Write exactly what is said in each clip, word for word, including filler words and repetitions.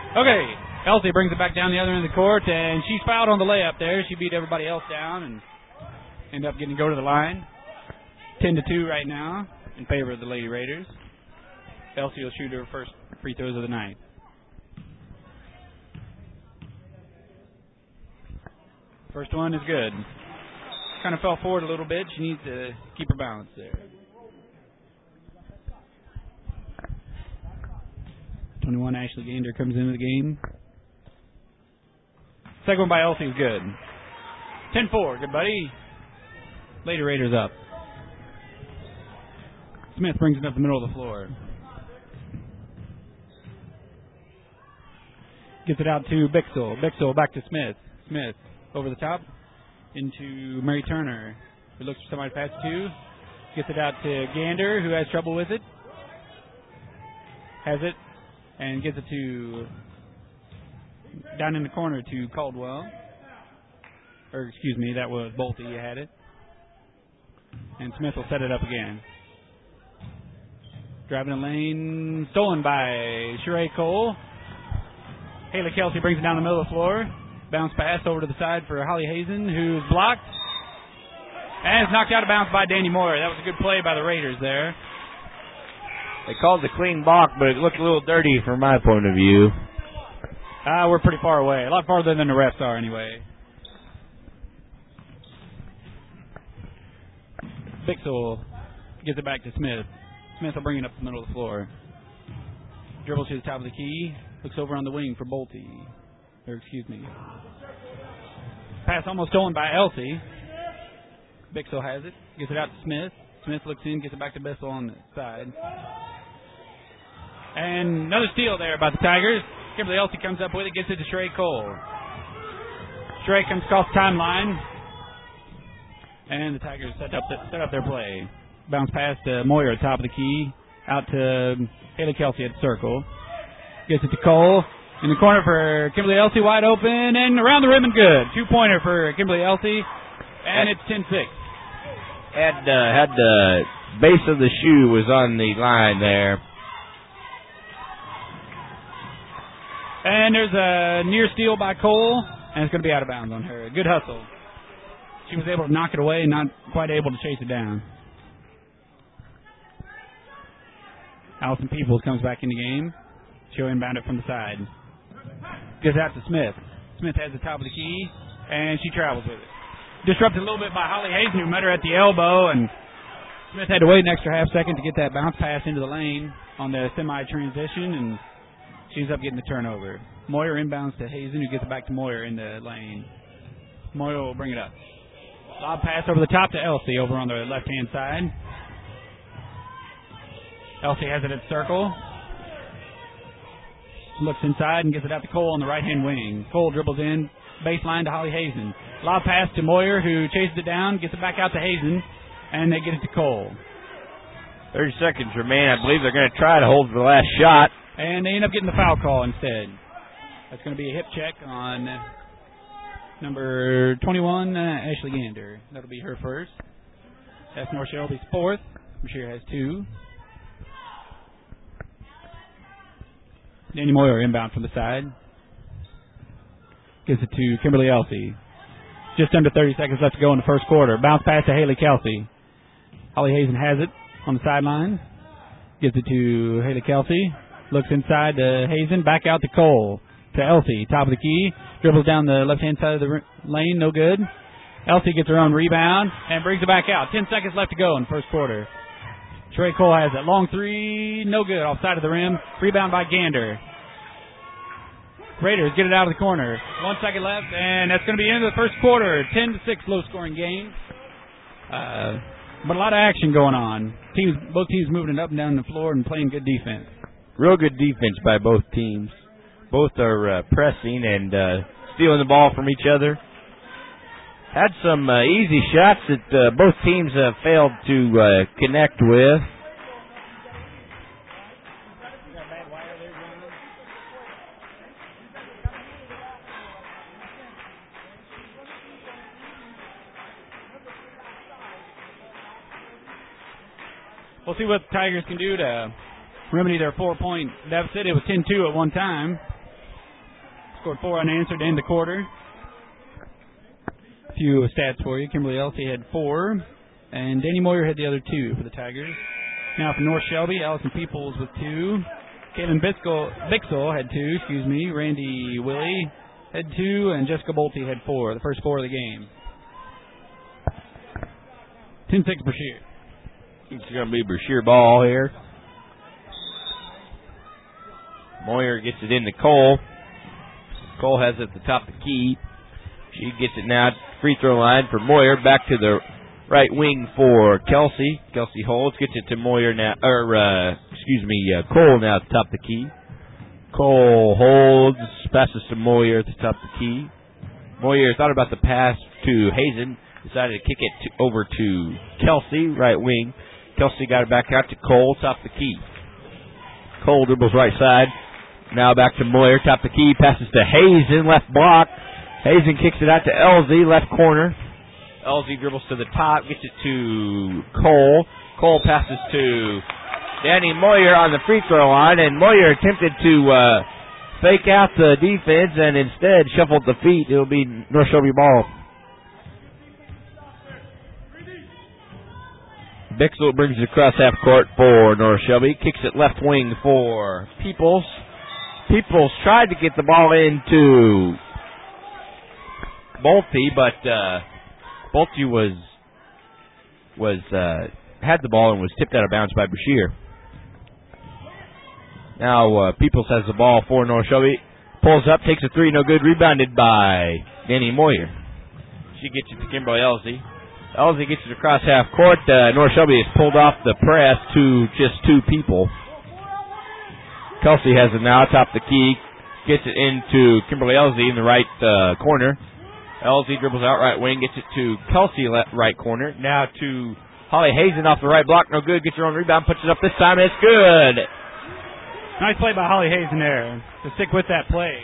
Okay, Elsie brings it back down the other end of the court, and she's fouled on the layup there. She beat everybody else down and ended up getting to go to the line. ten to two right now in favor of the Lady Raiders. Elsie will shoot her first free throws of the night. First one is good. Kind of fell forward a little bit. She needs to keep her balance there. twenty-one, Ashley Gander comes into the game. Second one by Elsie is good. ten four, good buddy. Lady Raiders up. Smith brings it up the middle of the floor. Gets it out to Bixel. Bixel back to Smith. Smith over the top into Mary Turner, who looks for somebody to pass to. Gets it out to Gander, who has trouble with it. Has it. And gives it to, down in the corner to Caldwell. Or, excuse me, that was Bolte who had it. And Smith will set it up again. Driving the lane, stolen by Sheree Cole. Haley Kelsey brings it down the middle of the floor. Bounce pass over to the side for Holly Hazen, who's blocked. And it's knocked out of bounds by Danny Moore. That was a good play by the Raiders there. They called the clean block, but it looked a little dirty from my point of view. Ah, uh, we're pretty far away. A lot farther than the refs are anyway. Bixel gets it back to Smith. Smith will bring it up the middle of the floor. Dribbles to the top of the key. Looks over on the wing for Bolte. Or excuse me. Pass almost stolen by Elsie. Bixel has it. Gets it out to Smith. Smith looks in, gets it back to Bixel on the side. And another steal there by the Tigers. Kimberly Elsie comes up with it, gets it to Sheree Cole. Sheree comes across the timeline. And the Tigers set up the, set up their play. Bounce pass to Moyer at top of the key. Out to Haley Kelsey at the circle. Gets it to Cole. In the corner for Kimberly Elsie, wide open. And around the rim and good. Two-pointer for Kimberly Elsie. And it's ten six. Had, uh, had the base of the shoe was on the line there. And there's a near steal by Cole, and it's going to be out of bounds on her. Good hustle. She was able to knock it away, not quite able to chase it down. Allison Peoples comes back in the game. She'll inbound it from the side. Gets out to Smith. Smith has the top of the key, and she travels with it. Disrupted a little bit by Holly Hazen, who met her at the elbow, and Smith had to wait an extra half second to get that bounce pass into the lane on the semi-transition, and she ends up getting the turnover. Moyer inbounds to Hazen, who gets it back to Moyer in the lane. Moyer will bring it up. Lob pass over the top to Elsie over on the left-hand side. Elsie has it at circle. Looks inside and gets it out to Cole on the right-hand wing. Cole dribbles in, baseline to Holly Hazen. Lob pass to Moyer, who chases it down, gets it back out to Hazen, and they get it to Cole. thirty seconds remain. I believe they're going to try to hold the last shot. And they end up getting the foul call instead. That's going to be a hip check on number twenty-one, uh, Ashley Gander. That'll be her first. That's North Shelby's fourth. Brashear has two. Danny Moyer inbound from the side. Gives it to Kimberly Elsie. Just under thirty seconds left to go in the first quarter. Bounce pass to Haley Kelsey. Holly Hazen has it on the sideline. Gives it to Haley Kelsey. Looks inside to Hazen. Back out to Cole. To Elsie. Top of the key. Dribbles down the left-hand side of the lane. No good. Elsie gets her own rebound and brings it back out. Ten seconds left to go in the first quarter. Sheree Cole has it. Long three. No good. Offside of the rim. Rebound by Gander. Raiders get it out of the corner. One second left, and that's going to be the end of the first quarter. ten to six, low-scoring game. Uh, but a lot of action going on. Teams, both teams moving it up and down the floor and playing good defense. Real good defense by both teams. Both are uh, pressing and uh, stealing the ball from each other. Had some uh, easy shots that uh, both teams have failed to uh, connect with. We'll see what the Tigers can do to remedy their four-point deficit. It was ten two at one time. Scored four unanswered to end the quarter. A few stats for you. Kimberly Elsie had four, and Danny Moyer had the other two for the Tigers. Now for North Shelby, Allison Peoples with two. Caitlin Bixel, Bixel had two, excuse me. Randy Willie had two, and Jessica Bolte had four, the first four of the game. ten six Brashear. It's going to be Brashear ball here. Moyer gets it into Cole. Cole has it at the top of the key. She gets it now at the free throw line for Moyer. Back to the right wing for Kelsey. Kelsey holds, gets it to Moyer now, or uh, excuse me, uh, Cole now at the top of the key. Cole holds, passes to Moyer at the top of the key. Moyer thought about the pass to Hazen, decided to kick it to, over to Kelsey, right wing. Kelsey got it back out to Cole, top of the key. Cole dribbles right side. Now back to Moyer, top of the key, passes to Hazen, left block. Hazen kicks it out to Elsie, left corner. Elsie dribbles to the top, gets it to Cole. Cole passes to Danny Moyer on the free throw line, and Moyer attempted to uh, fake out the defense and instead shuffled the feet. It'll be North Shelby ball. Bixel brings it across half court for North Shelby. Kicks it left wing for Peoples. Peoples tried to get the ball into Bolte, but uh, Bolte was was uh, had the ball and was tipped out of bounds by Brashear. Now uh, Peoples has the ball for North Shelby. Pulls up, takes a three, no good. Rebounded by Danny Moyer. She gets it to Kimberly Elsie. Elsie gets it across half court. Uh, North Shelby has pulled off the press to just two people. Kelsey has it now, top the key. Gets it into Kimberly Elsie in the right uh, corner. Elsie dribbles out right wing, gets it to Kelsey left right corner. Now to Holly Hazen off the right block, no good. Gets her own rebound, puts it up this time, and it's good. Nice play by Holly Hazen there to stick with that play.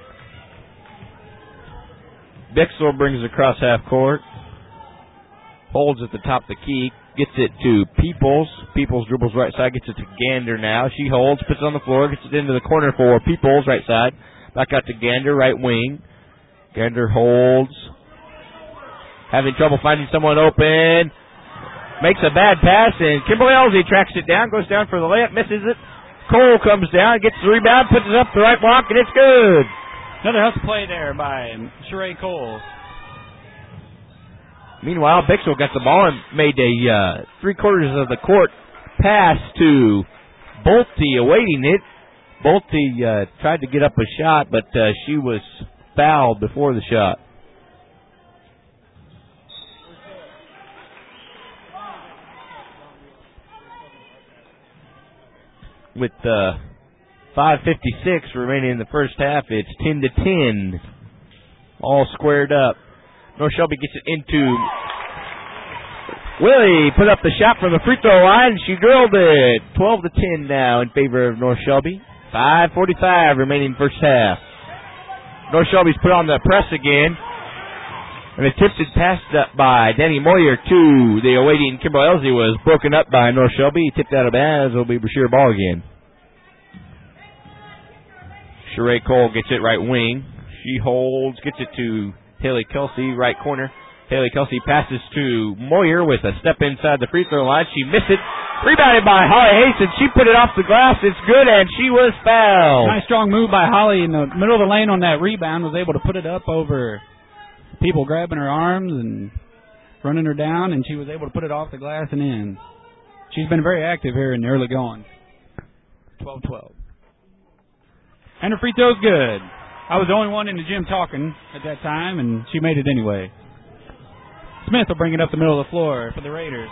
Bixel brings it across half court. Holds at the top of the key. Gets it to Peoples. Peoples dribbles right side. Gets it to Gander now. She holds. Puts it on the floor. Gets it into the corner for Peoples right side. Back out to Gander right wing. Gander holds. Having trouble finding someone open. Makes a bad pass, and Kimberly Elsie tracks it down. Goes down for the layup. Misses it. Cole comes down. Gets the rebound. Puts it up the right block, and it's good. Another hustle play there by Sheree Cole. Meanwhile, Bixel got the ball and made a uh, three-quarters of the court pass to Bolte awaiting it. Bolte uh, tried to get up a shot, but uh, she was fouled before the shot. With uh, five fifty-six remaining in the first half, it's ten to ten. All squared up. North Shelby gets it into Willie. Put up the shot from the free throw line. She drilled it. twelve to ten now in favor of North Shelby. five forty-five remaining first half. North Shelby's put on the press again. And a tipped pass up by Danny Moyer to the awaiting Kimberly Elsie was broken up by North Shelby. Tipped out of bounds. It'll be Brashear ball again. Sheree Cole gets it right wing. She holds. Gets it to Haley Kelsey, right corner. Haley Kelsey passes to Moyer with a step inside the free throw line. She missed it. Rebounded by Holly Hazen. She put it off the glass. It's good, and she was fouled. Nice strong move by Holly in the middle of the lane on that rebound. Was able to put it up over people grabbing her arms and running her down, and she was able to put it off the glass and in. She's been very active here in the early going. twelve twelve. And her free throw's good. I was the only one in the gym talking at that time, and she made it anyway. Smith will bring it up the middle of the floor for the Raiders.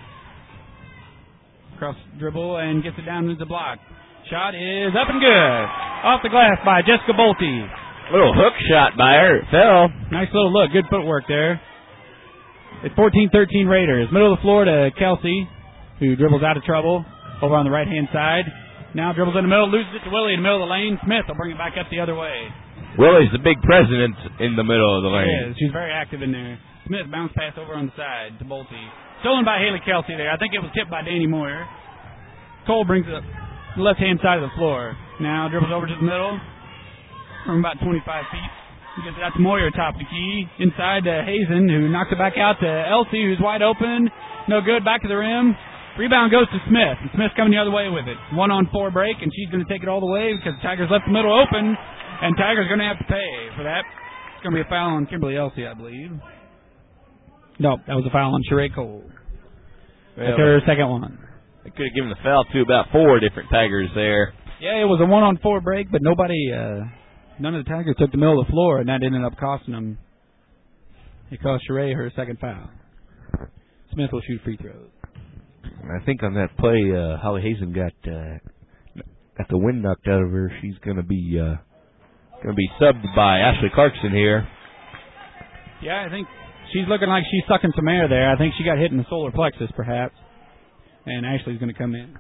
Cross dribble and gets it down to the block. Shot is up and good. Off the glass by Jessica Bolte. Little hook shot by her. It fell. Nice little look. Good footwork there. It's fourteen thirteen Raiders. Middle of the floor to Kelsey, who dribbles out of trouble over on the right-hand side. Now dribbles in the middle, loses it to Willie in the middle of the lane. Smith will bring it back up the other way. Willie's the big president in the middle of the lane. She is. She's very active in there. Smith bounce pass over on the side to Bolte. Stolen by Haley Kelsey there. I think it was tipped by Danny Moyer. Cole brings it up the left-hand side of the floor. Now dribbles over to the middle. from about twenty-five feet. He gets it out to Moyer, top of the key. Inside to Hazen, who knocks it back out to Elsie, who's wide open. No good, back to the rim. Rebound goes to Smith, and Smith's coming the other way with it. One on four break, and she's going to take it all the way because the Tigers left the middle open, and Tigers going to have to pay for that. It's going to be a foul on Kimberly Elsie, I believe. No, that was a foul on Sheree Cole. Well, that's her second one. They could have given the foul to about four different Tigers there. Yeah, it was a one on four break, but nobody... Uh, None of the Tigers took the middle of the floor, and that ended up costing them. It cost Sheree her second foul. Smith will shoot free throws. I think on that play, uh, Holly Hazen got uh, got the wind knocked out of her. She's going to be uh, going to be subbed by Ashley Clarkson here. Yeah, I think she's looking like she's sucking some air there. I think she got hit in the solar plexus, perhaps, and Ashley's going to come in.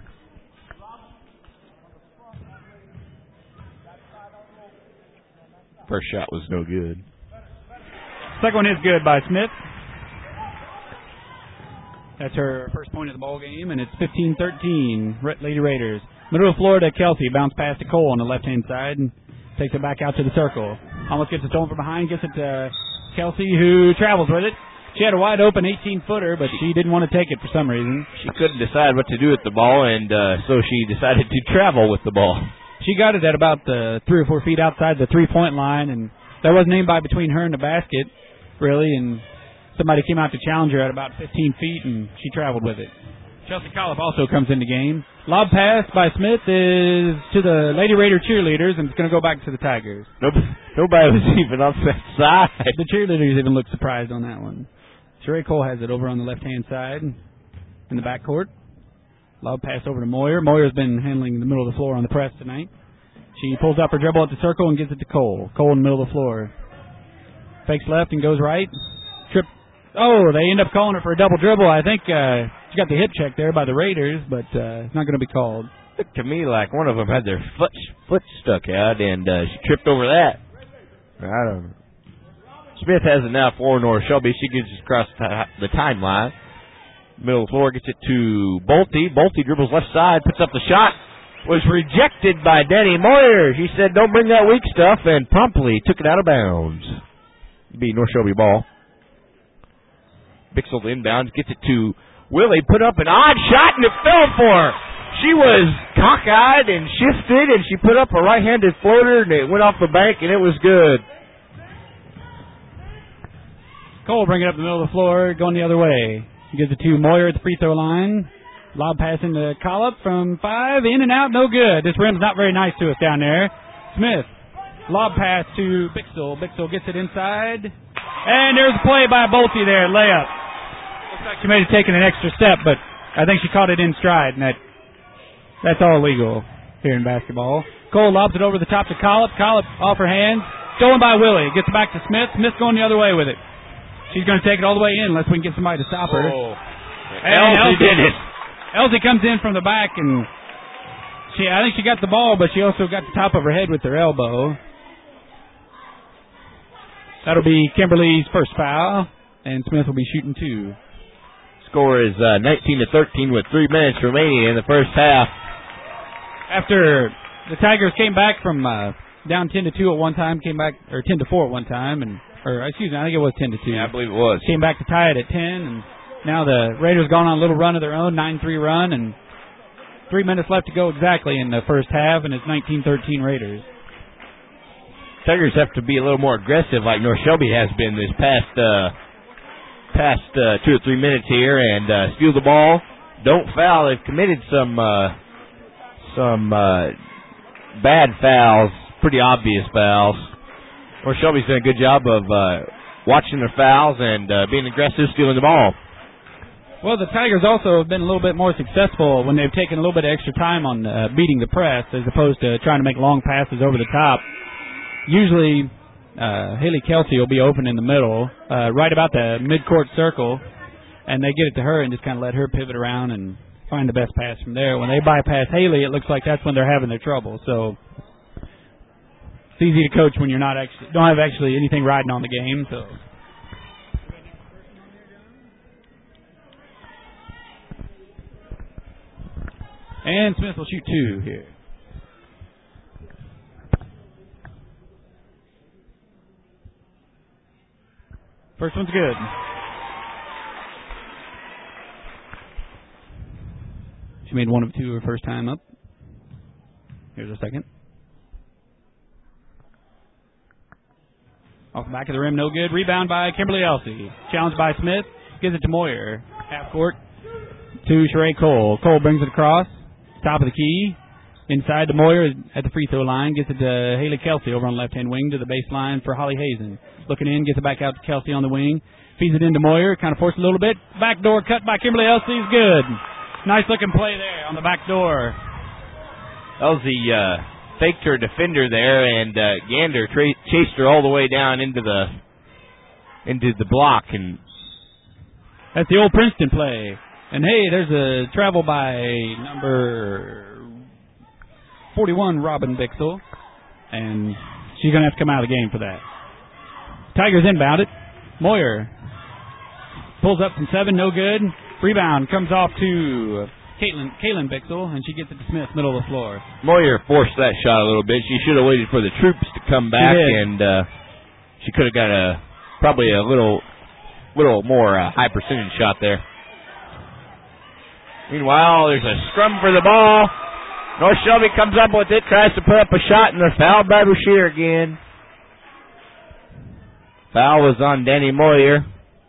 First shot was no good. Second one is good by Smith. That's her first point of the ball game, and it's fifteen thirteen, Lady Raiders. Middle of the floor to Kelsey. Bounce pass to Cole on the left-hand side and takes it back out to the circle. Almost gets it stolen from behind, gets it to Kelsey, who travels with it. She had a wide-open eighteen-footer, but she didn't want to take it for some reason. She couldn't decide what to do with the ball, and uh, so she decided to travel with the ball. She got it at about uh, three or four feet outside the three-point line, and there wasn't anybody between her and the basket, really, and somebody came out to challenge her at about fifteen feet, and she traveled with it. Chelsea Collop also comes in the game. Lob pass by Smith is to the Lady Raider cheerleaders, and it's going to go back to the Tigers. Nobody, nobody was even on that side. The cheerleaders even looked surprised on that one. Sheree Cole has it over on the left-hand side in the backcourt. Lob pass over to Moyer. Moyer's been handling the middle of the floor on the press tonight. She pulls up her dribble at the circle and gives it to Cole. Cole in the middle of the floor. Fakes left and goes right. Trip. Oh, they end up calling her for a double dribble. I think uh, she got the hip check there by the Raiders, but uh, it's not going to be called. Looked to me like one of them had their foot foot stuck out, and uh, she tripped over that. I don't know. Smith has it now for North Shelby. She gets it across the timeline. Middle of the floor, gets it to Bolte. Bolte dribbles left side, puts up the shot. Was rejected by Danny Moyer. He said, don't bring that weak stuff, and promptly took it out of bounds. Be North Shelby ball. Bixel inbounds, gets it to Willie. Put up an odd shot, and it fell for her. She was cockeyed and shifted, and she put up a right-handed floater, and it went off the bank, and it was good. Cole bringing it up the middle of the floor, going the other way. He gives it to Moyer at the free throw line. Lob pass into Collop from five, in and out, no good. This rim's not very nice to us down there. Smith, lob pass to Bixel. Bixel gets it inside. And there's a play by Bolte there, layup. Looks like she may have taken an extra step, but I think she caught it in stride, and that that's all legal here in basketball. Cole lobs it over the top to Collop. Collop off her hands. Stolen by Willie. Gets it back to Smith. Smith going the other way with it. She's going to take it all the way in unless we can get somebody to stop her. Oh. And Elsie did it. Elsie comes in from the back, and she I think she got the ball, but she also got the top of her head with her elbow. That'll be Kimberly's first foul, and Smith will be shooting two. Score is uh, nineteen to thirteen with three minutes remaining in the first half. After the Tigers came back from uh, down ten to two at one time, came back or ten to four at one time, and or excuse me, I think it was ten to two. Yeah, I believe it was. Came back to tie it at ten, and now the Raiders gone on a little run of their own, nine three run, and three minutes left to go exactly in the first half, and it's nineteen thirteen Raiders. Tigers have to be a little more aggressive like North Shelby has been this past uh, past uh, two or three minutes here, and uh, steal the ball. Don't foul. They've committed some uh, some uh, bad fouls, pretty obvious fouls. North Shelby's done a good job of uh, watching their fouls and uh, being aggressive, stealing the ball. Well, the Tigers also have been a little bit more successful when they've taken a little bit of extra time on uh, beating the press as opposed to trying to make long passes over the top. Usually, uh, Haley Kelsey will be open in the middle, uh, right about the midcourt circle, and they get it to her and just kind of let her pivot around and find the best pass from there. When they bypass Haley, it looks like that's when they're having their trouble. So it's easy to coach when you're not actually don't have actually anything riding on the game. So. And Smith will shoot two here. First one's good. She made one of two her first time up. Here's a second. Off the back of the rim, no good. Rebound by Kimberly Elsey. Challenged by Smith. Gives it to Moyer. Half court to Sheree Cole. Cole brings it across. Top of the key. Inside to Moyer at the free throw line. Gets it to Haley Kelsey over on the left-hand wing to the baseline for Holly Hazen. Looking in, gets it back out to Kelsey on the wing. Feeds it into Moyer. Kind of forced a little bit. Backdoor cut by Kimberly Elsey is good. Nice looking play there on the back door. Elsey uh, faked her defender there, and uh, Gander tra- chased her all the way down into the into the block. And that's the old Princeton play. And hey, there's a travel by number forty-one, Robin Bixel, and she's going to have to come out of the game for that. Tigers inbound it. Moyer pulls up from seven, no good. Rebound comes off to Caitlin, Caitlin Bixel, and she gets it to Smith, middle of the floor. Moyer forced that shot a little bit. She should have waited for the troops to come back, and uh, she could have got a probably a little little more uh, high percentage shot there. Meanwhile, there's a scrum for the ball. North Shelby comes up with it, tries to put up a shot, and they're fouled by Brashear again. Foul was on Danny Moyer.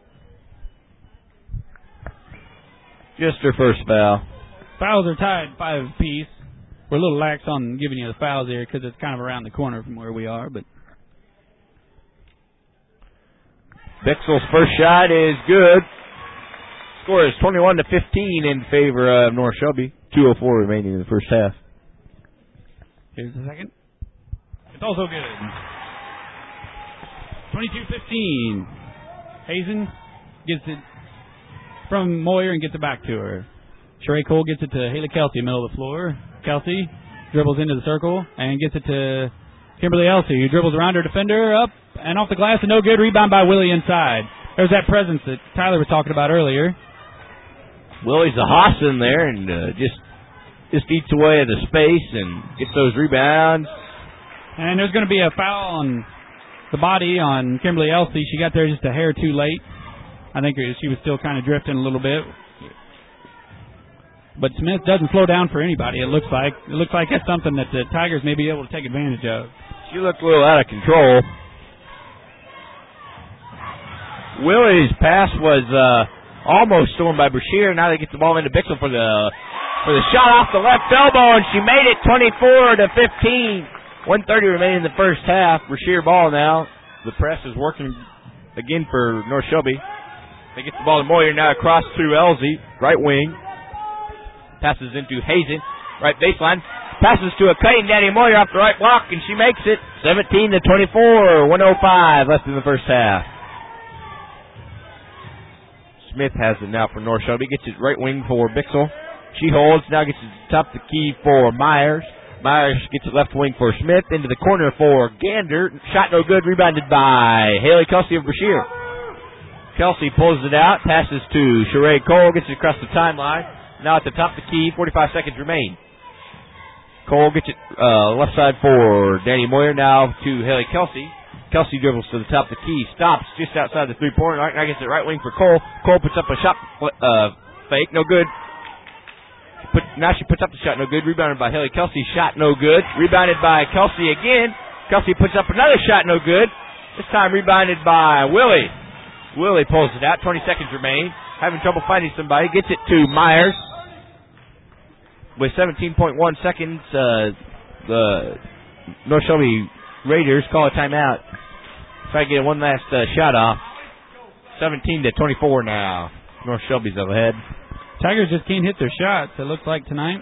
Just her first foul. Fouls are tied five apiece. We're a little lax on giving you the fouls here because it's kind of around the corner from where we are. But Bixel's first shot is good. Score is twenty-one to fifteen in favor of North Shelby. two oh four remaining in the first half. Here's the second. It's also good. twenty-two fifteen. Hazen gets it from Moyer and gets it back to her. Sheree Cole gets it to Haley Kelsey, middle of the floor. Kelsey dribbles into the circle and gets it to Kimberly Elsey, who dribbles around her defender, up and off the glass, and no good. Rebound by Willie inside. There's that presence that Tyler was talking about earlier. Willie's a hoss in there and uh, just just eats away at the space and gets those rebounds. And there's going to be a foul on the body on Kimberly Elsey. She got there just a hair too late. I think she was still kind of drifting a little bit. But Smith doesn't slow down for anybody, it looks like. It looks like it's something that the Tigers may be able to take advantage of. She looked a little out of control. Willie's pass was uh, almost stolen by Brashear. Now they get the ball into Bixel for the for the shot off the left elbow, and she made it twenty-four to fifteen. one thirty remaining in the first half. Brashear ball now. The press is working again for North Shelby. They get the ball to Moyer now across to Elsey, right wing. Passes into Hazen, right baseline. Passes to a cutting Danny Moyer off the right block, and she makes it seventeen to twenty-four. one oh five left in the first half. Smith has it now for North Shelby. Gets it right wing for Bixel. She holds, now gets it top the key for Myers. Myers gets it left wing for Smith. Into the corner for Gander. Shot no good, rebounded by Haley Kelsey of Brashear. Kelsey pulls it out, passes to Sheree Cole, gets it across the timeline. Now at the top of the key, forty-five seconds remain. Cole gets it uh, left side for Danny Moyer, now to Haley Kelsey. Kelsey dribbles to the top of the key, stops just outside the three-point. Right now gets it right wing for Cole. Cole puts up a shot uh, fake, no good. Put, now she puts up the shot, no good. Rebounded by Haley Kelsey, shot no good. Rebounded by Kelsey again. Kelsey puts up another shot, no good. This time rebounded by Willie. Willie pulls it out, twenty seconds remain. Having trouble finding somebody, gets it to Myers. With seventeen point one seconds, uh, the North Shelby Raiders call a timeout. Try to get one last uh, shot off. seventeen to twenty-four now. North Shelby's up ahead. Tigers just can't hit their shots, it looks like, tonight.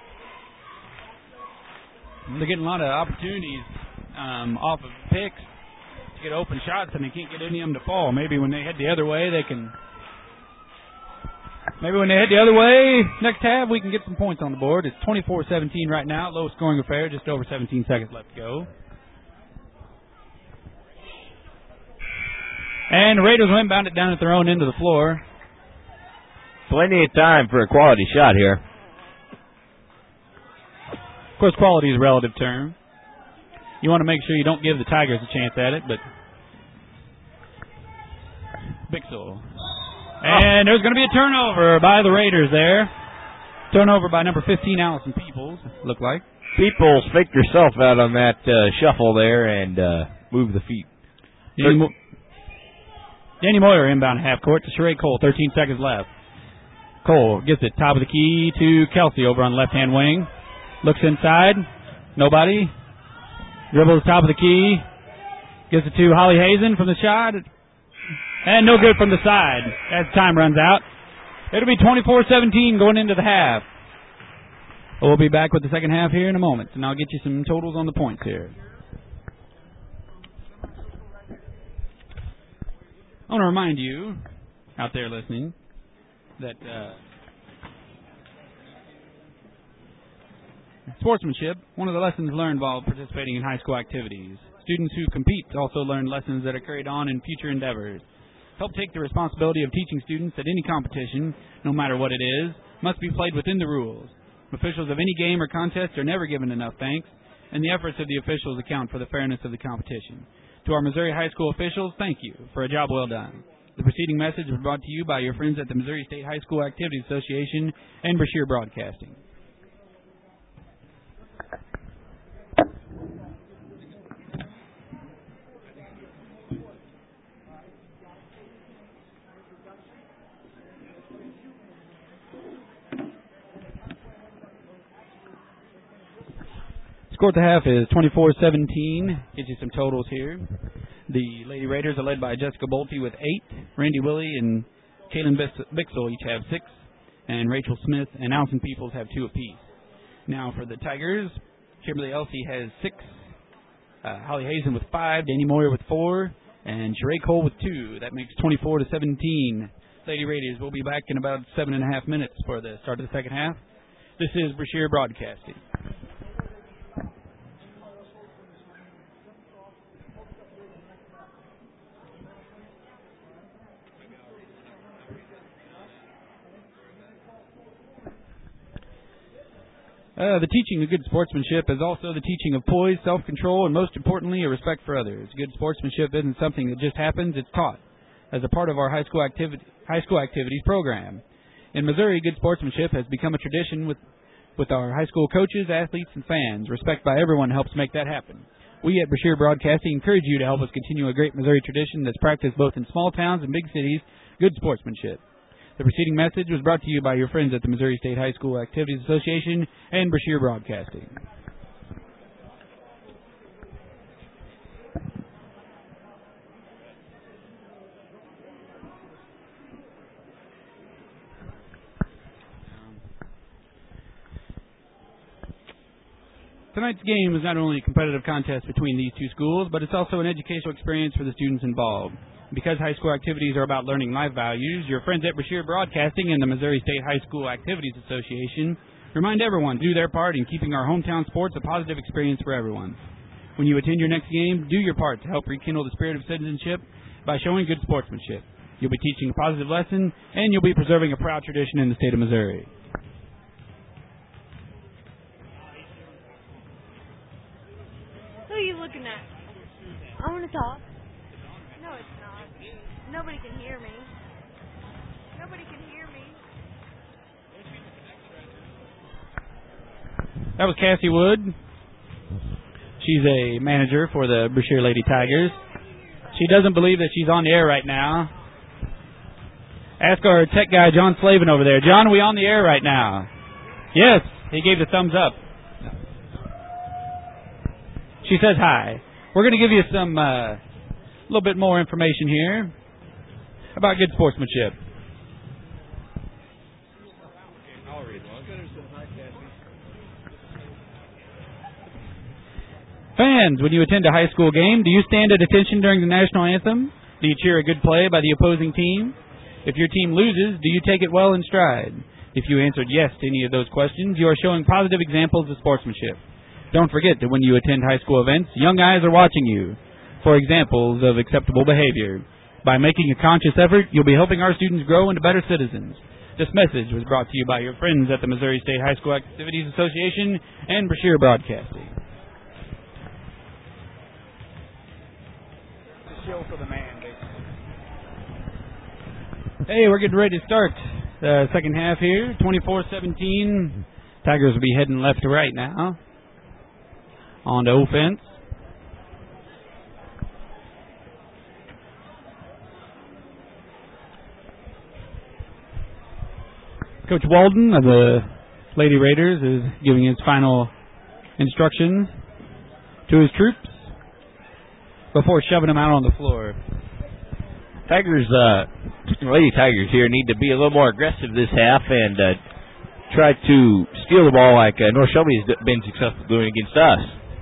They're getting a lot of opportunities um, off of picks to get open shots, and they can't get any of them to fall. Maybe when they head the other way, they can... Maybe when they head the other way, next half, we can get some points on the board. It's twenty-four seventeen right now, low scoring affair, just over seventeen seconds left to go. And the Raiders will inbound it down at their own end of the floor. Plenty of time for a quality shot here. Of course, quality is a relative term. You want to make sure you don't give the Tigers a chance at it, but Bixel. And there's going to be a turnover by the Raiders there. Turnover by number fifteen, Allison Peoples, look like. Peoples, fake yourself out on that uh, shuffle there and uh, move the feet. Danny, Mo- Danny Moyer inbound half court to Sheree Cole, thirteen seconds left. Cole gets it top of the key to Kelsey over on the left-hand wing. Looks inside. Nobody. Dribbles top of the key. Gets it to Holly Hazen from the shot. And no good from the side as time runs out. It'll be twenty-four seventeen going into the half. We'll be back with the second half here in a moment, and I'll get you some totals on the points here. I want to remind you, out there listening, that uh, sportsmanship, one of the lessons learned while participating in high school activities. Students who compete also learn lessons that are carried on in future endeavors. Help take the responsibility of teaching students that any competition, no matter what it is, must be played within the rules. Officials of any game or contest are never given enough thanks, and the efforts of the officials account for the fairness of the competition. To our Missouri high school officials, thank you for a job well done. The preceding message was brought to you by your friends at the Missouri State High School Activities Association and Brashear Broadcasting. Score at the half is twenty-four seventeen. Get you some totals here. The Lady Raiders are led by Jessica Bolte with eight. Randy Willie and Kaylin Bixel each have six. And Rachel Smith and Allison Peoples have two apiece. Now for the Tigers, Kimberly Elsey has six. Uh, Holly Hazen with five. Danny Moyer with four. And Sheree Cole with two. That makes twenty-four to seventeen. Lady Raiders will be back in about seven and a half minutes for the start of the second half. This is Brashear Broadcasting. Uh, the teaching of good sportsmanship is also the teaching of poise, self-control, and most importantly, a respect for others. Good sportsmanship isn't something that just happens, it's taught as a part of our high school, activity, high school activities program. In Missouri, good sportsmanship has become a tradition with, with our high school coaches, athletes, and fans. Respect by everyone helps make that happen. We at Brashear Broadcasting encourage you to help us continue a great Missouri tradition that's practiced both in small towns and big cities, good sportsmanship. The preceding message was brought to you by your friends at the Missouri State High School Activities Association and Brashear Broadcasting. Tonight's game is not only a competitive contest between these two schools, but it's also an educational experience for the students involved. Because high school activities are about learning life values, your friends at Brashear Broadcasting and the Missouri State High School Activities Association remind everyone to do their part in keeping our hometown sports a positive experience for everyone. When you attend your next game, do your part to help rekindle the spirit of citizenship by showing good sportsmanship. You'll be teaching a positive lesson, and you'll be preserving a proud tradition in the state of Missouri. Who are you looking at? I want to talk. No, it's not. Nobody can hear me. Nobody can hear me. That was Cassie Wood. She's a manager for the Brashear Lady Tigers. She doesn't believe that she's on the air right now. Ask our tech guy, John Slavin, over there. John, are we on the air right now? Yes, he gave the thumbs up. She says hi. We're going to give you some, a uh, little bit more information here about good sportsmanship. Fans, when you attend a high school game, do you stand at attention during the national anthem? Do you cheer a good play by the opposing team? If your team loses, do you take it well in stride? If you answered yes to any of those questions, you are showing positive examples of sportsmanship. Don't forget that when you attend high school events, young eyes are watching you for examples of acceptable behavior. By making a conscious effort, you'll be helping our students grow into better citizens. This message was brought to you by your friends at the Missouri State High School Activities Association and Brashear Broadcasting. Show for the man, basically. Hey, we're getting ready to start the second half here. twenty-four seventeen. Tigers will be heading left to right now. On to offense. Coach Walden of the Lady Raiders is giving his final instructions to his troops before shoving them out on the floor. Tigers, uh, Lady Tigers here need to be a little more aggressive this half and uh, try to steal the ball like uh, North Shelby has been successful doing against us.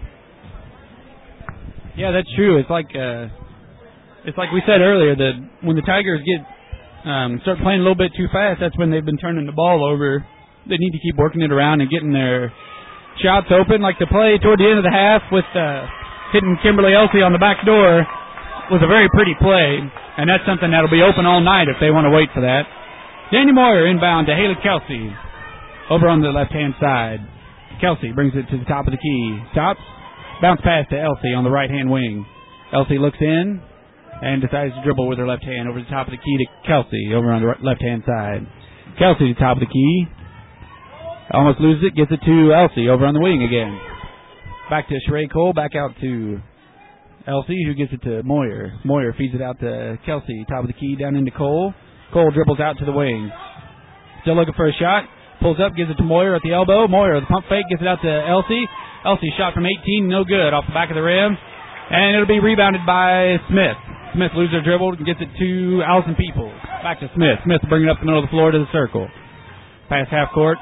Yeah, that's true. It's like uh, it's like we said earlier that when the Tigers get um, start playing a little bit too fast, that's when they've been turning the ball over. They need to keep working it around and getting their shots open. Like the play toward the end of the half with uh, hitting Kimberly Elsey on the back door was a very pretty play, and that's something that'll be open all night if they want to wait for that. Danny Moyer inbound to Haley Kelsey over on the left-hand side. Kelsey brings it to the top of the key. Stops. Bounce pass to Elsey on the right-hand wing. Elsey looks in and decides to dribble with her left hand over the top of the key to Kelsey over on the left-hand side. Kelsey to the top of the key. Almost loses it. Gets it to Elsey over on the wing again. Back to Sheree Cole. Back out to Elsey, who gets it to Moyer. Moyer feeds it out to Kelsey. Top of the key down into Cole. Cole dribbles out to the wing. Still looking for a shot. Pulls up, gives it to Moyer at the elbow. Moyer, the pump fake, gets it out to Elsey. Elsey shot from eighteen, no good, off the back of the rim. And it'll be rebounded by Smith. Smith loses her dribble and gets it to Allison Peoples. Back to Smith. Smith bringing it up the middle of the floor to the circle. Pass half court.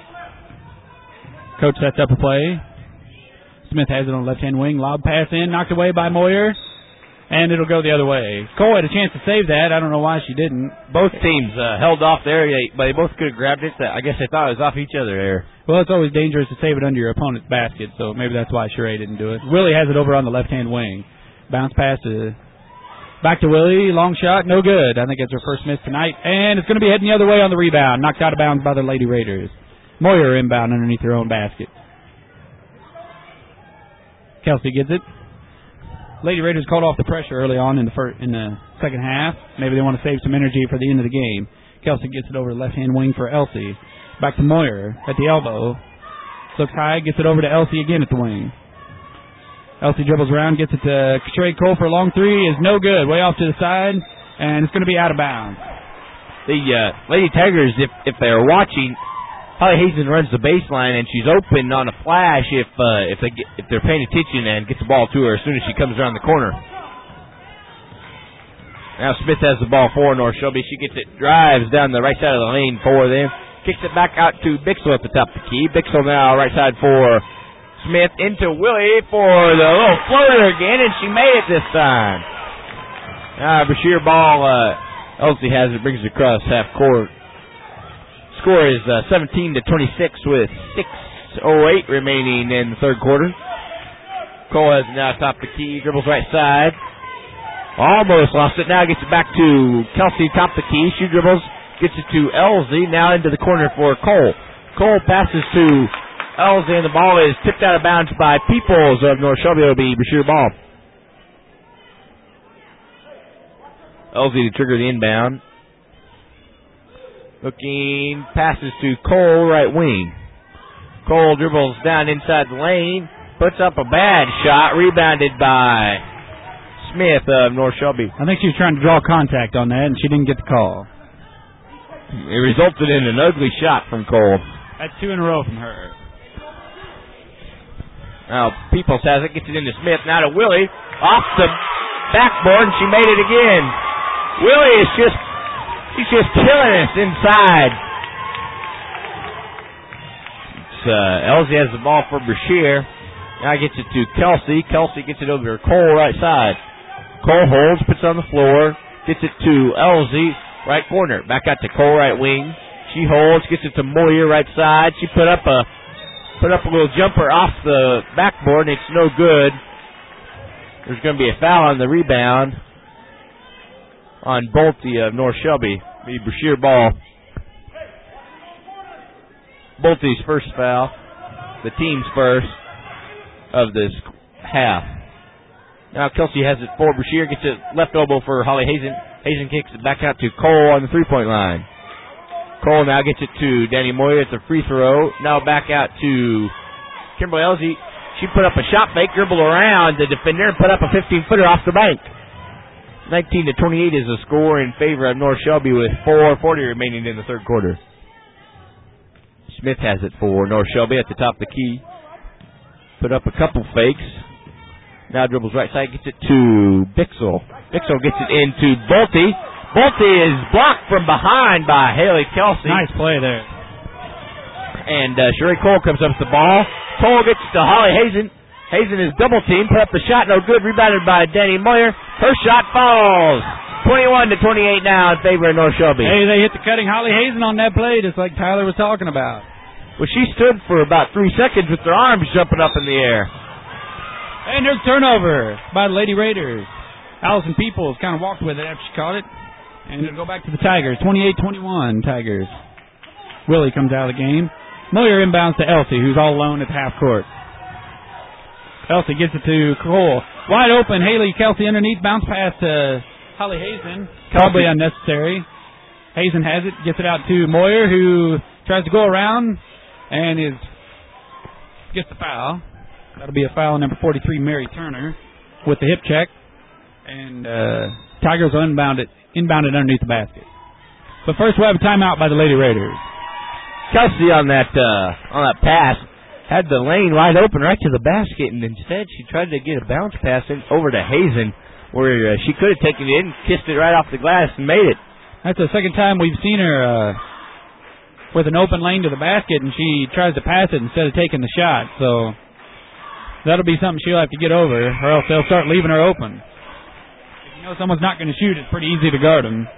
Coach sets up a play. Smith has it on the left-hand wing. Lob pass in, knocked away by Moyer. And it'll go the other way. Cole had a chance to save that. I don't know why she didn't. Both teams uh, held off there, but they both could have grabbed it. I guess they thought it was off each other there. Well, it's always dangerous to save it under your opponent's basket, so maybe that's why Sheree didn't do it. Willie has it over on the left-hand wing. Bounce pass to back to Willie. Long shot, no good. I think it's her first miss tonight. And it's going to be heading the other way on the rebound. Knocked out of bounds by the Lady Raiders. Moyer inbound underneath her own basket. Kelsey gets it. Lady Raiders called off the pressure early on in the first, in the second half. Maybe they want to save some energy for the end of the game. Kelsey gets it over the left-hand wing for Elsey. Back to Moyer at the elbow. Looks high, gets it over to Elsey again at the wing. Elsey dribbles around, gets it to Sheree Cole for a long three. Is no good. Way off to the side, and it's going to be out of bounds. The uh, Lady Tigers, if if they're watching, Holly Hazen runs the baseline, and she's open on a flash if uh, if they get, if they're paying attention and gets the ball to her as soon as she comes around the corner. Now Smith has the ball for North Shelby. She gets it, drives down the right side of the lane for them, kicks it back out to Bixel at the top of the key. Bixel now right side for Smith into Willie for the little floater again, and she made it this time. Now Brashear ball, uh, Elsey has it, brings it across half court. Score is uh, seventeen to twenty-six with six oh eight remaining in the third quarter. Cole has it now top the key, dribbles right side. Almost lost it. Now gets it back to Kelsey, top the key. She dribbles, gets it to Elsey. Now into the corner for Cole. Cole passes to Elsey, and the ball is tipped out of bounds by Peoples of North Shelby. It'll be Brashear ball. Elsey to trigger the inbound. Looking, passes to Cole, right wing. Cole dribbles down inside the lane, puts up a bad shot, rebounded by Smith of North Shelby. I think she was trying to draw contact on that, and she didn't get the call. It resulted in an ugly shot from Cole. That's two in a row from her. Now, Peoples has it, gets it into Smith, now to Willie, off the backboard, and she made it again. Willie is just He's just killing us inside. It's, uh, Elsey has the ball for Brashear. Now gets it to Kelsey. Kelsey gets it over to Cole, right side. Cole holds, puts it on the floor, gets it to Elsey, right corner. Back out to Cole, right wing. She holds, gets it to Moyer, right side. She put up a put up a little jumper off the backboard, and it's no good. There's going to be a foul on the rebound on Bolte of North Shelby. The Brashear ball. Bolte's first foul. The team's first of this half. Now Kelsey has it for Brashear. Gets it left elbow for Holly Hazen. Hazen kicks it back out to Cole on the three-point line. Cole now gets it to Danny Moyer at the free throw. Now back out to Kimberly Elsie. She put up a shot fake, dribble around the defender, and put up a fifteen-footer off the bank. nineteen to twenty-eight is the score in favor of North Shelby with four forty remaining in the third quarter. Smith has it for North Shelby at the top of the key. Put up a couple fakes. Now dribbles right side, gets it to Bixel. Bixel gets it into Bolte. Bolte is blocked from behind by Haley Kelsey. Nice play there. And uh, Sherry Cole comes up with the ball. Cole gets to Holly Hazen. Hazen is double teamed, put up the shot, no good. Rebounded by Danny Moyer. Her shot falls. twenty-one to twenty-eight now in favor of North Shelby. Hey, they hit the cutting Holly Hazen on that play, just like Tyler was talking about. Well, she stood for about three seconds with her arms jumping up in the air. And there's turnover by the Lady Raiders. Allison Peoples kind of walked with it after she caught it. And it'll go back to the Tigers. twenty-eight twenty-one, Tigers. Willie comes out of the game. Moyer inbounds to Elsie, who's all alone at half court. Elsie gets it to Cole. Wide open, Haley Kelsey underneath. Bounce pass to Holly Hazen. Probably unnecessary. Hazen has it, gets it out to Moyer, who tries to go around and is gets the foul. That'll be a foul on number forty-three, Mary Turner, with the hip check. And uh, Tigers will inbound it, inbound it underneath the basket. But first we'll have a timeout by the Lady Raiders. Kelsey on that uh, on that pass had the lane wide open right to the basket, and instead she tried to get a bounce pass in over to Hazen, where uh, she could have taken it in, kissed it right off the glass, and made it. That's the second time we've seen her uh, with an open lane to the basket, and she tries to pass it instead of taking the shot. So that'll be something she'll have to get over, or else they'll start leaving her open. If you know someone's not going to shoot, it's pretty easy to guard them.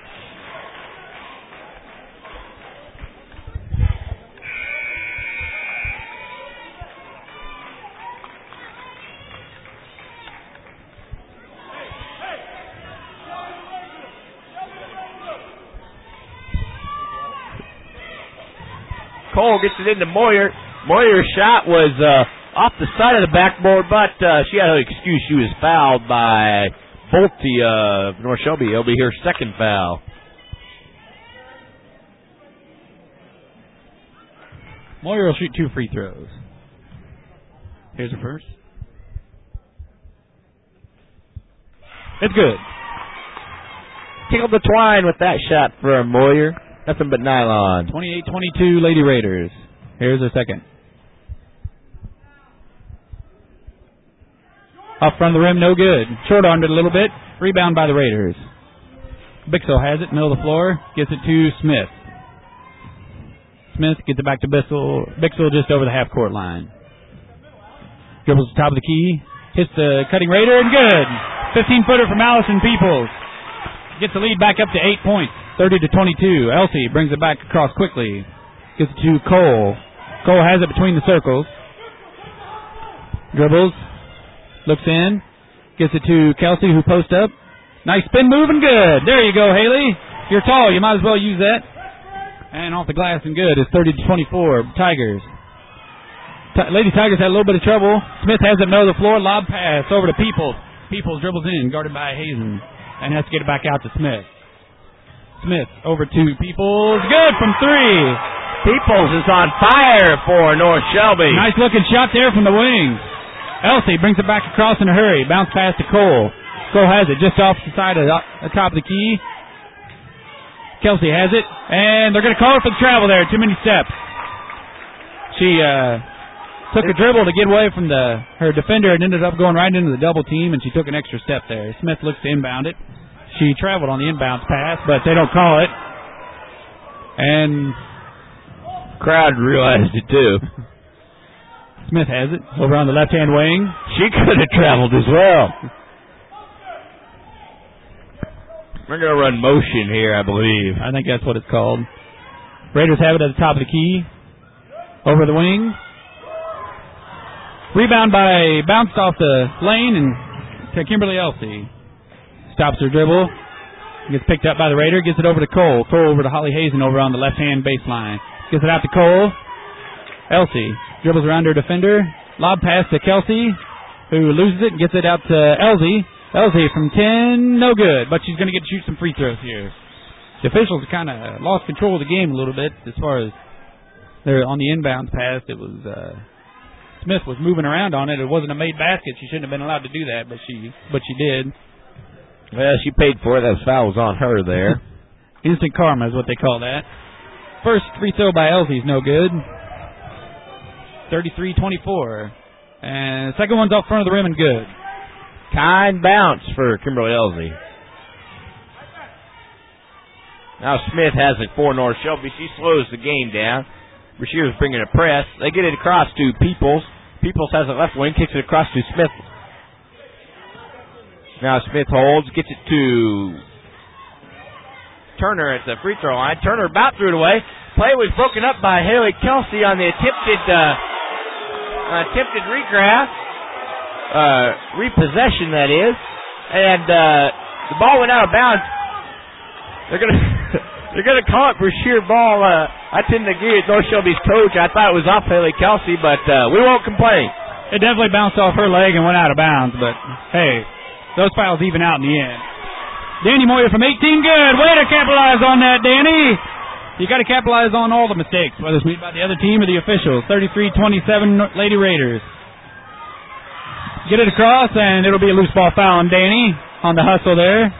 Cole gets it into Moyer. Moyer's shot was uh, off the side of the backboard, but uh, she had an excuse. She was fouled by Bolte of North Shelby. It'll be her second foul. Moyer will shoot two free throws. Here's her first. It's good. Tickled the twine with that shot for Moyer. Nothing but nylon. twenty-eight twenty-two Lady Raiders. Here's her second. Off front of the rim, no good. Short-armed it a little bit. Rebound by the Raiders. Bixel has it, middle of the floor. Gets it to Smith. Smith gets it back to Bixel. Bixel just over the half-court line. Dribbles the top of the key. Hits the cutting Raider, and good. fifteen-footer from Allison Peoples. Gets the lead back up to eight points. thirty to twenty-two. Elsie brings it back across quickly. Gets it to Cole. Cole has it between the circles. Dribbles. Looks in. Gets it to Kelsey, who posts up. Nice spin move and good. There you go, Haley. You're tall. You might as well use that. And off the glass and good. It's thirty to twenty-four. Tigers. T- Lady Tigers had a little bit of trouble. Smith has it middle of the floor. Lob pass over to Peoples. Peoples dribbles in, guarded by Hazen. And has to get it back out to Smith. Smith over to Peoples. Good from three. Peoples is on fire for North Shelby. Nice looking shot there from the wings. Elsie brings it back across in a hurry. Bounce pass to Cole. Cole has it just off the side of the, the top of the key. Kelsey has it. And they're going to call her for the travel there. Too many steps. She uh, took a dribble to get away from the her defender and ended up going right into the double team, and she took an extra step there. Smith looks to inbound it. She traveled on the inbounds pass, but they don't call it. And crowd realized it too. Smith has it over on the left-hand wing. She could have traveled as well. We're going to run motion here, I believe. I think that's what it's called. Raiders have it at the top of the key. Over the wing. Rebound by, bounced off the lane and to Kimberly Elsie. Stops her dribble. Gets picked up by the Raider. Gets it over to Cole. Cole over to Holly Hazen over on the left-hand baseline. Gets it out to Cole. Elsie dribbles around her defender. Lob pass to Kelsey, who loses it and gets it out to Elsie. Elsie from ten, no good, but she's going to get to shoot some free throws here. The officials kind of lost control of the game a little bit as far as they're on the inbounds pass. It was uh, Smith was moving around on it. It wasn't a made basket. She shouldn't have been allowed to do that, but she but she did. Well, she paid for it. That foul was on her there. Instant karma is what they call that. First free throw by Elsie is no good. thirty-three twenty-four. And the second one's off front of the rim and good. Kind bounce for Kimberly Elsie. Now Smith has it for North Shelby. She slows the game down. Brashear's bringing a press. They get it across to Peoples. Peoples has it left wing, kicks it across to Smith. Now Smith holds, gets it to Turner at the free throw line. Turner about threw it away. Play was broken up by Haley Kelsey on the attempted uh, attempted regrab, uh, repossession that is, and uh, the ball went out of bounds. They're gonna they're gonna call it Brashear ball. Uh, I tend to agree with North Shelby's coach. I thought it was off Haley Kelsey, but uh, we won't complain. It definitely bounced off her leg and went out of bounds, but hey, those fouls even out in the end. Danny Moyer from eighteen, good. Way to capitalize on that, Danny. You got to capitalize on all the mistakes, whether it's made by the other team or the officials. thirty-three twenty-seven, Lady Raiders. Get it across, and it'll be a loose ball foul on Danny on the hustle there.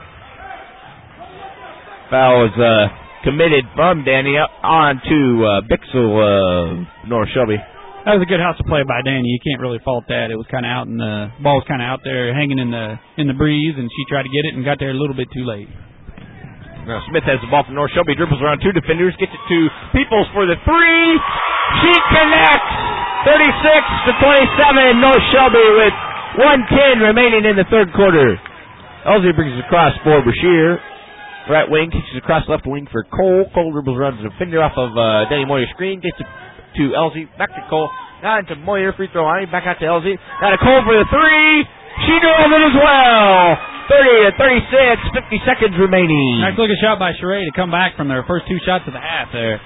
Foul was uh, committed from Danny up on to uh, Bixel, uh, North Shelby. That was a good hustle play by Danny. You can't really fault that. It was kind of out in the ball was kind of out there, hanging in the in the breeze, and she tried to get it and got there a little bit too late. Now Smith has the ball from North Shelby, dribbles around two defenders, gets it to Peoples for the three. She connects. thirty-six to twenty-seven. North Shelby with one ten remaining in the third quarter. Elsie brings it across for Brashear. Right wing, kicks it across left wing for Cole. Cole dribbles around the defender off of uh, Danny Moyer's screen. Gets it to Elsie. Back to Cole. Now into Moyer. Free throw line. Back out to Elsie. Now to Cole for the three. She drove it as well. thirty to thirty-six. fifty seconds remaining. Nice looking shot by Sheree to come back from their first two shots of the half there.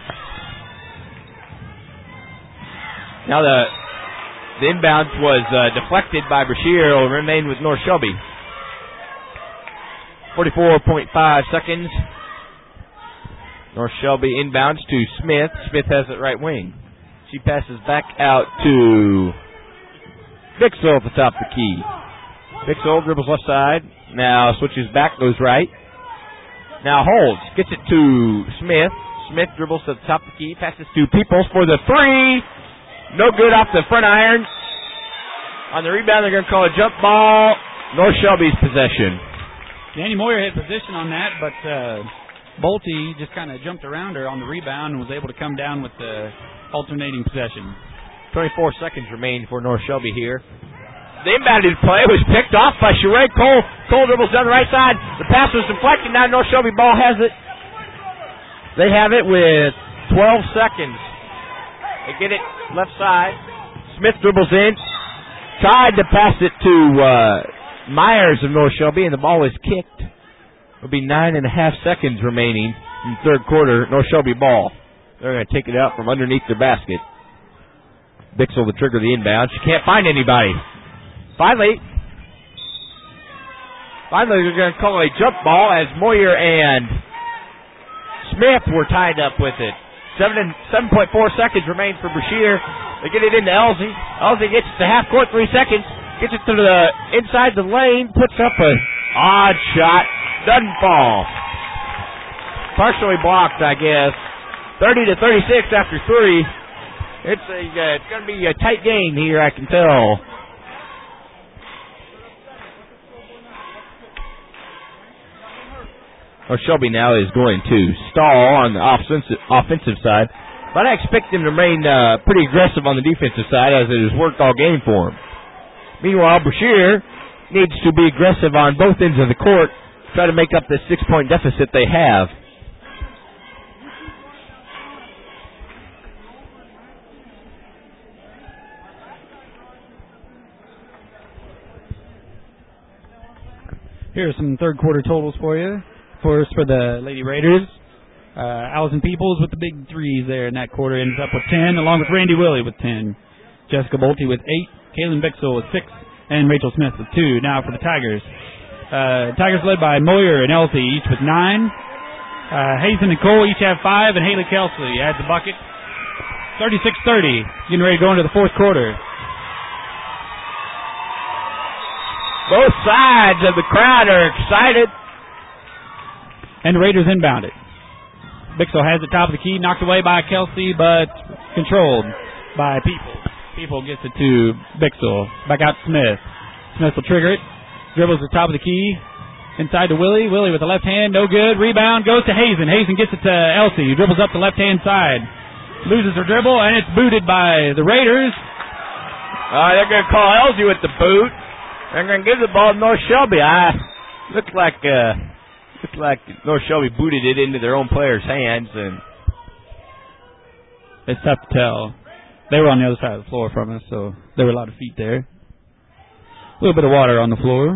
Now the, the inbound was uh, deflected by Brashear. It will remain with North Shelby. forty-four point five seconds. North Shelby inbounds to Smith. Smith has it right wing. She passes back out to Bixel at the top of the key. Bixel dribbles left side. Now switches back, goes right. Now holds. Gets it to Smith. Smith dribbles to the top of the key. Passes to Peoples for the three. No good off the front iron. On the rebound, they're going to call a jump ball. North Shelby's possession. Danny Moyer had position on that, but uh, Bolte just kind of jumped around her on the rebound and was able to come down with the alternating possession. twenty-four seconds remain for North Shelby here. The inbounded play was picked off by Sheree Cole. Cole dribbles down the right side. The pass was deflected. Now North Shelby ball has it. They have it with twelve seconds. They get it left side. Smith dribbles in. Tried to pass it to uh, Myers of North Shelby, and the ball is kicked. It'll be nine and a half seconds remaining in the third quarter. North Shelby ball. They're going to take it out from underneath their basket. Bixel to trigger the inbound. She can't find anybody. Finally, finally they're going to call a jump ball as Moyer and Smith were tied up with it. Seven and seven point four seconds remain for Brashear. They get it into Elsie. Elsie gets it to half court, three seconds. Gets it to the inside the lane. Puts up a odd shot. Doesn't fall. Partially blocked, I guess. Thirty to thirty-six after three. It's a uh, it's going to be a tight game here, I can tell. Or Shelby now is going to stall on the offensive, offensive side. But I expect them to remain uh, pretty aggressive on the defensive side as it has worked all game for them. Meanwhile, Brashear needs to be aggressive on both ends of the court, try to make up the six-point deficit they have. Here are some third quarter totals for you. First for the Lady Raiders. Uh, Allison Peoples with the big threes there in that quarter ends up with ten, along with Randy Willie with ten. Jessica Bolte with eight. Kaylin Bixel with six. And Rachel Smith with two. Now for the Tigers. Uh, Tigers led by Moyer and Elsie, each with nine. Uh, Hazen and Cole each have five, and Haley Kelsey adds a bucket. thirty-six thirty. Getting ready to go into the fourth quarter. Both sides of the crowd are excited. And the Raiders inbound it. Bixel has the top of the key, knocked away by Kelsey, but controlled by People. People gets it to Bixel. Back out to Smith. Smith will trigger it. Dribbles the top of the key. Inside to Willie. Willie with the left hand. No good. Rebound goes to Hazen. Hazen gets it to Elsie, who dribbles up the left-hand side. Loses her dribble, and it's booted by the Raiders. Uh, they're going to call Elsie with the boot. They're going to give the ball to North Shelby. I looks like uh, looks like North Shelby booted it into their own players' hands, and it's tough to tell. They were on the other side of the floor from us, so there were a lot of feet there. A little bit of water on the floor.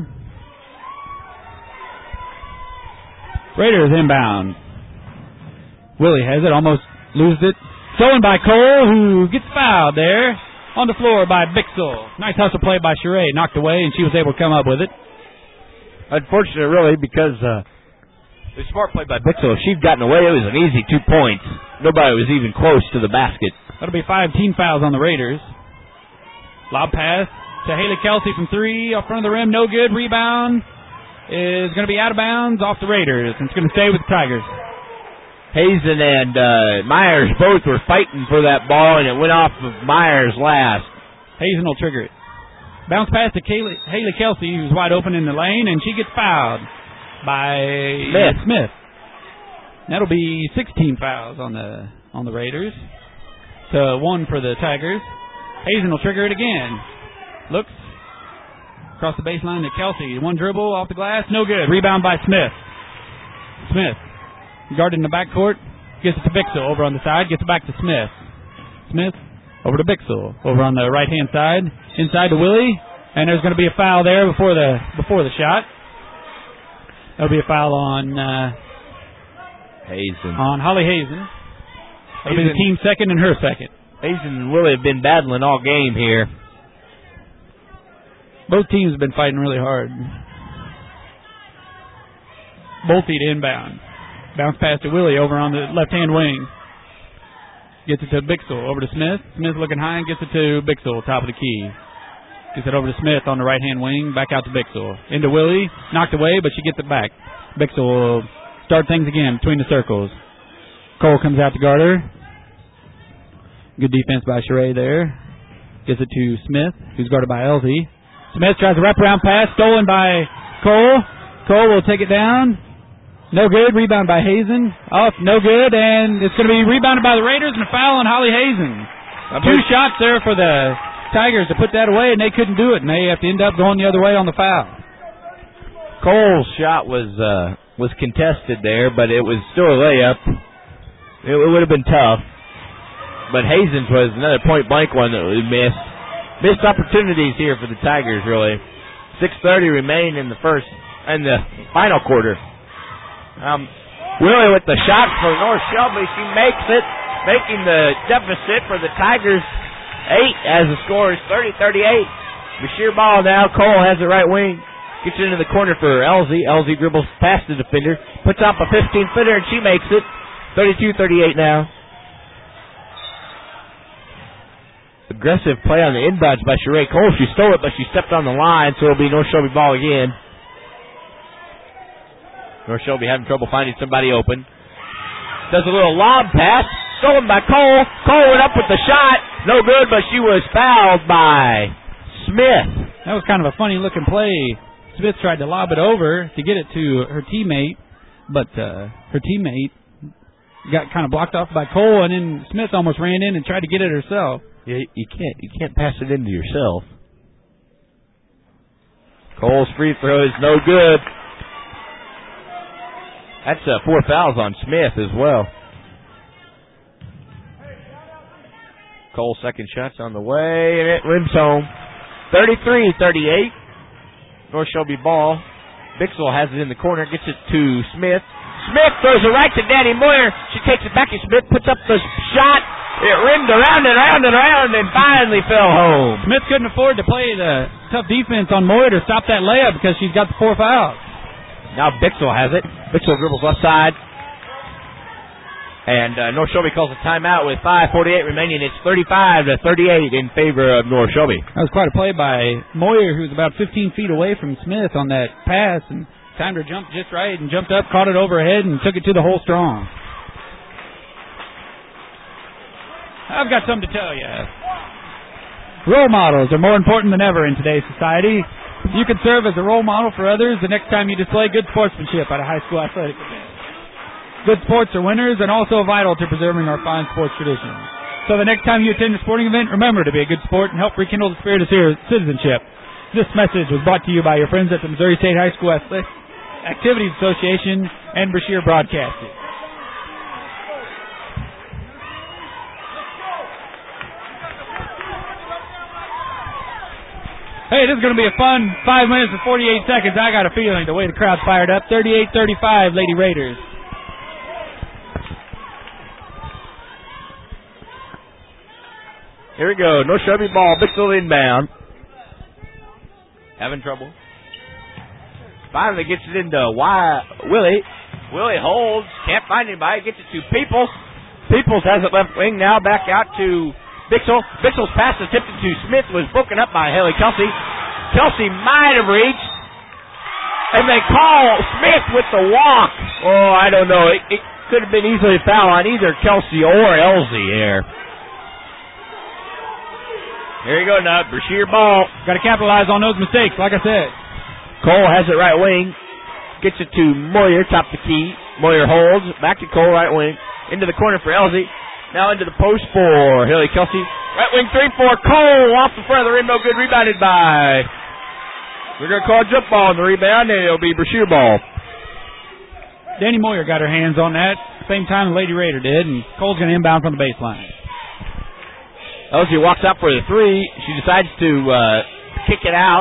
Raiders inbound. Willie has it, almost loses it. Stolen by Cole, who gets fouled there. On the floor by Bixel. Nice hustle play by Sheree. Knocked away, and she was able to come up with it. Unfortunate, really, because uh, the smart play by Bixel, if she'd gotten away, it was an easy two points. Nobody was even close to the basket. That'll be five team fouls on the Raiders. Lob pass to Haley Kelsey from three. Off front of the rim, no good. Rebound is going to be out of bounds off the Raiders. And it's going to stay with the Tigers. Hazen and uh, Myers both were fighting for that ball, and it went off of Myers last. Hazen will trigger it. Bounce pass to Kaylee, Haley Kelsey, who's wide open in the lane, and she gets fouled by Smith. Smith. That'll be sixteen fouls on the on the Raiders. To one for the Tigers. Hazen will trigger it again. Looks across the baseline to Kelsey. One dribble off the glass, no good. Rebound by Smith. Smith. Guarded in the backcourt, gets it to Bixel over on the side, gets it back to Smith. Smith over to Bixel over on the right hand side, inside to Willie, and there's going to be a foul there before the before the shot. There'll be a foul on uh, Hazen on Holly Hazen. That'll be the team second and her second. Hazen and Willie have been battling all game here. Both teams have been fighting really hard. Both feet inbound. Bounce pass to Willie over on the left-hand wing. Gets it to Bixel, over to Smith. Smith looking high and gets it to Bixel, top of the key. Gets it over to Smith on the right-hand wing, back out to Bixel. Into Willie, knocked away, but she gets it back. Bixel will start things again between the circles. Cole comes out to guard her. Good defense by Sheree there. Gets it to Smith, who's guarded by Elsie. Smith tries a wraparound pass, stolen by Cole. Cole will take it down. No good. Rebound by Hazen. Off. No good. And it's going to be rebounded by the Raiders and a foul on Holly Hazen. Two shots there for the Tigers to put that away, and they couldn't do it, and they have to end up going the other way on the foul. Cole's shot was uh, was contested there, but it was still a layup. It, it would have been tough. But Hazen's was another point-blank one that we missed. Missed opportunities here for the Tigers, really. six thirty remain in the first, in the final quarter. Um, Willie with the shot for North Shelby. She makes it, making the deficit for the Tigers eight as the score is thirty thirty-eight. Bashir ball now. Cole has the right wing. Gets it into the corner for Elsie. Elsie dribbles past the defender. Puts up a fifteen-footer, and she makes it. thirty-two thirty-eight now. Aggressive play on the inbounds by Sheree Cole. She stole it, but she stepped on the line, so it'll be North Shelby ball again. North Shelby having trouble finding somebody open. Does a little lob pass. Stolen by Cole. Cole went up with the shot. No good, but she was fouled by Smith. That was kind of a funny looking play. Smith tried to lob it over to get it to her teammate, but uh, her teammate got kind of blocked off by Cole, and then Smith almost ran in and tried to get it herself. Yeah, you can't you can't pass it into yourself. Cole's free throw is no good. That's uh, four fouls on Smith as well. Cole's second shot's on the way, and it rims home. thirty-three thirty-eight. North Shelby ball. Bixel has it in the corner, gets it to Smith. Smith throws it right to Danny Moyer. She takes it back, and Smith puts up the shot. It rimmed around and around and around and finally fell home. Smith couldn't afford to play the tough defense on Moyer to stop that layup because she's got the four fouls. Now Bixel has it. Bixel dribbles left side. And uh, North Shelby calls a timeout with five forty-eight remaining. It's thirty-five to thirty-eight in favor of North Shelby. That was quite a play by Moyer, who's about fifteen feet away from Smith on that pass, and timed her jump just right and jumped up, caught it overhead, and took it to the hole strong. I've got something to tell you. Role models are more important than ever in today's society. You can serve as a role model for others the next time you display good sportsmanship at a high school athletic event. Good sports are winners and also vital to preserving our fine sports traditions. So the next time you attend a sporting event, remember to be a good sport and help rekindle the spirit of citizenship. This message was brought to you by your friends at the Missouri State High School Athletic Activities Association and Brashear Broadcasting. Hey, this is going to be a fun five minutes and forty-eight seconds. I got a feeling the way the crowd's fired up. thirty-eight thirty-five, Lady Raiders. Here we go. North Shelby ball. Bixel inbound. Having trouble. Finally gets it into Why Willie. Willie holds. Can't find anybody. Gets it to Peoples. Peoples has it left wing now. Back out to Bixel. Bixel's pass attempted to Smith was broken up by Haley Kelsey. Kelsey might have reached. And they call Smith with the walk. Oh, I don't know. It, it could have been easily a foul on either Kelsey or Elsie here. Here you go, Nut. Brashear ball. Got to capitalize on those mistakes, like I said. Cole has it right wing. Gets it to Moyer, top the key. Moyer holds. Back to Cole, right wing. Into the corner for Elsie. Now into the post for Haley Kelsey. Right wing three for Cole. Off the front of the rim. No good. Rebounded by. We're going to call a jump ball on the rebound, and it'll be Brashear ball. Danny Moyer got her hands on that. Same time the Lady Raider did, and Cole's going to inbound from the baseline. Elsie walks out for the three. She decides to uh, kick it out.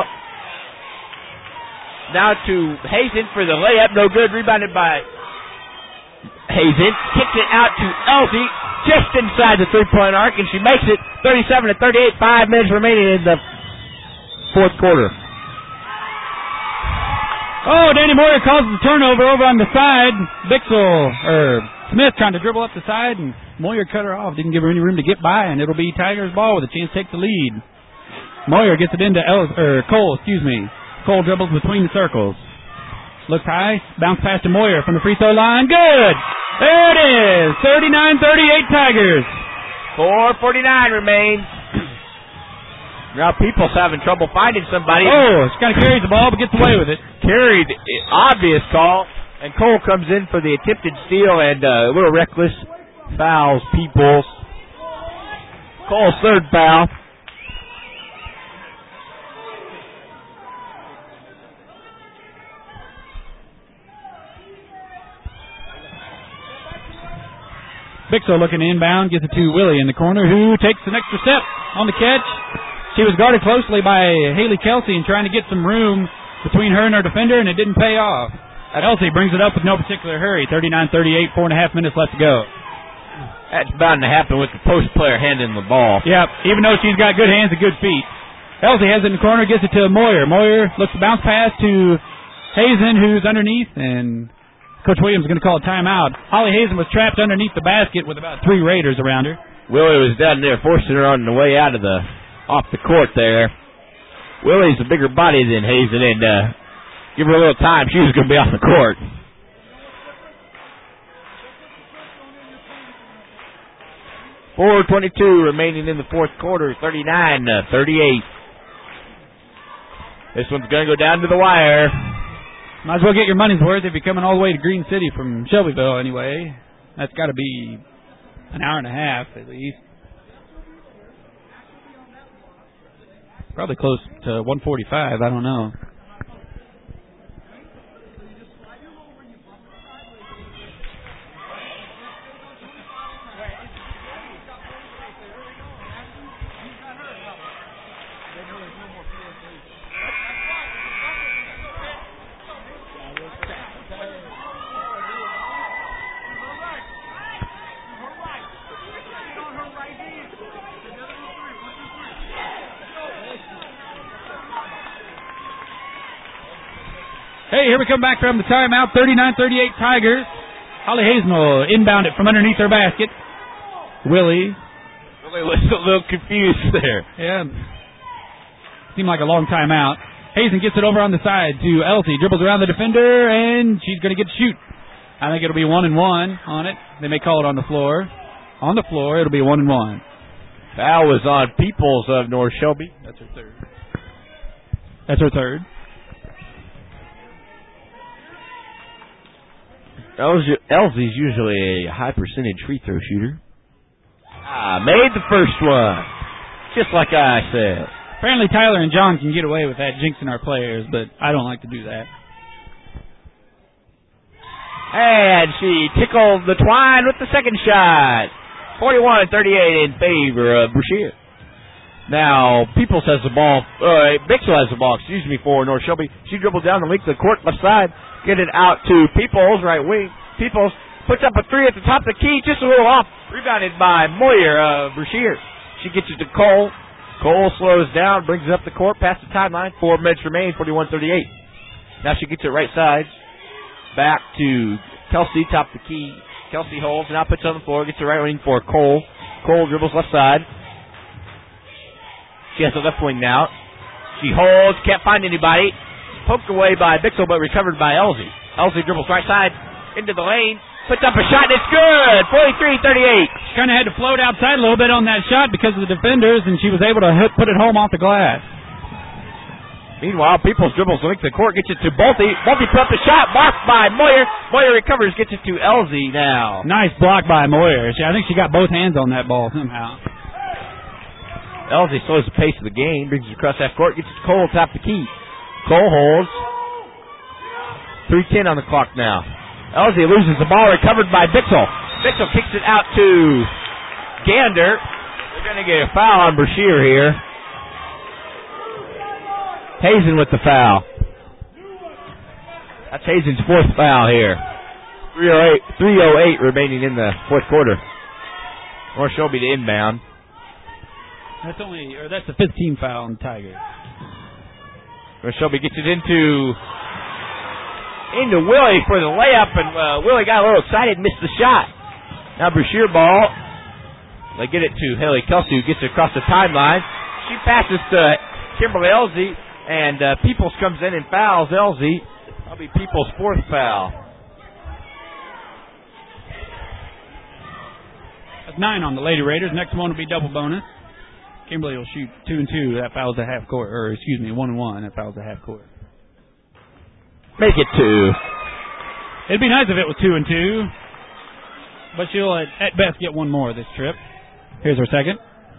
Now to Hazen for the layup. No good. Rebounded by Hazen. Kicks it out to Elsie just inside the three-point arc, and she makes it thirty-seven to thirty-eight. Five minutes remaining in the fourth quarter. Oh, Danny Moyer causes the turnover over on the side. Bixel, or Smith trying to dribble up the side, and Moyer cut her off. Didn't give her any room to get by, and it'll be Tigers ball with a chance to take the lead. Moyer gets it into El- or Cole, excuse me. Cole dribbles between the circles. Looks high, bounce pass to Moyer from the free throw line. Good! There it is! thirty-nine thirty-eight Tigers. four forty-nine remains. Now Peoples having trouble finding somebody. Oh, she kind of carries the ball but gets away with it. Carried, obvious call. And Cole comes in for the attempted steal and uh, a little reckless. Fouls Peoples. Cole's third foul. Bixel looking inbound, gets it to Willie in the corner, who takes an extra step on the catch. She was guarded closely by Haley Kelsey and trying to get some room between her and her defender, and it didn't pay off. Kelsey brings it up with no particular hurry. thirty-nine thirty-eight, four and a half minutes left to go. That's bound to happen with the post player handing the ball. Yep, even though she's got good hands and good feet. Kelsey has it in the corner, gets it to Moyer. Moyer looks to bounce pass to Hazen, who's underneath, and Coach Williams is going to call a timeout. Holly Hazen was trapped underneath the basket with about three Raiders around her. Willie was down there forcing her on the way out of the off the court there. Willie's a bigger body than Hazen, and uh, give her a little time, she was going to be off the court. four twenty-two remaining in the fourth quarter, thirty-nine to thirty-eight. This one's going to go down to the wire. Might as well get your money's worth if you're coming all the way to Green City from Shelbyville anyway. That's got to be an hour and a half at least. Probably close to one forty-five, I don't know. Hey, here we come back from the timeout. thirty-nine thirty-eight Tigers. Holly Hazen inbound it from underneath her basket. Willie. Willie was a little confused there. Yeah. Seemed like a long timeout. Hazen gets it over on the side to Elsie. Dribbles around the defender, and she's going to get to shoot. I think it'll be one and one on it. They may call it on the floor. On the floor, it'll be one and one. Foul was on Peoples of North Shelby. That's her third. That's her third. Elsie's usually a high percentage free throw shooter. Ah, made the first one. Just like I said. Apparently Tyler and John can get away with that, jinxing our players, but I don't like to do that. And she tickled the twine with the second shot. forty-one thirty-eight in favor of Brashear. Now, Peoples has the ball, uh, Bixel has the ball, excuse me, for North Shelby. She dribbled down the length of the court, left side, get it out to Peoples, right wing. Peoples puts up a three at the top of the key, just a little off, rebounded by Moyer of Brashear. She gets it to Cole. Cole slows down, brings it up the court, past the timeline. Four minutes remain, forty-one thirty-eight. Now she gets it right side, back to Kelsey, top of the key. Kelsey holds, now puts it on the floor, gets the right wing for Cole. Cole dribbles left side. She has the left wing now. She holds, can't find anybody. Poked away by Bixel, but recovered by Elsie. Elsie dribbles right side into the lane. Puts up a shot, and it's good! forty-three thirty-eight. She kind of had to float outside a little bit on that shot because of the defenders, and she was able to hit, put it home off the glass. Meanwhile, Peoples dribbles the length of the court, gets it to Bolte. Bolte put up the shot, marked by Moyer. Moyer recovers, gets it to Elsie now. Nice block by Moyer. She, I think she got both hands on that ball somehow. Elsie slows the pace of the game, brings it across half court, gets it to Cole, top the key. Cole holds. three ten on the clock now. Elsie loses the ball, recovered by Bixel. Bixel kicks it out to Gander. They're going to get a foul on Brashear here. Hazen with the foul. That's Hazen's fourth foul here. three oh eight remaining in the fourth quarter. North Shelby to inbound. That's only, or that's the fifth team foul on the Tigers. North Shelby gets it into into Willie for the layup, and uh, Willie got a little excited, missed the shot. Now Brashear ball. They get it to Haley Kelsey, who gets it across the timeline. She passes to Kimberly Elsie, and uh, Peoples comes in and fouls Elsie. That'll be Peoples' fourth foul. That's nine on the Lady Raiders. Next one will be double bonus. Kimberly will shoot two and two. That fouls a half court, or excuse me, one and one. That fouls a half court. Make it two. It'd be nice if it was two and two, but she'll at, at best get one more this trip. Here's her second.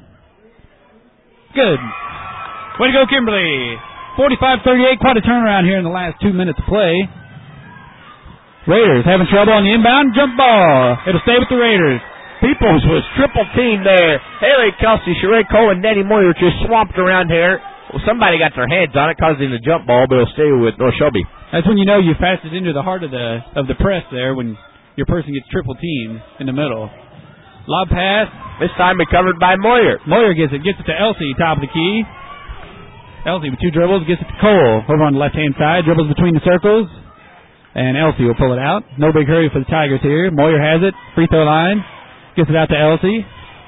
Good. Way to go, Kimberly. forty-five thirty-eight, quite a turnaround here in the last two minutes of play. Raiders having trouble on the inbound. Jump ball. It'll stay with the Raiders. Peoples was triple teamed there. Haley Kelsey, Sheree Cole, and Nettie Moyer just swamped around here. Well, somebody got their hands on it, causing the jump ball, but it'll stay with North Shelby. That's when you know you fasted into the heart of the of the press there, when your person gets triple teamed in the middle. Lob pass. This time recovered by Moyer. Moyer gets it, gets it to Elsie, top of the key. Elsie with two dribbles, gets it to Cole over on the left-hand side, dribbles between the circles, and Elsie will pull it out. No big hurry for the Tigers here. Moyer has it, free throw line, gets it out to Elsie.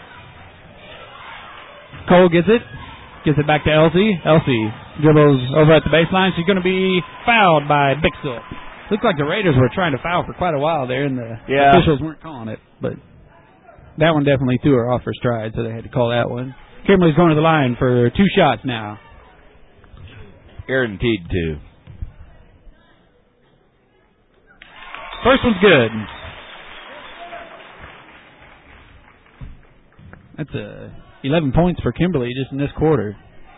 Cole gets it, gets it back to Elsie. Elsie dribbles over at the baseline. She's going to be fouled by Bixel. Looks like the Raiders were trying to foul for quite a while there, and the yeah. officials weren't calling it. But that one definitely threw her off her stride, so they had to call that one. Kimberly's going to the line for two shots now. Guaranteed to. First one's good. That's uh, eleven points for Kimberly just in this quarter.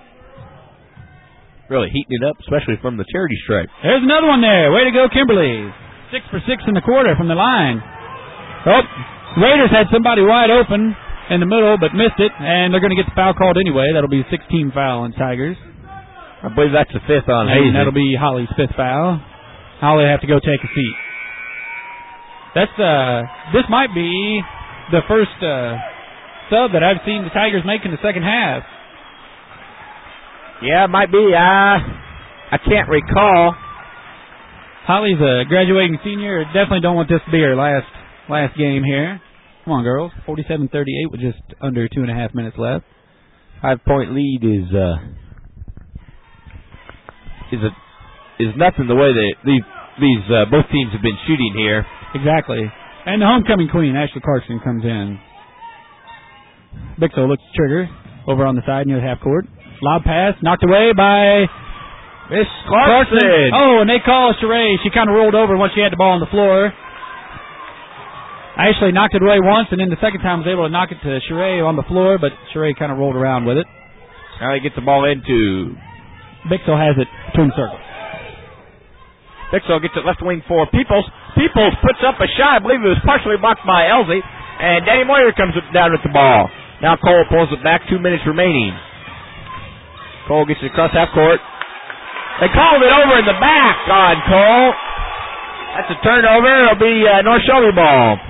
Really heating it up, especially from the charity stripe. There's another one there. Way to go, Kimberly. Six for six in the quarter from the line. Oh, Raiders had somebody wide open in the middle, but missed it, and they're going to get the foul called anyway. That'll be a sixteen foul on Tigers. I believe that's the fifth on and Hazen. That'll be Holly's fifth foul. Holly will have to go take a seat. That's uh, this might be the first uh, sub that I've seen the Tigers make in the second half. Yeah, it might be. I I can't recall. Holly's a graduating senior. Definitely don't want this to be her last last game here. Come on, girls. forty-seven thirty-eight with just under two and a half minutes left. Five-point lead is uh, is a, is nothing the way that these these uh, both teams have been shooting here. Exactly. And the homecoming queen, Ashley Clarkson, comes in. Bixel looks at trigger over on the side near the half court. Lob pass knocked away by Miss Clarkson. Clarkson. Oh, and they call Sheree. She kind of rolled over once she had the ball on the floor. Ashley knocked it away once, and then the second time was able to knock it to Sheree on the floor, but Sheree kind of rolled around with it. Now he gets the ball into... Bixel has it between circles. Bixel gets it left wing for Peoples. Peoples puts up a shot. I believe it was partially blocked by Elsie. And Danny Moyer comes down with the ball. Now Cole pulls it back. Two minutes remaining. Cole gets it across half court. They called it over in the back on Cole. That's a turnover. It'll be uh, North Shelby ball.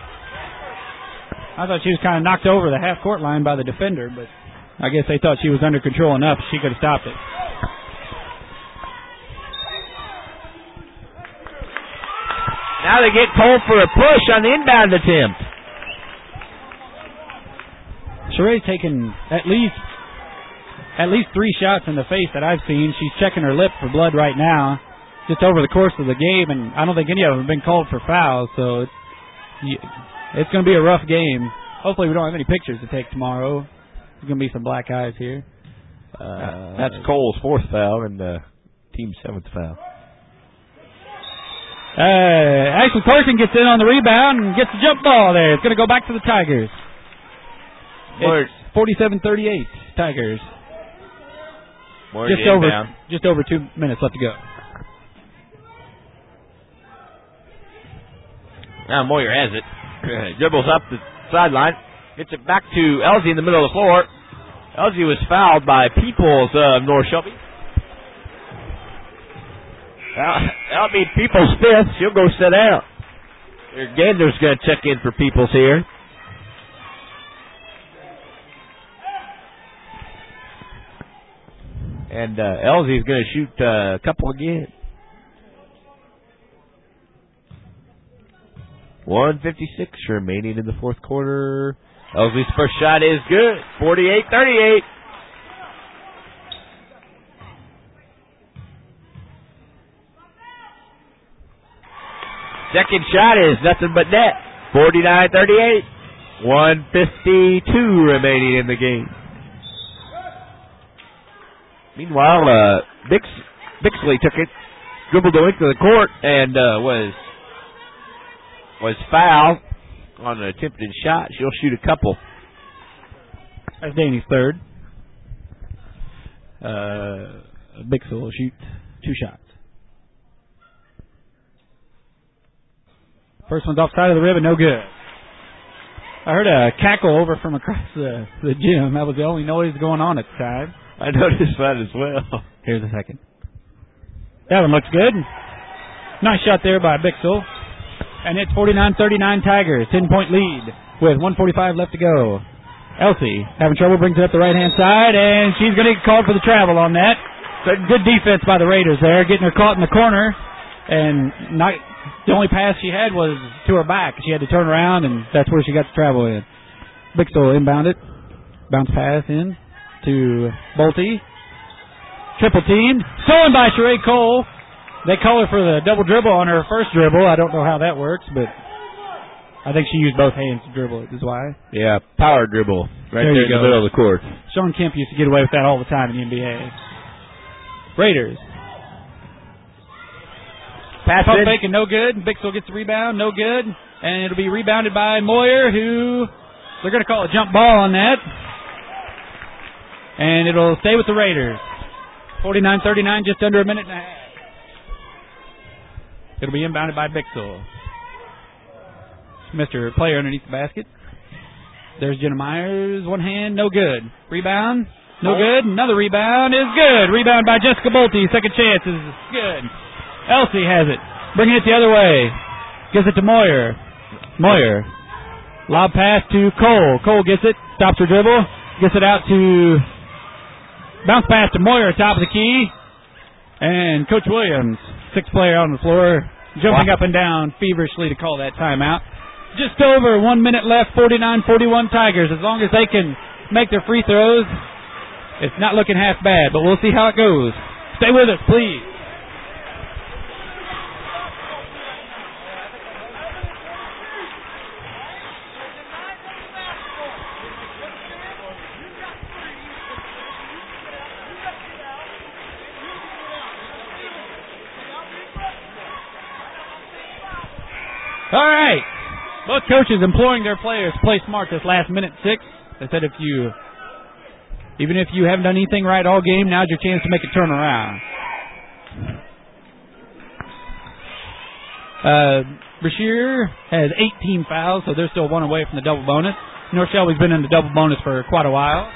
I thought she was kind of knocked over the half court line by the defender, but I guess they thought she was under control enough she could have stopped it. Now they get Cole for a push on the inbound attempt. Sheree's taken at least at least three shots in the face that I've seen. She's checking her lip for blood right now, just over the course of the game, and I don't think any of them have been called for fouls, so it's, it's going to be a rough game. Hopefully we don't have any pictures to take tomorrow. There's going to be some black eyes here. Uh, That's Cole's fourth foul and uh, team's seventh foul. Uh, Ashley Clarkson gets in on the rebound and gets the jump ball there. It's going to go back to the Tigers. It's forty-seven thirty-eight, Tigers. Moyer just over, just over two minutes left to go. Now Moyer has it. Dribbles up the sideline. Gets it back to Elsie in the middle of the floor. Elsie was fouled by Peoples of North Shelby. That'll be Peoples' fifth. She'll go sit out. Gander's going to check in for Peoples here. And uh, Elsie's going to shoot uh, a couple again. one fifty-six remaining in the fourth quarter. Elsie's first shot is good. forty-eight thirty-eight. Second shot is nothing but net. forty-nine thirty-eight. one fifty-two remaining in the game. Meanwhile, uh, Bix, Bixley took it, dribbled the length of the court, and uh, was was fouled on an attempted shot. She'll shoot a couple. That's Danny's third. Uh, Bixley will shoot two shots. First one's offside of the ribbon, no good. I heard a cackle over from across the, the gym. That was the only noise going on at the time. I noticed that as well. Here's the second. That one looks good. Nice shot there by Bixel. And it's forty-nine thirty-nine Tigers. ten-point lead with one forty-five left to go. Elsie having trouble, brings it up the right-hand side, and she's going to get called for the travel on that. So good defense by the Raiders there, getting her caught in the corner. And not the only pass she had was to her back. She had to turn around, and that's where she got the travel in. Bixel inbound it. Bounce pass in to Bolte. Triple teamed. Stolen by Sheree Cole. They call her for the double dribble on her first dribble. I don't know how that works, but I think she used both hands to dribble it, is why. Yeah, power dribble. Right there, there in go. the middle of the court. Sean Kemp used to get away with that all the time in the N B A. Raiders. Pass Pump in. faking, no good. Bixel gets the rebound, no good. And it'll be rebounded by Moyer, who they're going to call a jump ball on that. And it'll stay with the Raiders. forty-nine thirty-nine, just under a minute and a half. It'll be inbounded by Bixel. Mister Player underneath the basket. There's Jenna Myers, one hand, no good. Rebound, no oh. good. Another rebound is good. Rebound by Jessica Bolte. Second chance is good. Elsie has it. Bringing it the other way. Gives it to Moyer. Moyer. Lob pass to Cole. Cole gets it. Stops her dribble. Gets it out to... Bounce pass to Moyer, top of the key. And Coach Williams sixth player on the floor, jumping wow. up and down feverishly to call that timeout. Just over one minute left, forty-nine forty-one Tigers. As long as they can make their free throws, it's not looking half bad, but we'll see how it goes. Stay with us, please. All right. Both coaches imploring their players to play smart this last minute six. They said if you, even if you haven't done anything right all game, now's your chance to make a turnaround. Uh, Brashear has eighteen fouls, so they're still one away from the double bonus. North Shelby's been in the double bonus for quite a while.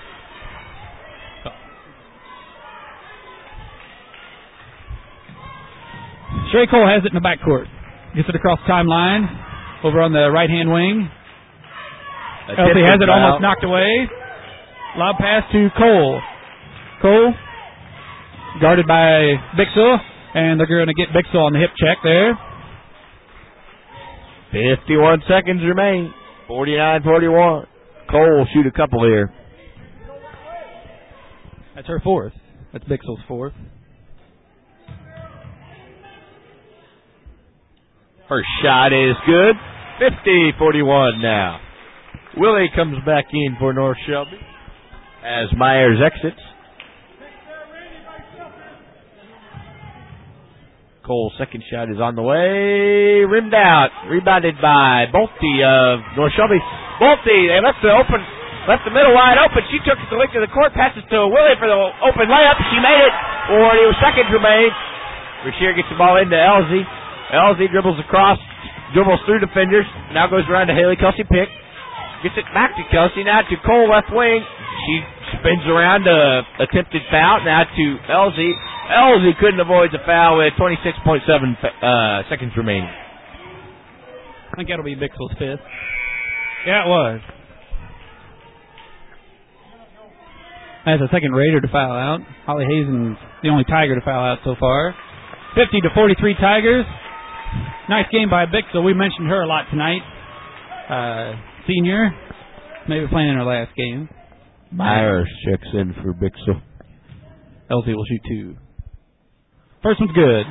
Sherry Cole has it in the backcourt. Gets it across the timeline. Over on the right-hand wing. Elsie has it almost knocked away. Lob pass to Cole. Cole, guarded by Bixel, and they're going to get Bixel on the hip check there. fifty-one seconds remain. forty-nine forty-one. Cole will shoot a couple here. That's her fourth. That's Bixel's fourth. Her shot is good. fifty forty-one now. Willie comes back in for North Shelby as Myers exits. Cole's second shot is on the way. Rimmed out. Rebounded by Bolte of North Shelby. Bolte, they left the open, left the middle wide open. She took it to the length of the court, passes to Willie for the open layup. She made it. forty seconds remain. Brashear gets the ball into Elsie. Elsie dribbles across, dribbles through defenders. Now goes around to Haley Kelsey Pick. Gets it back to Kelsey. Now to Cole left wing. She spins around to attempted foul. Now to Elsie. Elsie couldn't avoid the foul with twenty-six point seven uh, seconds remaining. I think that'll be Bixel's fifth. Yeah, it was. That's a second Raider to foul out. Holly Hazen's the only Tiger to foul out so far. fifty to forty-three Tigers. Nice game by Bixel. We mentioned her a lot tonight. Uh, senior. Maybe playing in her last game. Myers checks in for Bixel. Elsie will shoot two. First one's good.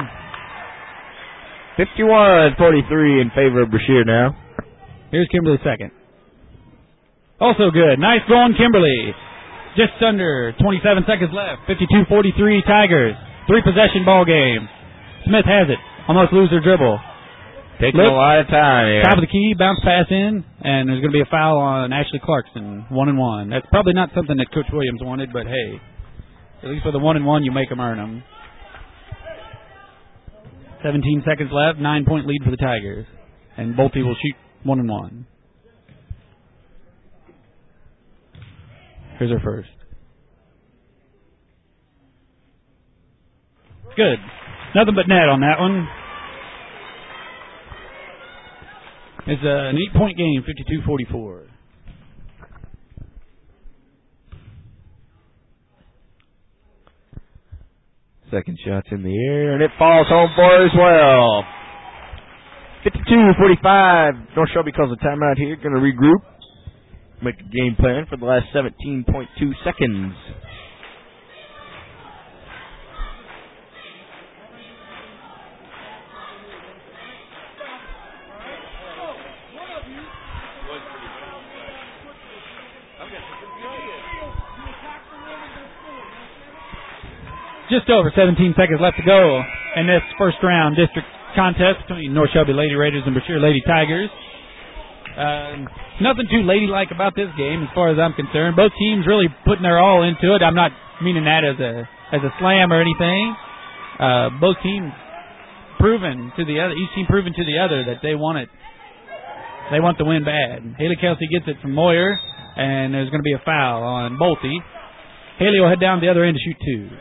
fifty-one forty-three in favor of Brashear now. Here's Kimberly's second. Also good. Nice going, Kimberly. Just under twenty-seven seconds left. fifty-two forty-three Tigers. Three possession ball game. Smith has it. Almost lose their dribble. Taking Look, a lot of time here. Top of the key, bounce pass in, and there's going to be a foul on Ashley Clarkson. One and one. That's probably not something that Coach Williams wanted, but hey, at least with a one and one, you make them earn them. seventeen seconds left. Nine point lead for the Tigers, and Bolte will shoot one and one. Here's her first. Good. Nothing but net on that one. It's an eight-point game, fifty-two forty-four. Second shot's in the air, and it falls home for her as well. fifty-two forty-five. North Shelby calls a timeout here. Going to regroup. Make a game plan for the last seventeen point two seconds. Just over seventeen seconds left to go in this first round district contest between North Shelby Lady Raiders and Brashear Lady Tigers. Um, nothing too ladylike about this game as far as I'm concerned. Both teams really putting their all into it. I'm not meaning that as a as a slam or anything. Uh, both teams proven to the other, each team proven to the other that they want it. They want the win bad. Haley Kelsey gets it from Moyer, and there's going to be a foul on Bolte. Haley will head down the other end to shoot two.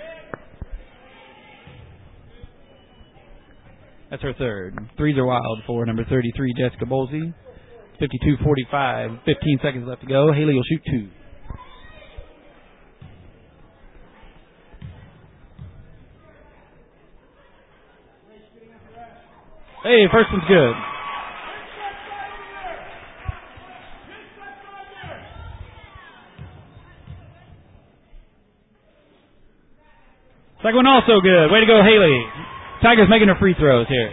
That's her third. Threes are wild for number thirty-three, Jessica Bolsey. fifty-two forty-five. fifteen seconds left to go. Haley will shoot two. Hey, first one's good. Second one also good. Way to go, Haley. Tigers making her free throws here.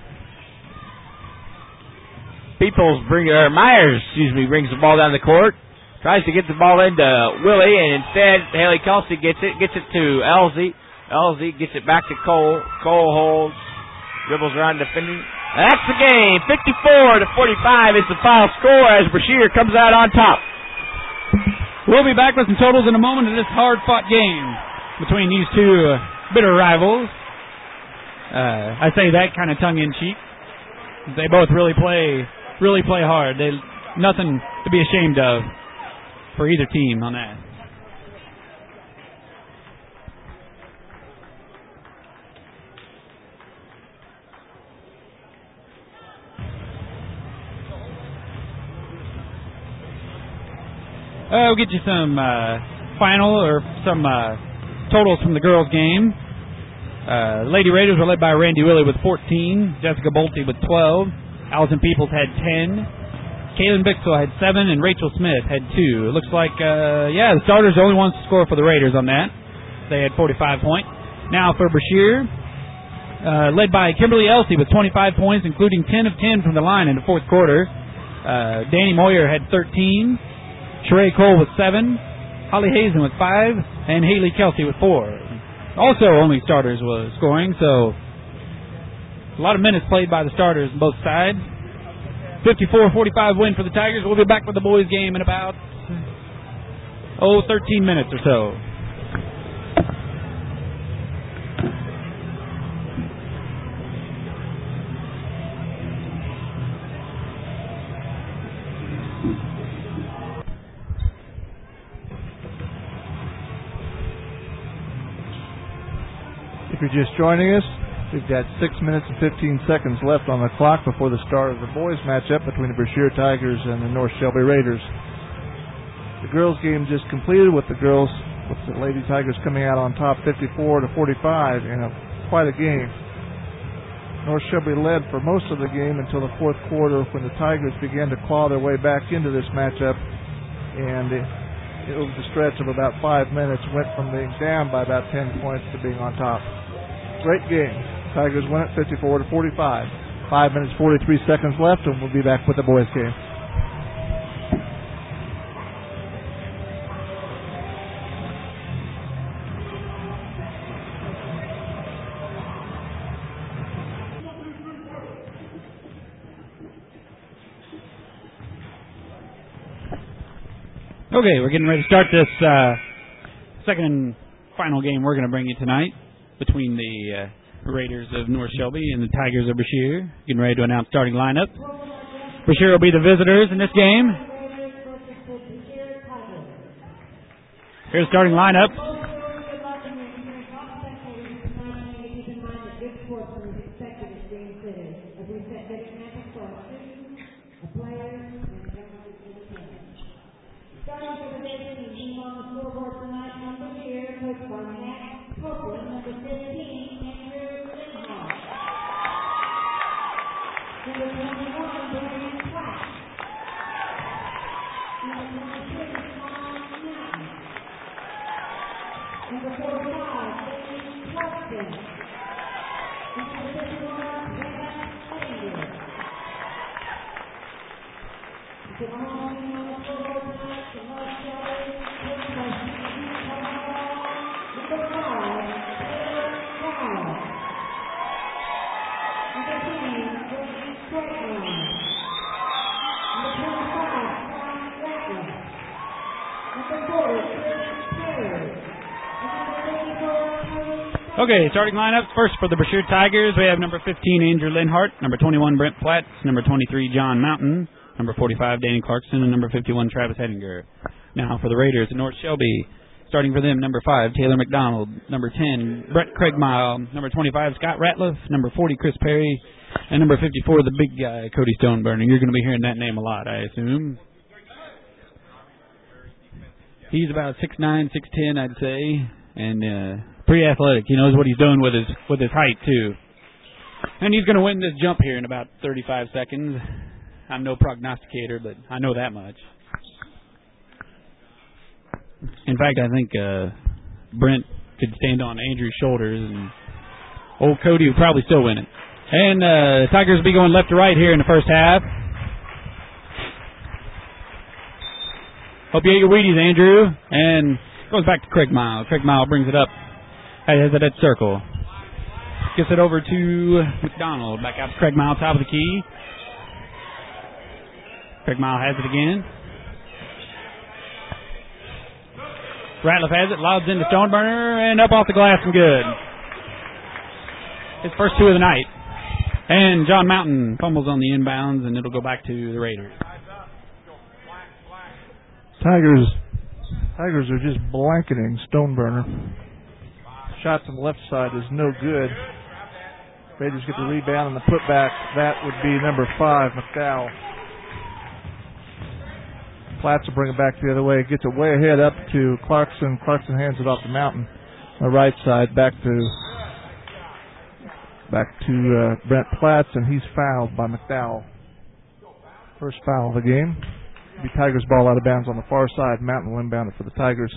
Peoples bring or Myers, excuse me, brings the ball down the court. Tries to get the ball into Willie, and instead Haley Kelsey gets it, gets it to Elsie. Elsie gets it back to Cole. Cole holds, dribbles around defending. That's the game. fifty-four to forty-five is the final score as Brashear comes out on top. We'll be back with some totals in a moment in this hard-fought game between these two uh, bitter rivals. Uh, I say that kind of tongue-in-cheek. They both really play, really play hard. They nothing to be ashamed of for either team on that. Uh, we'll get you some uh, final or some uh, totals from the girls' game. Uh, Lady Raiders were led by Randy Willie with fourteen, Jessica Bolte with twelve, Allison Peoples had ten, Kaylin Bixel had seven, and Rachel Smith had two. It looks like, uh, yeah, the starters are the only ones to score for the Raiders on that. They had forty-five points. Now for Brashear, uh, led by Kimberly Elsie with twenty-five points, including ten of ten from the line in the fourth quarter. Uh, Danny Moyer had thirteen. Sheree Cole with seven, Holly Hazen with five, and Haley Kelsey with four. Also only starters was scoring, so a lot of minutes played by the starters on both sides. fifty-four forty-five win for the Tigers. We'll be back with the boys' game in about, oh, thirteen minutes or so. If you're just joining us, we've got six minutes and fifteen seconds left on the clock before the start of the boys' matchup between the Brashear Tigers and the North Shelby Raiders. The girls' game just completed with the girls, with the Lady Tigers coming out on top fifty-four to forty-five in a, quite a game. North Shelby led for most of the game until the fourth quarter when the Tigers began to claw their way back into this matchup, and it, over the stretch of about five minutes went from being down by about ten points to being on top. Great game. Tigers win it fifty-four to forty-five. Five minutes, forty-three seconds left, and we'll be back with the boys' game. Okay, we're getting ready to start this uh, second and final game we're going to bring you tonight between the uh, Raiders of North Shelby and the Tigers of Brashear. Getting ready to announce starting lineup. Brashear will be the visitors in this game. Here's the starting lineup. Okay, starting lineup. First for the Brashear Tigers, we have number fifteen, Andrew Linhart, number twenty-one, Brent Platts, number twenty-three, John Mountain, number forty-five, Danny Clarkson, and number fifty-one, Travis Hedinger. Now for the Raiders in North Shelby, starting for them, number five, Taylor McDonald, number ten, Brett Craigmile, number twenty-five, Scott Ratliff, number forty, Chris Perry, and number fifty-four, the big guy, Cody Stoneburner. You're going to be hearing that name a lot, I assume. He's about six nine, six ten, I'd say, and uh, pretty athletic. He knows what he's doing with his with his height too. And he's going to win this jump here in about thirty-five seconds. I'm no prognosticator, but I know that much. In fact, I think uh, Brent could stand on Andrew's shoulders, and old Cody would probably still win it. And uh, Tigers will be going left to right here in the first half. Hope you ate your Wheaties, Andrew. And goes back to Craig Mile. Craig Mile brings it up. Has it at circle. Gets it over to McDonald. Back out to Craig Mile, top of the key. Craig Mile has it again. Ratliff has it, lobs into Stoneburner, and up off the glass and good. His first two of the night. And John Mountain fumbles on the inbounds, and it'll go back to the Raiders. Tigers Tigers are just blanketing Stoneburner. Shot from the left side is no good. Raiders get the rebound and the putback. That would be number five, McDowell. Platts will bring it back the other way. Gets it way ahead up to Clarkson. Clarkson hands it off the Mountain. On the right side, back to back to uh, Brent Platts, and he's fouled by McDowell. First foul of the game. It'll be Tigers ball out of bounds on the far side. Mountain will inbound it for the Tigers.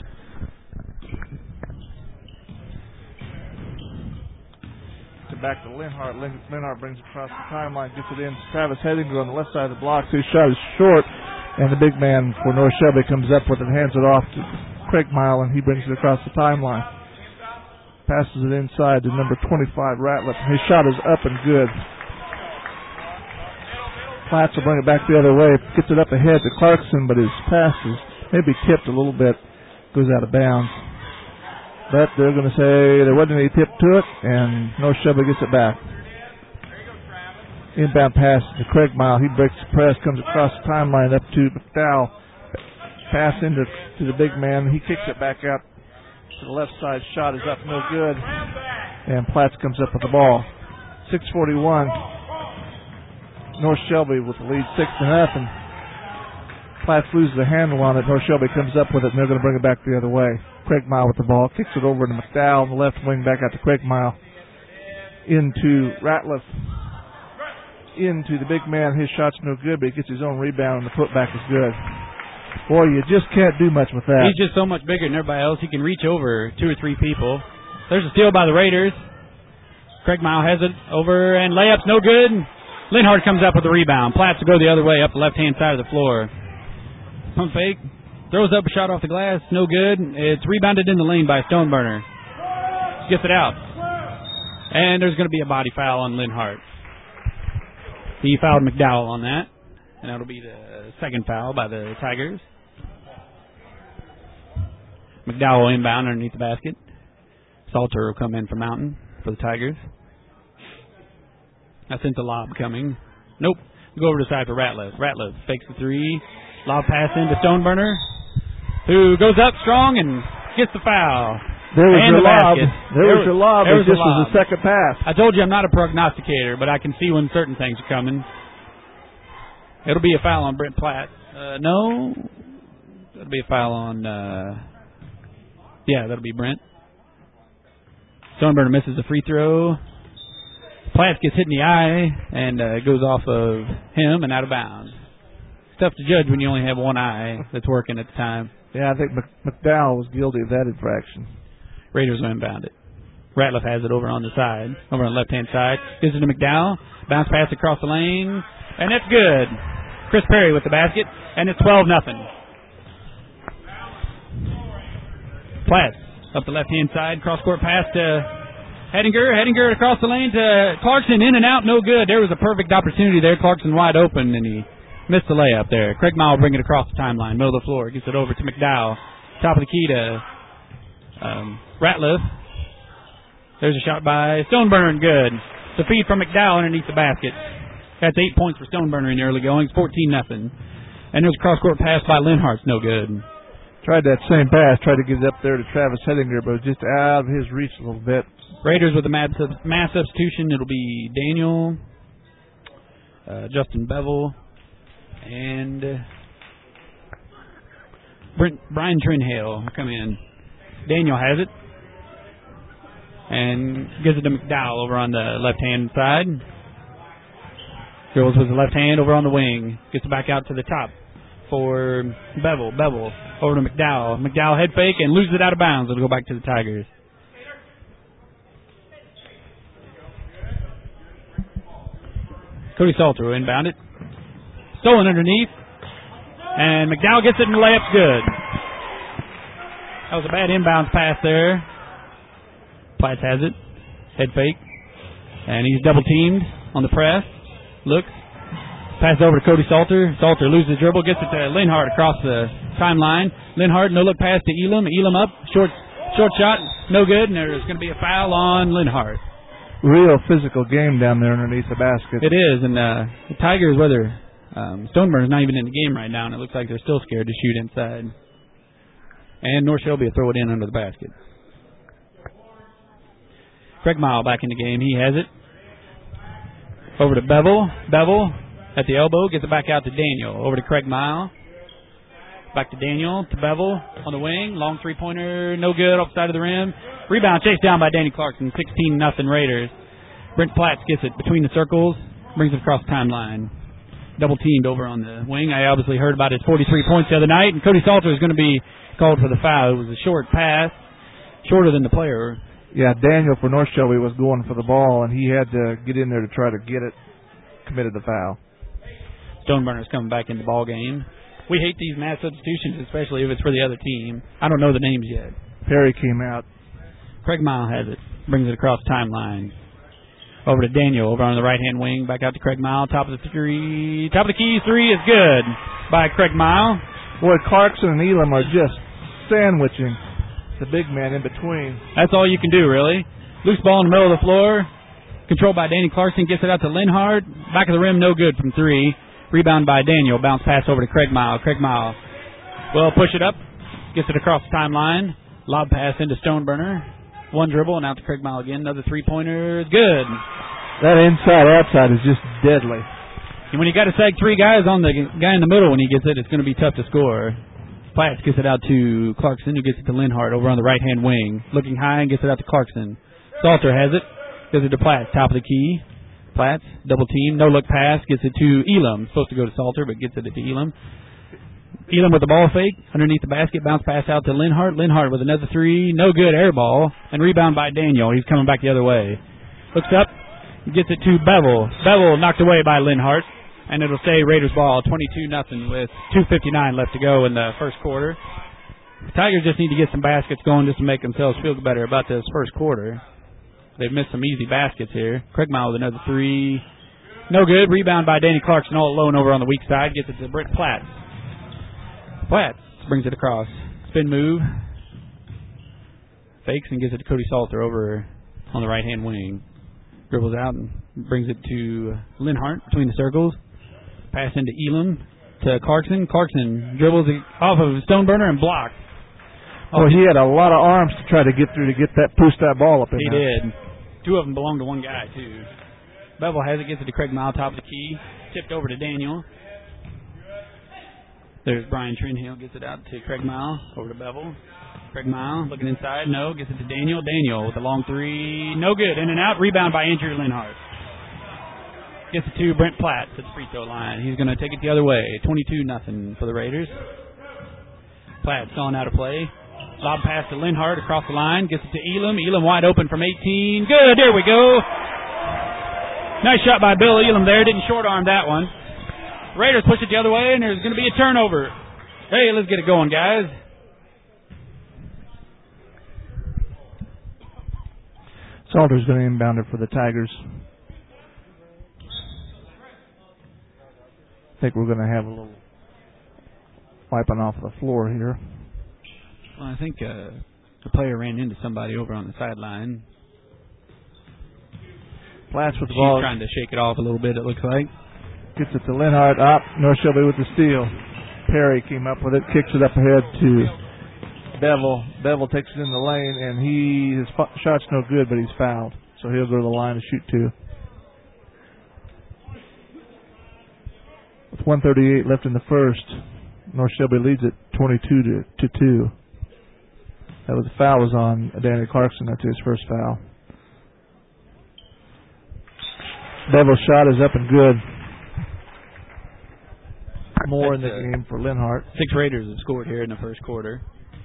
Back to Linhart. Lin- Linhart brings it across the timeline, gets it in. Travis Hedinger on the left side of the block. His shot is short, and the big man for North Shelby comes up with it, hands it off to Craig Mile, and he brings it across the timeline. Passes it inside to number twenty-five, Ratliff. His shot is up and good. Platts will bring it back the other way. Gets it up ahead to Clarkson, but his pass is maybe tipped a little bit. Goes out of bounds. But they're going to say there wasn't any tip to it, and North Shelby gets it back. Inbound pass to Craig Mile. He breaks the press, comes across the timeline up to McDowell. Pass into to the big man. He kicks it back out to the left side. Shot is up, no good. And Platts comes up with the ball. six forty-one. North Shelby with the lead, six to nothing. Platts loses the handle on it. North Shelby comes up with it, and they're going to bring it back the other way. Craig Mile with the ball, kicks it over to McDowell on the left wing, back out to Craig Mile. Into Ratliff. Into the big man. His shot's no good, but he gets his own rebound, and the putback is good. Boy, you just can't do much with that. He's just so much bigger than everybody else. He can reach over two or three people. There's a steal by the Raiders. Craig Mile has it over, and layup's no good. Linhart comes up with the rebound. Platts will go the other way up the left-hand side of the floor. Pump fake. Throws up a shot off the glass. No good. It's rebounded in the lane by Stoneburner. Gets it out. And there's going to be a body foul on Linhart. He fouled McDowell on that. And that'll be the second foul by the Tigers. McDowell inbound underneath the basket. Salter will come in for Mountain for the Tigers. I sent the lob coming. Nope. Go over to the side for Ratliff. Ratliff fakes the three. Lob pass into Stoneburner, who goes up strong and gets the foul. There was and your the lob. basket. There, there was your lob. There was It just lob. was the second pass. I told you I'm not a prognosticator, but I can see when certain things are coming. It'll be a foul on Brent Platt. Uh, no. That'll be a foul on, uh, yeah, that'll be Brent. Stoneburner misses a free throw. Platt gets hit in the eye and uh, goes off of him and out of bounds. It's tough to judge when you only have one eye that's working at the time. Yeah, I think Mc- McDowell was guilty of that infraction. Raiders will inbound it. Ratliff has it over on the side, over on the left-hand side. Gives it to McDowell. Bounce pass across the lane. And that's good. Chris Perry with the basket. And it's twelve nothing. Platts up the left-hand side. Cross-court pass to Hedinger. Hedinger across the lane to Clarkson. In and out. No good. There was a perfect opportunity there. Clarkson wide open, and he missed the layup there. Craig Mile will bring it across the timeline. Middle of the floor. Gets it over to McDowell. Top of the key to um, Ratliff. There's a shot by Stoneburner. Good. The feed from McDowell underneath the basket. That's eight points for Stoneburner in the early goings. fourteen nothing. And there's a cross-court pass by Linhart's no good. Tried that same pass. Tried to get it up there to Travis Hedinger, but it was just out of his reach a little bit. Raiders with a mass, mass substitution. It'll be Daniel, uh, Justin Bevel, and uh, Brent, Brian Trinhale will come in. Daniel has it and gives it to McDowell over on the left-hand side. Dribbles with the left hand over on the wing. Gets it back out to the top for Bevel. Bevel over to McDowell. McDowell head fake and loses it out of bounds. It'll go back to the Tigers. Cody Salter will inbound it. Stolen underneath. And McDowell gets it and the layup's good. That was a bad inbounds pass there. Platts has it. Head fake. And he's double teamed on the press. Looks. Passes over to Cody Salter. Salter loses the dribble. Gets it to Linhart across the timeline. Linhart, no look pass to Elam. Elam up. Short short shot. No good. And there's going to be a foul on Linhart. Real physical game down there underneath the basket. It is. And uh, the Tigers, whether um, Stoneburner's not even in the game right now, and it looks like they're still scared to shoot inside. And North Shelby will throw it in under the basket. Craig Mile back in the game. He has it. Over to Bevel. Bevel at the elbow. Gets it back out to Daniel. Over to Craig Mile. Back to Daniel. To Bevel on the wing. Long three-pointer. No good. Off the side of the rim. Rebound chased down by Danny Clarkson. sixteen nothing Raiders. Brent Platts gets it between the circles. Brings it across the timeline. Double teamed over on the wing. I obviously heard about his forty-three points the other night. And Cody Salter is going to be called for the foul. It was a short pass. Shorter than the player. Yeah, Daniel for North Shelby was going for the ball, and he had to get in there to try to get it. Committed the foul. Stoneburner's coming back in the ball game. We hate these mass substitutions, especially if it's for the other team. I don't know the names yet. Perry came out. Craig Mile has it. Brings it across the timeline. Over to Daniel, over on the right-hand wing. Back out to Craig Mile. Top of the three. Top of the key. Three is good by Craig Mile. Boy, Clarkson and Elam are just sandwiching the big man in between. That's all you can do, really. Loose ball in the middle of the floor. Controlled by Danny Clarkson. Gets it out to Linhart. Back of the rim, no good from three. Rebound by Daniel. Bounce pass over to Craig Mile. Craig Mile will push it up. Gets it across the timeline. Lob pass into Stoneburner. One dribble and out to Craig Mile again. Another three-pointer is good. That inside-outside is just deadly. And when you got to sag three guys on the guy in the middle when he gets it, it's going to be tough to score. Platts gets it out to Clarkson, who gets it to Linhart over on the right-hand wing. Looking high and gets it out to Clarkson. Salter has it. Gives it to Platts, top of the key. Platts, double team, no look pass, gets it to Elam. Supposed to go to Salter, but gets it to Elam. Elam with the ball fake, underneath the basket, bounce pass out to Linhart. Linhart with another three, no good, air ball, and rebound by Daniel. He's coming back the other way. Looks up, gets it to Bevel. Bevel knocked away by Linhart, and it'll stay Raiders ball, twenty-two nothing with two fifty-nine left to go in the first quarter. The Tigers just need to get some baskets going just to make themselves feel better about this first quarter. They've missed some easy baskets here. Craig Mile with another three. No good. Rebound by Danny Clarkson all alone over on the weak side. Gets it to Brent Platts. Platts brings it across. Spin move. Fakes and gives it to Cody Salter over on the right-hand wing. Dribbles out and brings it to Linhart between the circles. Pass into Elam to Clarkson. Clarkson dribbles off of Stoneburner and blocks. Oh, he had a lot of arms to try to get through to get that, push that ball up in he there. He did. Two of them belong to one guy, too. Bevel has it, gets it to Craig Mile, top of the key. Tipped over to Daniel. There's Brian Trinhill, gets it out to Craig Mile, over to Bevel. Craig Mile looking inside, no, gets it to Daniel. Daniel with a long three, no good. In and out, rebound by Andrew Linhart. Gets it to Brent Platts at the free throw line. He's going to take it the other way. twenty-two nothing for the Raiders. Platts gone out of play. Lob pass to Linhart across the line. Gets it to Elam. Elam wide open from eighteen. Good. There we go. Nice shot by Bill Elam there. Didn't short arm that one. Raiders push it the other way, and there's going to be a turnover. Hey, let's get it going, guys. Salter's going to inbound it for the Tigers. I think we're going to have a little wiping off the floor here. Well, I think uh, the player ran into somebody over on the sideline. Platts with the She's ball. Trying to shake it off a little bit, it looks like. Gets it to Linhart. Up. North Shelby with the steal. Perry came up with it. Kicks it up ahead to Bevel. Bevel takes it in the lane, and he his shot's no good, but he's fouled. So he'll go to the line to shoot two. With one thirty-eight left in the first, North Shelby leads it twenty-two to two. That was the foul was on Danny Clarkson. That's his first foul. Bevel's shot is up and good. more in the That's, uh, game for Linhart. Six Raiders have scored here in the first quarter.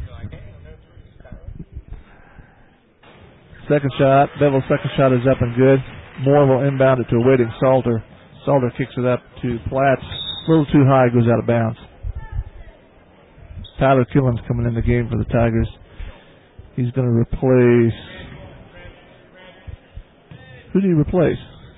Second shot. Bevel's second shot is up and good. Moore will inbound it to a waiting Salter. Salter kicks it up to Platts. A little too high, goes out of bounds. Tyler Killen's coming in the game for the Tigers. He's going to replace... Who did he replace?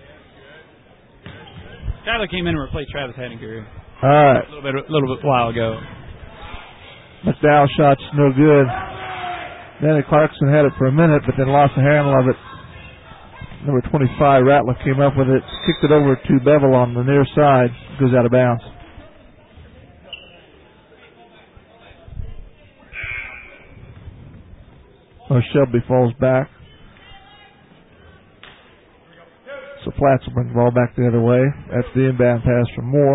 Tyler came in and replaced Travis Henninger All right. a little bit, a little bit while ago. McDowell shot's no good. Danny Clarkson had it for a minute, but then lost the handle of it. Number twenty-five, Ratliff, came up with it, kicked it over to Bevel on the near side, goes out of bounds. North Shelby falls back. So Platts will bring the ball back the other way. That's the inbound pass from Moore.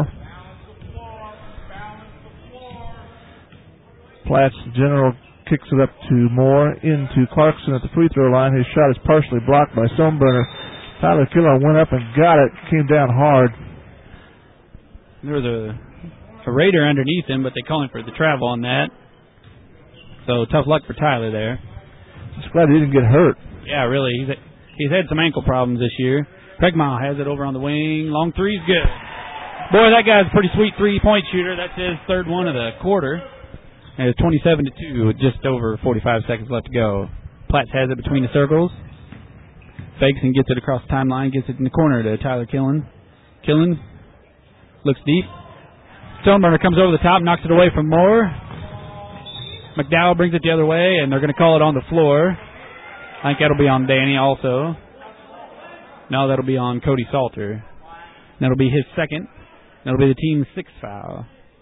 Platts, the general, kicks it up to Moore, into Clarkson at the free throw line. His shot is partially blocked by Stoneburner. Tyler Killen went up and got it, came down hard. There was a, a Raider underneath him, but they call him for the travel on that. So tough luck for Tyler there. Just glad he didn't get hurt. Yeah, really. He's, he's had some ankle problems this year. Craigmile has it over on the wing. Long three's good. Boy, that guy's a pretty sweet three-point shooter. That's his third one of the quarter. And it's twenty-seven to two with just over forty-five seconds left to go. Platts has it between the circles. Fakes and gets it across the timeline. Gets it in the corner to Tyler Killen. Killen looks deep. Stoneburner comes over the top, knocks it away from Moore. McDowell brings it the other way, and they're going to call it on the floor. I think that'll be on Danny also. No, that'll be on Cody Salter. That'll be his second. That'll be the team's sixth foul.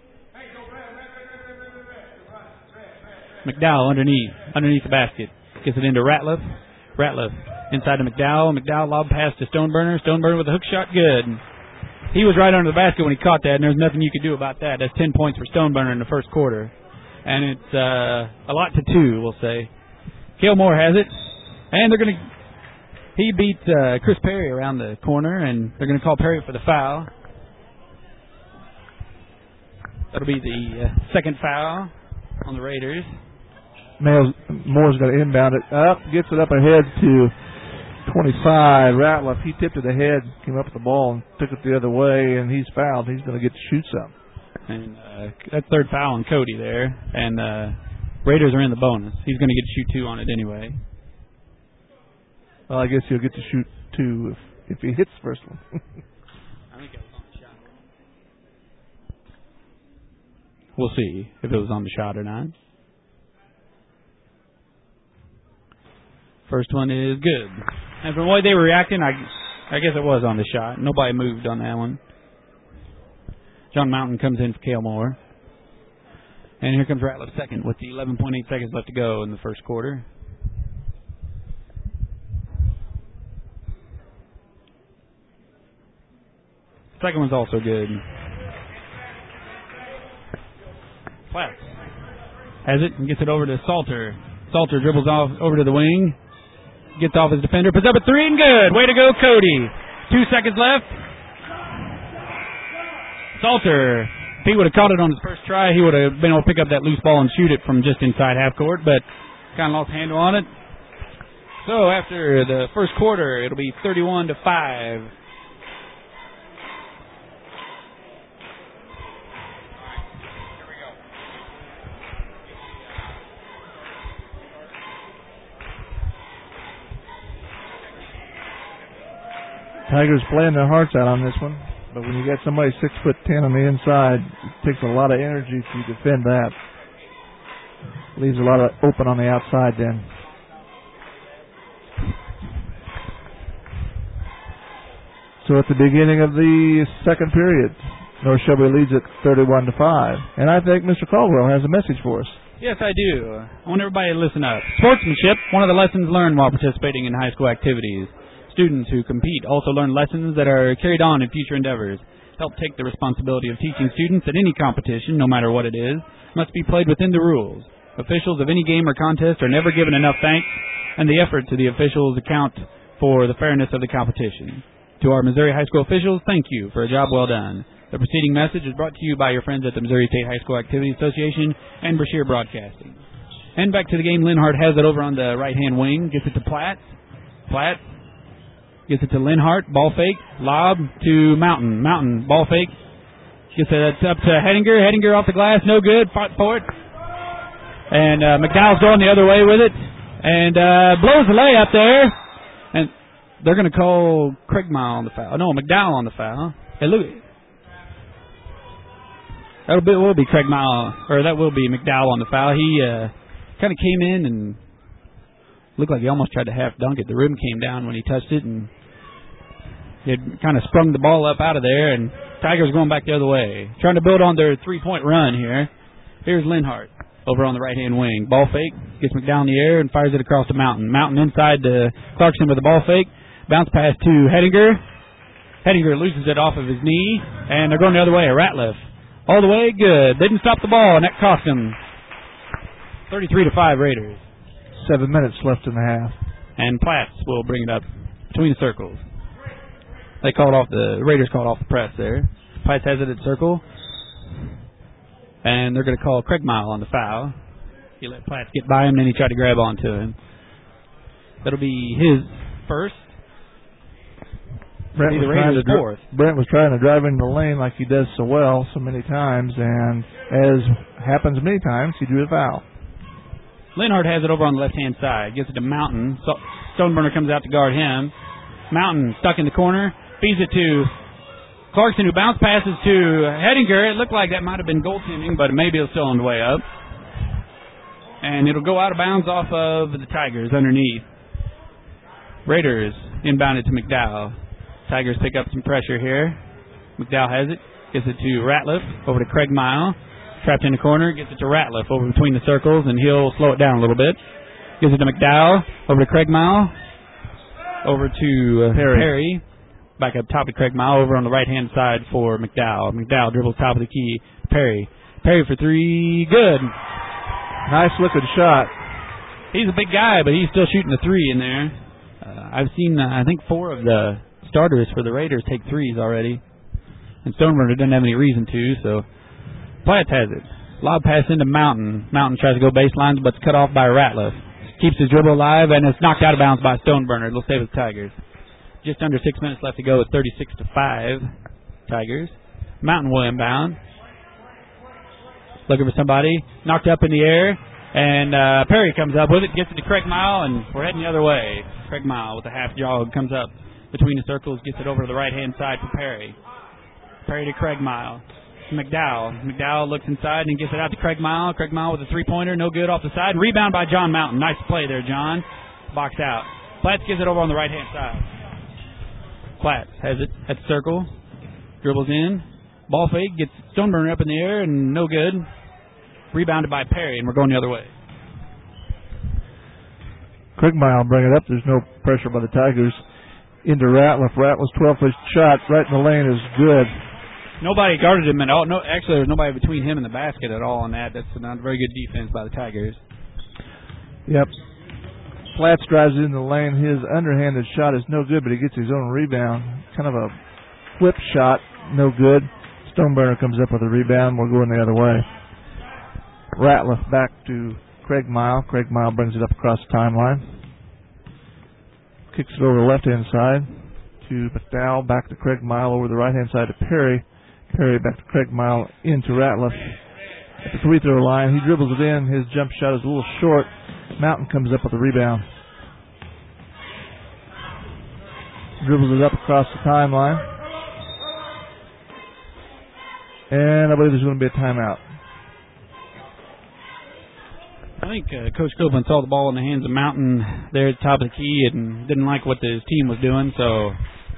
McDowell underneath, underneath the basket. Gets it into Ratliff. Ratliff inside to McDowell. McDowell lob pass to Stoneburner. Stoneburner with a hook shot, good. He was right under the basket when he caught that, and there's nothing you could do about that. That's ten points for Stoneburner in the first quarter. And it's uh, a lot to two, we'll say. Cale Moore has it, and they're going to... He beat uh, Chris Perry around the corner, and they're going to call Perry for the foul. That'll be the uh, second foul on the Raiders. Moore's going to inbound it up, gets it up ahead to twenty-five. Ratliff, he tipped it ahead, came up with the ball and took it the other way, and he's fouled. He's going to get to shoot some. And uh, that's third foul on Cody there, and uh, Raiders are in the bonus. He's going to get to shoot two on it anyway. Well, I guess he'll get to shoot two if, if he hits the first one. I think it was on the shot. We'll see if it was on the shot or not. First one is good. And from the way they were reacting, I, I guess it was on the shot. Nobody moved on that one. John Mountain comes in for Cale Moore. And here comes Ratliff second with the eleven point eight seconds left to go in the first quarter. Second one's also good. Platts has it and gets it over to Salter. Salter dribbles off over to the wing. Gets off his defender. Puts up a three and good. Way to go, Cody. Two seconds left. Salter, if he would have caught it on his first try, he would have been able to pick up that loose ball and shoot it from just inside half court, but kind of lost handle on it. So after the first quarter, it'll be thirty-one to five. Tigers playing their hearts out on this one, but when you got somebody six foot ten on the inside, it takes a lot of energy to defend that. Leaves a lot of open on the outside then. So at the beginning of the second period, North Shelby leads it thirty-one to five, and I think Mister Caldwell has a message for us. Yes, I do. I want everybody to listen up. Sportsmanship, one of the lessons learned while participating in high school activities. Students who compete also learn lessons that are carried on in future endeavors. Help take the responsibility of teaching students that any competition, no matter what it is, must be played within the rules. Officials of any game or contest are never given enough thanks, and the effort to the officials account for the fairness of the competition. To our Missouri high school officials, thank you for a job well done. The preceding message is brought to you by your friends at the Missouri State High School Activity Association and Brashear Broadcasting. And back to the game. Linhart has it over on the right-hand wing. Gets it to Platt. Platt gets it to Linhart. Ball fake. Lob to Mountain. Mountain. Ball fake. Gets it up to Hedinger. Hedinger off the glass. No good. Fought for it. And uh, McDowell's going the other way with it. And uh, blows the layup there. And they're going to call Craig Mile on the foul. No, McDowell on the foul. Hey, look. That'll be, will be Craig Mile, or that will be McDowell on the foul. He uh, kind of came in and looked like he almost tried to half dunk it. The rim came down when he touched it, and he had kind of sprung the ball up out of there, and Tigers going back the other way. Trying to build on their three-point run here. Here's Linhart over on the right-hand wing. Ball fake, gets McDowell in the air and fires it across the Mountain. Mountain inside to Clarkson with the ball fake. Bounce pass to Hedinger. Hedinger loses it off of his knee, and they're going the other way. Ratliff. All the way, good. They didn't stop the ball, and that cost them thirty-three to five Raiders. Seven minutes left in the half. And Platts will bring it up between the circles. They called off the Raiders called off the press there. Platts has it at circle. And they're going to call Craig Mile on the foul. He let Platts get by him, and then he tried to grab onto him. That'll be his first. Brent was, trying to fourth. Dr- Brent was trying to drive into the lane like he does so well so many times, and as happens many times, he drew a foul. Linhart has it over on the left-hand side. Gives it to Mountain. So Stoneburner comes out to guard him. Mountain stuck in the corner. Feeds it to Clarkson, who bounce passes to Hedinger. It looked like that might have been goaltending, but maybe it's still on the way up. And it'll go out of bounds off of the Tigers underneath. Raiders inbounded to McDowell. Tigers pick up some pressure here. McDowell has it. Gets it to Ratliff. Over to Craig Mile. Trapped in the corner. Gets it to Ratliff over between the circles, and he'll slow it down a little bit. Gives it to McDowell. Over to Craig Mile. Over to uh, Perry. Perry. Back up top of Craig Mile. Over on the right-hand side for McDowell. McDowell dribbles top of the key. Perry. Perry for three. Good. Nice looking shot. He's a big guy, but he's still shooting a three in there. Uh, I've seen, uh, I think, four of the starters for the Raiders take threes already. And Stoneburner doesn't have any reason to, so Platt has it. Lob pass into Mountain. Mountain tries to go baselines, but it's cut off by Ratliff. Keeps his dribble alive, and it's knocked out of bounds by Stoneburner. It'll stay with the Tigers. Just under six minutes left to go with thirty-six to five Tigers. Mountain will inbound. Looking for somebody. Knocked up in the air, and uh, Perry comes up with it, gets it to Craig Mile, and we're heading the other way. Craig Mile with a half jog comes up between the circles, gets it over to the right-hand side for Perry. Perry to Craig Mile. McDowell. McDowell looks inside and gets it out to Craig Mile. Craig Mile with a three-pointer, no good off the side. Rebound by John Mountain. Nice play there, John. Box out. Platts gives it over on the right-hand side. Platts has it at the circle. Dribbles in. Ball fake. Gets Stoneburner up in the air and no good. Rebounded by Perry, and we're going the other way. Craig Mile bring it up. There's no pressure by the Tigers. Into Ratliff. Ratliff's twelve-foot shot right in the lane is good. Nobody guarded him at all. No, actually, there's nobody between him and the basket at all on that. That's not a very good defense by the Tigers. Yep. Platts drives into the lane. His underhanded shot is no good, but he gets his own rebound. Kind of a flip shot, no good. Stoneburner comes up with a rebound. We're going the other way. Ratliff back to Craig Mile. Craig Mile brings it up across the timeline. Kicks it over the left-hand side to McDowell. Back to Craig Mile over the right-hand side to Perry. Perry back to Craig Mile into Ratliff at the free throw line. He dribbles it in. His jump shot is a little short. Mountain comes up with a rebound. Dribbles it up across the timeline. And I believe there's going to be a timeout. I think uh, Coach Copeland saw the ball in the hands of Mountain there at the top of the key and didn't like what his team was doing, so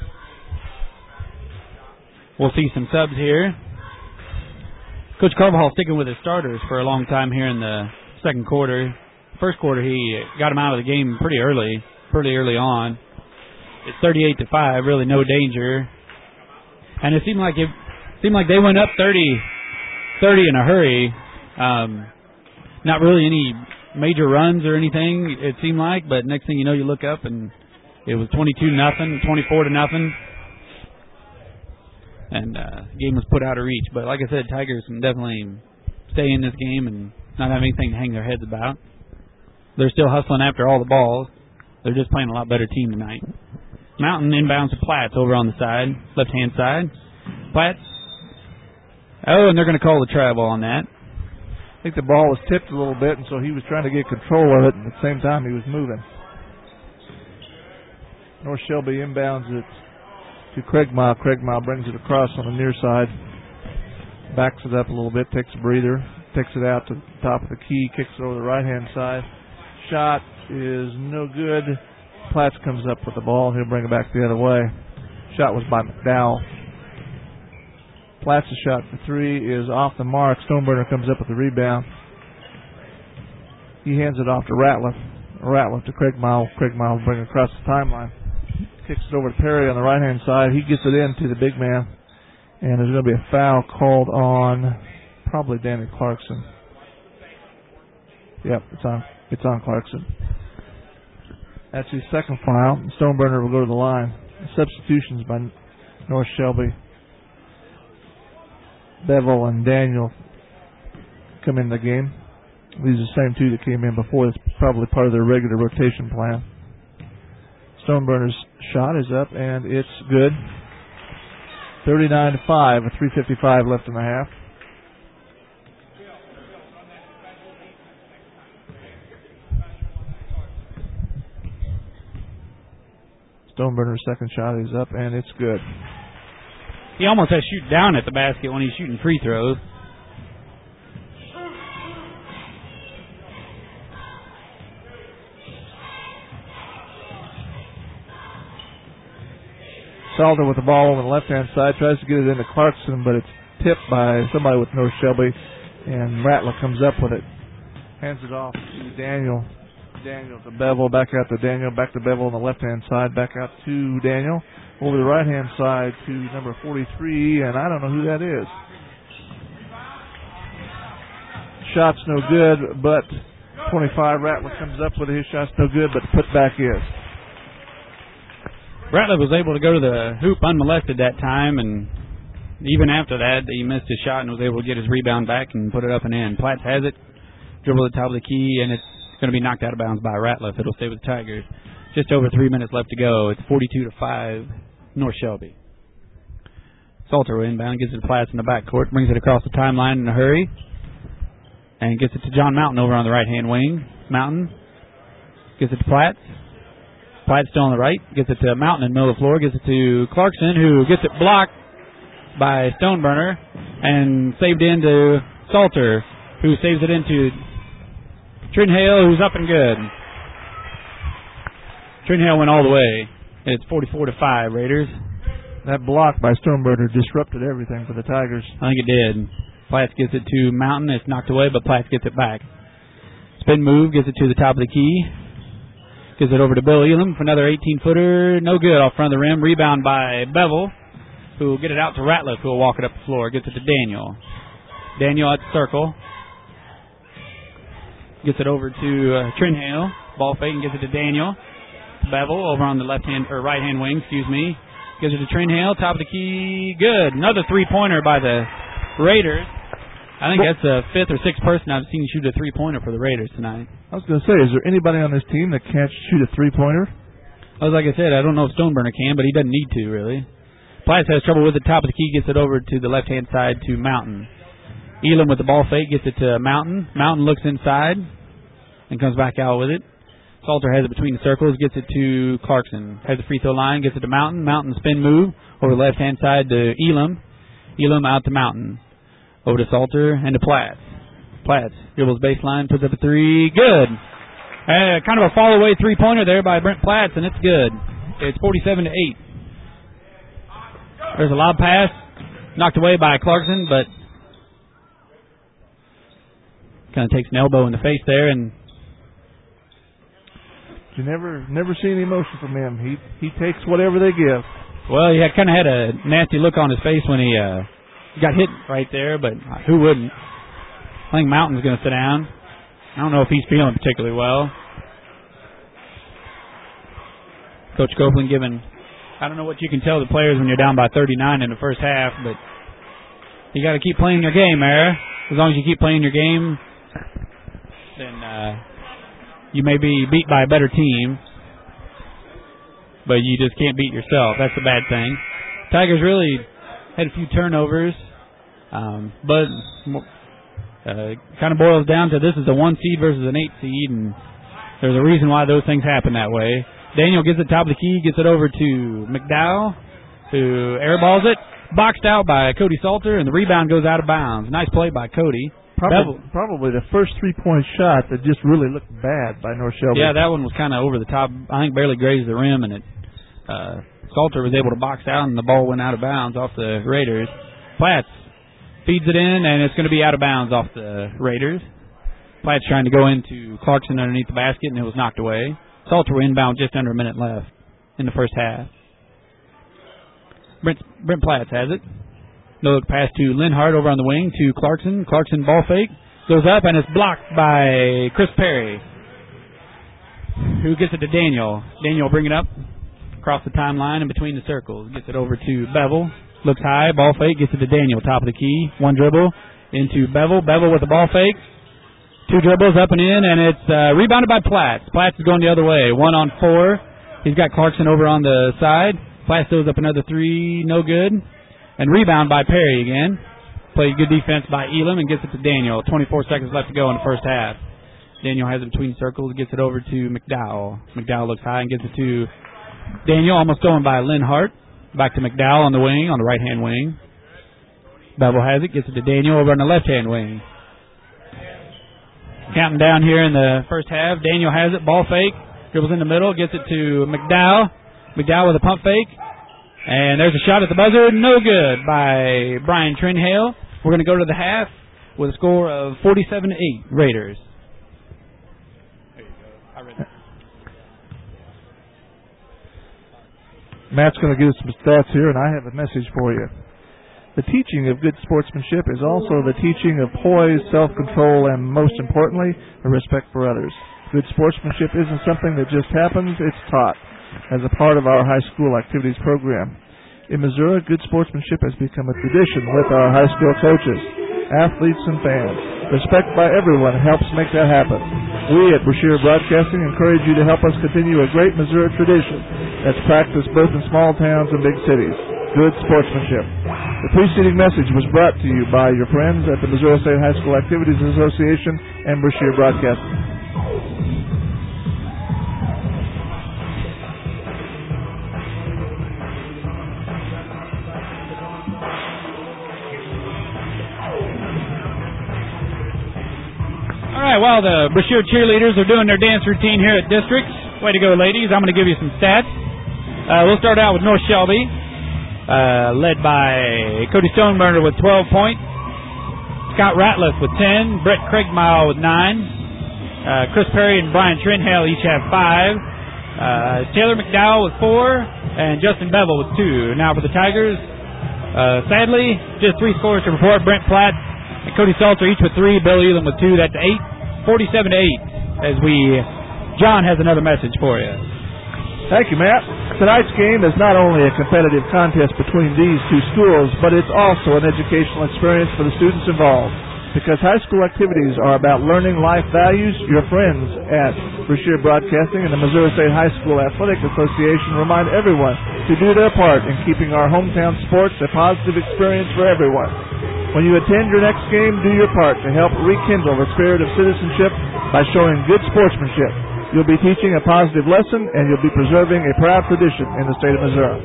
we'll see some subs here. Coach Carvajal sticking with his starters for a long time here in the second quarter. First quarter, he got him out of the game pretty early, pretty early on. It's thirty-eight to five, really no danger. And it seemed like it seemed like they went up thirty, thirty in a hurry. Um, not really any major runs or anything, it seemed like, but next thing you know, you look up and it was twenty-two nothing, twenty-four to nothing. and uh, the game was put out of reach. But like I said, Tigers can definitely stay in this game and not have anything to hang their heads about. They're still hustling after all the balls. They're just playing a lot better team tonight. Mountain inbounds to Platts over on the side, left-hand side. Platts. Oh, and they're going to call the travel on that. I think the ball was tipped a little bit, and so he was trying to get control of it, and at the same time he was moving. North Shelby inbounds it to Craigmile. Craigmile brings it across on the near side, backs it up a little bit, takes a breather, takes it out to the top of the key, kicks it over the right-hand side. Shot is no good. Platts comes up with the ball. He'll bring it back the other way. Shot was by McDowell. Platts' shot for three is off the mark. Stoneburner comes up with the rebound. He hands it off to Ratliff. Ratliff to Craigmile. Craigmile will bring it across the timeline. Kicks it over to Perry on the right-hand side. He gets it in to the big man. And there's going to be a foul called on probably Danny Clarkson. Yep, it's on. It's on Clarkson. That's his second foul. Stoneburner will go to the line. Substitutions by North Shelby. Bevel and Daniel come in the game. These are the same two that came in before. It's probably part of their regular rotation plan. Stoneburner's shot is up, and it's good. thirty-nine to five, with three fifty-five left in the half. Stoneburner's second shot is up, and it's good. He almost has to shoot down at the basket when he's shooting free throws. Salter with the ball on the left-hand side, tries to get it into Clarkson, but it's tipped by somebody with North Shelby, and Rattler comes up with it. Hands it off to Daniel. Daniel to Bevel, back out to Daniel, back to Bevel on the left-hand side, back out to Daniel. Over the right-hand side to number forty-three, and I don't know who that is. Shot's no good, but twenty-five, Rattler comes up with it. His shot's no good, but the putback is. Rattler was able to go to the hoop unmolested that time, and even after that, he missed his shot and was able to get his rebound back and put it up and in. Platts has it, dribble at the top of the key, and it's going to be knocked out of bounds by Rattler. It'll stay with the Tigers. Just over three minutes left to go. It's forty-two to five, North Shelby. Salter inbound, gives it to Platts in the backcourt, brings it across the timeline in a hurry, and gets it to John Mountain over on the right-hand wing. Mountain gives it to Platts. Platts still on the right, gets it to Mountain in the middle of the floor, gets it to Clarkson, who gets it blocked by Stoneburner, and saved into Salter, who saves it into Trinhale, who's up and good. Trinhale went all the way. It's forty-four to five, Raiders. That block by Stoneburner disrupted everything for the Tigers. I think it did. Platts gets it to Mountain. It's knocked away, but Platts gets it back. Spin move, gets it to the top of the key. Gives it over to Bill Elam for another eighteen-footer. No good off front of the rim. Rebound by Bevel, who will get it out to Ratliff, who will walk it up the floor. Gets it to Daniel. Daniel at the circle. Gets it over to uh, Trinhale. Ball fake and gets it to Daniel. Bevel over on the left-hand or right-hand wing, excuse me. Gives it to Trinhale. Top of the key. Good. Another three-pointer by the Raiders. I think that's the fifth or sixth person I've seen shoot a three-pointer for the Raiders tonight. I was going to say, is there anybody on this team that can't shoot a three-pointer? I was like I said, I don't know if Stoneburner can, but he doesn't need to, really. Platts has trouble with the top of the key, gets it over to the left-hand side to Mountain. Elam with the ball fake, gets it to Mountain. Mountain looks inside and comes back out with it. Salter has it between the circles, gets it to Clarkson. Has the free throw line, gets it to Mountain. Mountain spin move over the left-hand side to Elam. Elam out to Mountain. Over to Salter and to Platts. Platts dribbles baseline, puts up a three. Good. Uh, kind of a fall-away three-pointer there by Brent Platts, and it's good. It's forty-seven to eight. There's a lob pass, knocked away by Clarkson, but kind of takes an elbow in the face there, and you never never see any emotion from him. He he takes whatever they give. Well, he had, kind of had a nasty look on his face when he uh, got hit right there, but who wouldn't? I think Mountain's going to sit down. I don't know if he's feeling particularly well. Coach Copeland giving I don't know what you can tell the players when you're down by thirty-nine in the first half, but you got to keep playing your game, there. As long as you keep playing your game, then uh, you may be beat by a better team, but you just can't beat yourself. That's the bad thing. Tigers really had a few turnovers, um, but uh, kind of boils down to this is a one seed versus an eight seed, and there's a reason why those things happen that way. Daniel gets it top of the key, gets it over to McDowell, who airballs it. Boxed out by Cody Salter, and the rebound goes out of bounds. Nice play by Cody. Probably, probably the first three-point shot that just really looked bad by North Shelby. Yeah, that one was kind of over the top. I think barely grazed the rim, and it uh, Salter was able to box out, and the ball went out of bounds off the Raiders. Platts feeds it in, and it's going to be out of bounds off the Raiders. Platts trying to go into Clarkson underneath the basket, and it was knocked away. Salter were inbound just under a minute left in the first half. Brent, Brent Platts has it. No look pass to Linhart over on the wing to Clarkson. Clarkson ball fake. Goes up and it's blocked by Chris Perry, who gets it to Daniel. Daniel bring it up across the timeline and between the circles. Gets it over to Bevel. Looks high. Ball fake. Gets it to Daniel. Top of the key. One dribble into Bevel. Bevel with the ball fake. Two dribbles up and in, and it's uh, rebounded by Platts. Platts is going the other way. One on four. He's got Clarkson over on the side. Platts throws up another three, no good. And rebound by Perry again. Played good defense by Elam and gets it to Daniel. twenty-four seconds left to go in the first half. Daniel has it between circles, gets it over to McDowell. McDowell looks high and gets it to Daniel, almost going by Linhart. Back to McDowell on the wing, on the right-hand wing. Bevel has it, gets it to Daniel over on the left-hand wing. Counting down here in the first half. Daniel has it, ball fake. Dribbles in the middle, gets it to McDowell. McDowell with a pump fake. And there's a shot at the buzzer. No good by Brian Trinhale. We're going to go to the half with a score of forty-seven to eight, Raiders. There you go. I read that. Matt's going to give us some stats here, and I have a message for you. The teaching of good sportsmanship is also the teaching of poise, self-control, and most importantly, a respect for others. Good sportsmanship isn't something that just happens, it's taught as a part of our high school activities program. In Missouri, good sportsmanship has become a tradition with our high school coaches, athletes, and fans. Respect by everyone helps make that happen. We at Brashear Broadcasting encourage you to help us continue a great Missouri tradition that's practiced both in small towns and big cities. Good sportsmanship. The preceding message was brought to you by your friends at the Missouri State High School Activities Association and Brashear Broadcasting. All right, while the Brashear cheerleaders are doing their dance routine here at Districts, way to go, ladies. I'm going to give you some stats. Uh, we'll start out with North Shelby, uh, led by Cody Stoneburner with twelve points, Scott Ratliff with ten, Brett Craigmile with nine, uh, Chris Perry and Brian Trinhale each have five, uh, Taylor McDowell with four, and Justin Bevel with two. Now for the Tigers, uh, sadly, just three scores to report. Brent Platt and Cody Salter each with three, Bill Elam with two. That's eight, forty-seven to eight. As we, John has another message for you. Thank you, Matt. Tonight's game is not only a competitive contest between these two schools, but it's also an educational experience for the students involved. Because high school activities are about learning life values, your friends at Brashear Broadcasting and the Missouri State High School Athletic Association remind everyone to do their part in keeping our hometown sports a positive experience for everyone. When you attend your next game, do your part to help rekindle the spirit of citizenship by showing good sportsmanship. You'll be teaching a positive lesson, and you'll be preserving a proud tradition in the state of Missouri.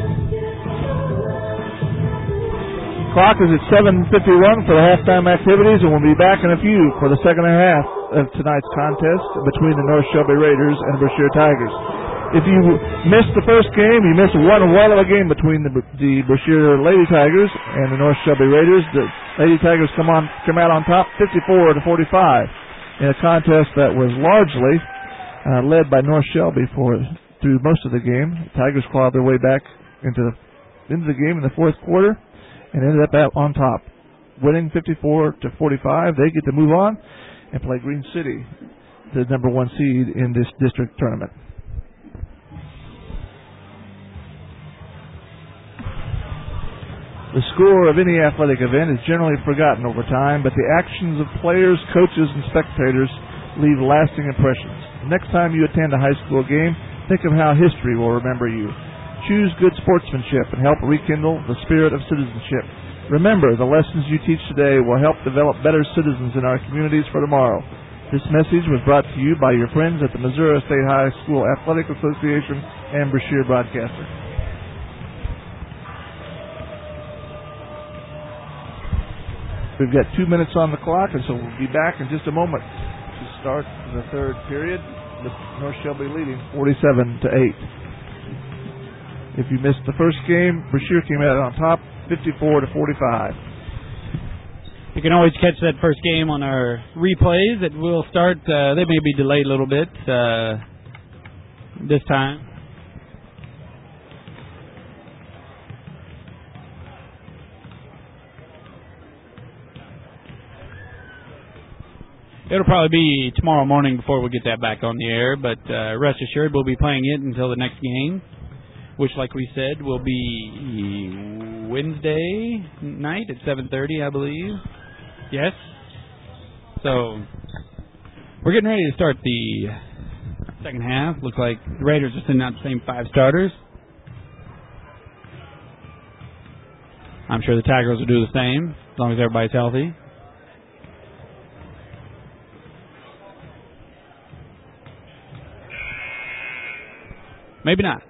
Clock is at seven fifty-one for the halftime activities, and we'll be back in a few for the second half of tonight's contest between the North Shelby Raiders and the Brashear Tigers. If you missed the first game, you missed one whale of a game between the, the Brashear Lady Tigers and the North Shelby Raiders. The Lady Tigers come on come out on top, fifty-four to forty-five, in a contest that was largely uh, led by North Shelby for through most of the game. The Tigers clawed their way back into the into the game in the fourth quarter and ended up out on top, winning fifty-four to forty-five. They get to move on and play Green City, the number one seed in this district tournament. The score of any athletic event is generally forgotten over time, but the actions of players, coaches, and spectators leave lasting impressions. The next time you attend a high school game, think of how history will remember you. Choose good sportsmanship and help rekindle the spirit of citizenship. Remember, the lessons you teach today will help develop better citizens in our communities for tomorrow. This message was brought to you by your friends at the Missouri State High School Athletic Association and Brashear Broadcaster. We've got two minutes on the clock, and so we'll be back in just a moment to start the third period with North Shelby leading forty-seven to eight. If you missed the first game, Brashear came out on top fifty-four to forty-five. You can always catch that first game on our replays that will start. Uh, they may be delayed a little bit uh, this time. It'll probably be tomorrow morning before we get that back on the air, but uh, rest assured we'll be playing it until the next game, which, like we said, will be Wednesday night at seven thirty, I believe. Yes? So, we're getting ready to start the second half. Looks like the Raiders are sending out the same five starters. I'm sure the Tigers will do the same, as long as everybody's healthy. Maybe not.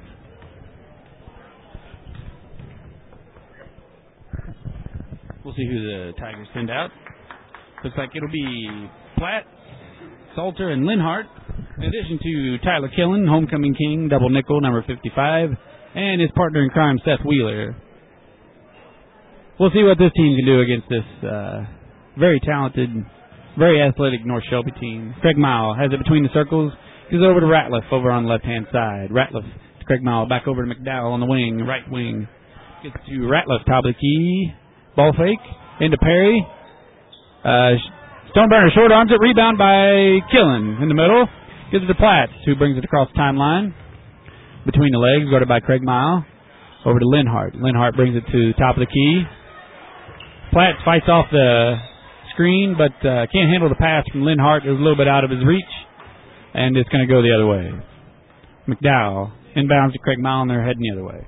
We'll see who the Tigers send out. Looks like it'll be Platt, Salter, and Linhart, in addition to Tyler Killen, homecoming king, double nickel, number fifty-five, and his partner in crime, Seth Wheeler. We'll see what this team can do against this uh, very talented, very athletic North Shelby team. Craig Mile has it between the circles. Goes over to Ratliff over on the left-hand side. Ratliff to Craig Mile, back over to McDowell on the wing, right wing. Gets to Ratliff, top of the key. Ball fake, into Perry. Uh, Stoneburner short arms it, rebound by Killen in the middle. Gives it to Platts, who brings it across the timeline. Between the legs, guarded by Craig Mile. Over to Linhart. Linhart brings it to the top of the key. Platts fights off the screen, but uh, can't handle the pass from Linhart. It was a little bit out of his reach. And it's going to go the other way. McDowell inbounds to Craig Mile, and they're heading the other way.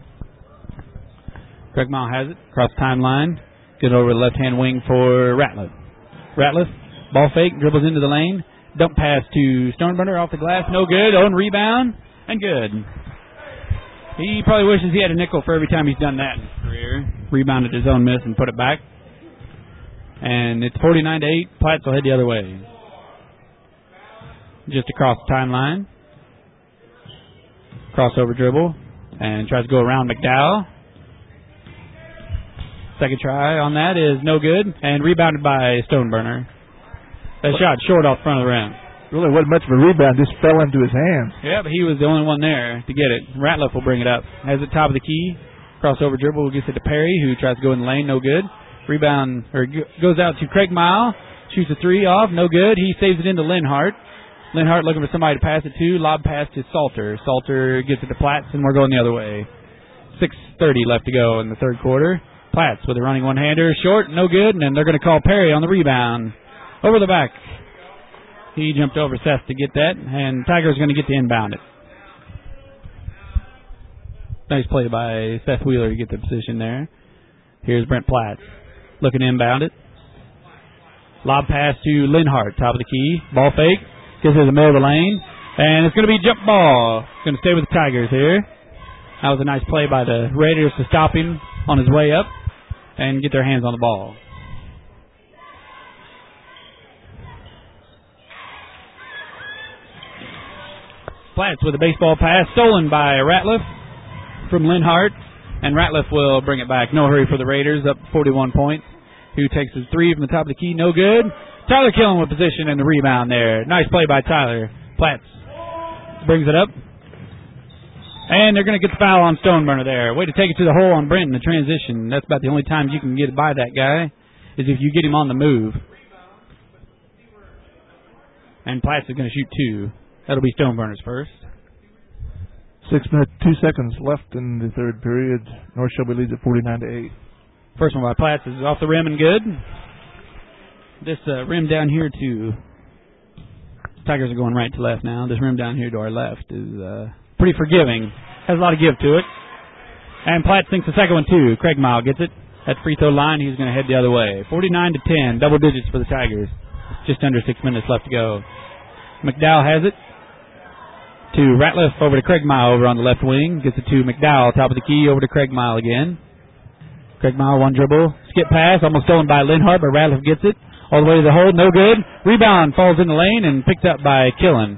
Craig Mile has it, across the timeline. Get over the left-hand wing for Ratliff. Ratliff, ball fake, dribbles into the lane. Dump pass to Stoneburner off the glass, no good. Own rebound, and good. He probably wishes he had a nickel for every time he's done that in his career. Rebounded his own miss and put it back. And it's forty-nine to eight. Platts will head the other way. Just across the timeline. Crossover dribble. And tries to go around McDowell. Second try on that is no good. And rebounded by Stoneburner. That shot short off front of the rim. Really wasn't much of a rebound. Just fell into his hands. Yeah, but he was the only one there to get it. Ratliff will bring it up. Has it top of the key. Crossover dribble. Gets it to Perry, who tries to go in the lane. No good. Rebound, or goes out to Craig Mile. Shoots a three off. No good. He saves it into Linhart. Linhart looking for somebody to pass it to. Lob pass to Salter. Salter gets it to Platts, and we're going the other way. six thirty left to go in the third quarter. Platts with a running one-hander. Short, no good, and then they're going to call Perry on the rebound. Over the back. He jumped over Seth to get that, and Tiger's going to get to inbound it. Nice play by Seth Wheeler to get the position there. Here's Brent Platts. Looking to inbound it. Lob pass to Linhart, top of the key. Ball fake. Gets to the middle of the lane. And it's going to be a jump ball. Going to stay with the Tigers here. That was a nice play by the Raiders to stop him on his way up and get their hands on the ball. Platts with a baseball pass, stolen by Ratliff from Linhart, and Ratliff will bring it back. No hurry for the Raiders, up forty-one points. Who takes his three from the top of the key, no good. Tyler Killen with position and the rebound there. Nice play by Tyler. Platts brings it up. And they're going to get the foul on Stoneburner there. Way to take it to the hole on Brent in the transition. That's about the only time you can get by that guy, is if you get him on the move. And Platts is going to shoot two. That'll be Stoneburner's first. Six minutes, two seconds left in the third period. North Shelby leads at forty-nine to eight. First one by Platts is off the rim and good. This uh, rim down here to Tigers are going right to left now. This rim down here to our left is uh, pretty forgiving. Has a lot of give to it. And Platt sinks the second one too. Craig Mile gets it at free throw line. He's going to head the other way. forty-nine to ten, double digits for the Tigers. Just under six minutes left to go. McDowell has it to Ratliff over to Craig Mile over on the left wing. Gets it to McDowell, top of the key, over to Craig Mile again. Craig Mile, one dribble. Skip pass, almost stolen by Linhart, but Ratliff gets it. All the way to the hole, no good. Rebound, falls in the lane and picked up by Killen.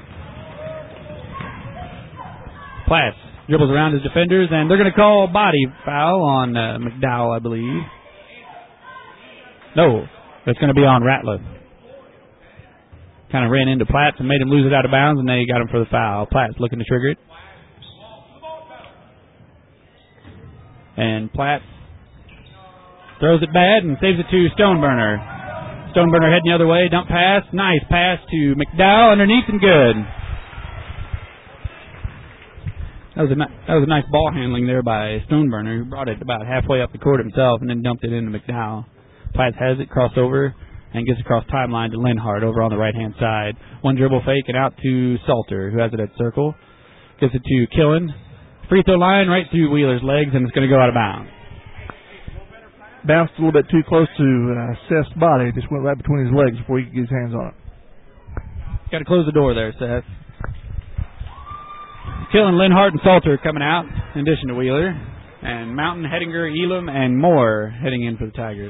Platts dribbles around his defenders, and they're going to call body foul on uh, McDowell, I believe. No, it's going to be on Ratliff. Kind of ran into Platts and made him lose it out of bounds, and they got him for the foul. Platts looking to trigger it. And Platts throws it bad and saves it to Stoneburner. Stoneburner heading the other way. Dump pass. Nice pass to McDowell. Underneath and good. That was a, that was a nice ball handling there by Stoneburner, who brought it about halfway up the court himself and then dumped it into McDowell. Platts has it, crossed over, and gets across timeline to Linhart over on the right-hand side. One dribble fake and out to Salter, who has it at circle. Gets it to Killen. Free throw line right through Wheeler's legs, and it's going to go out of bounds. Bounced a little bit too close to uh, Seth's body. Just went right between his legs before he could get his hands on it. Got to close the door there, Seth. Killen, Linhart, and Salter coming out, in addition to Wheeler. And Mountain, Hettinger, Elam, and Moore heading in for the Tigers.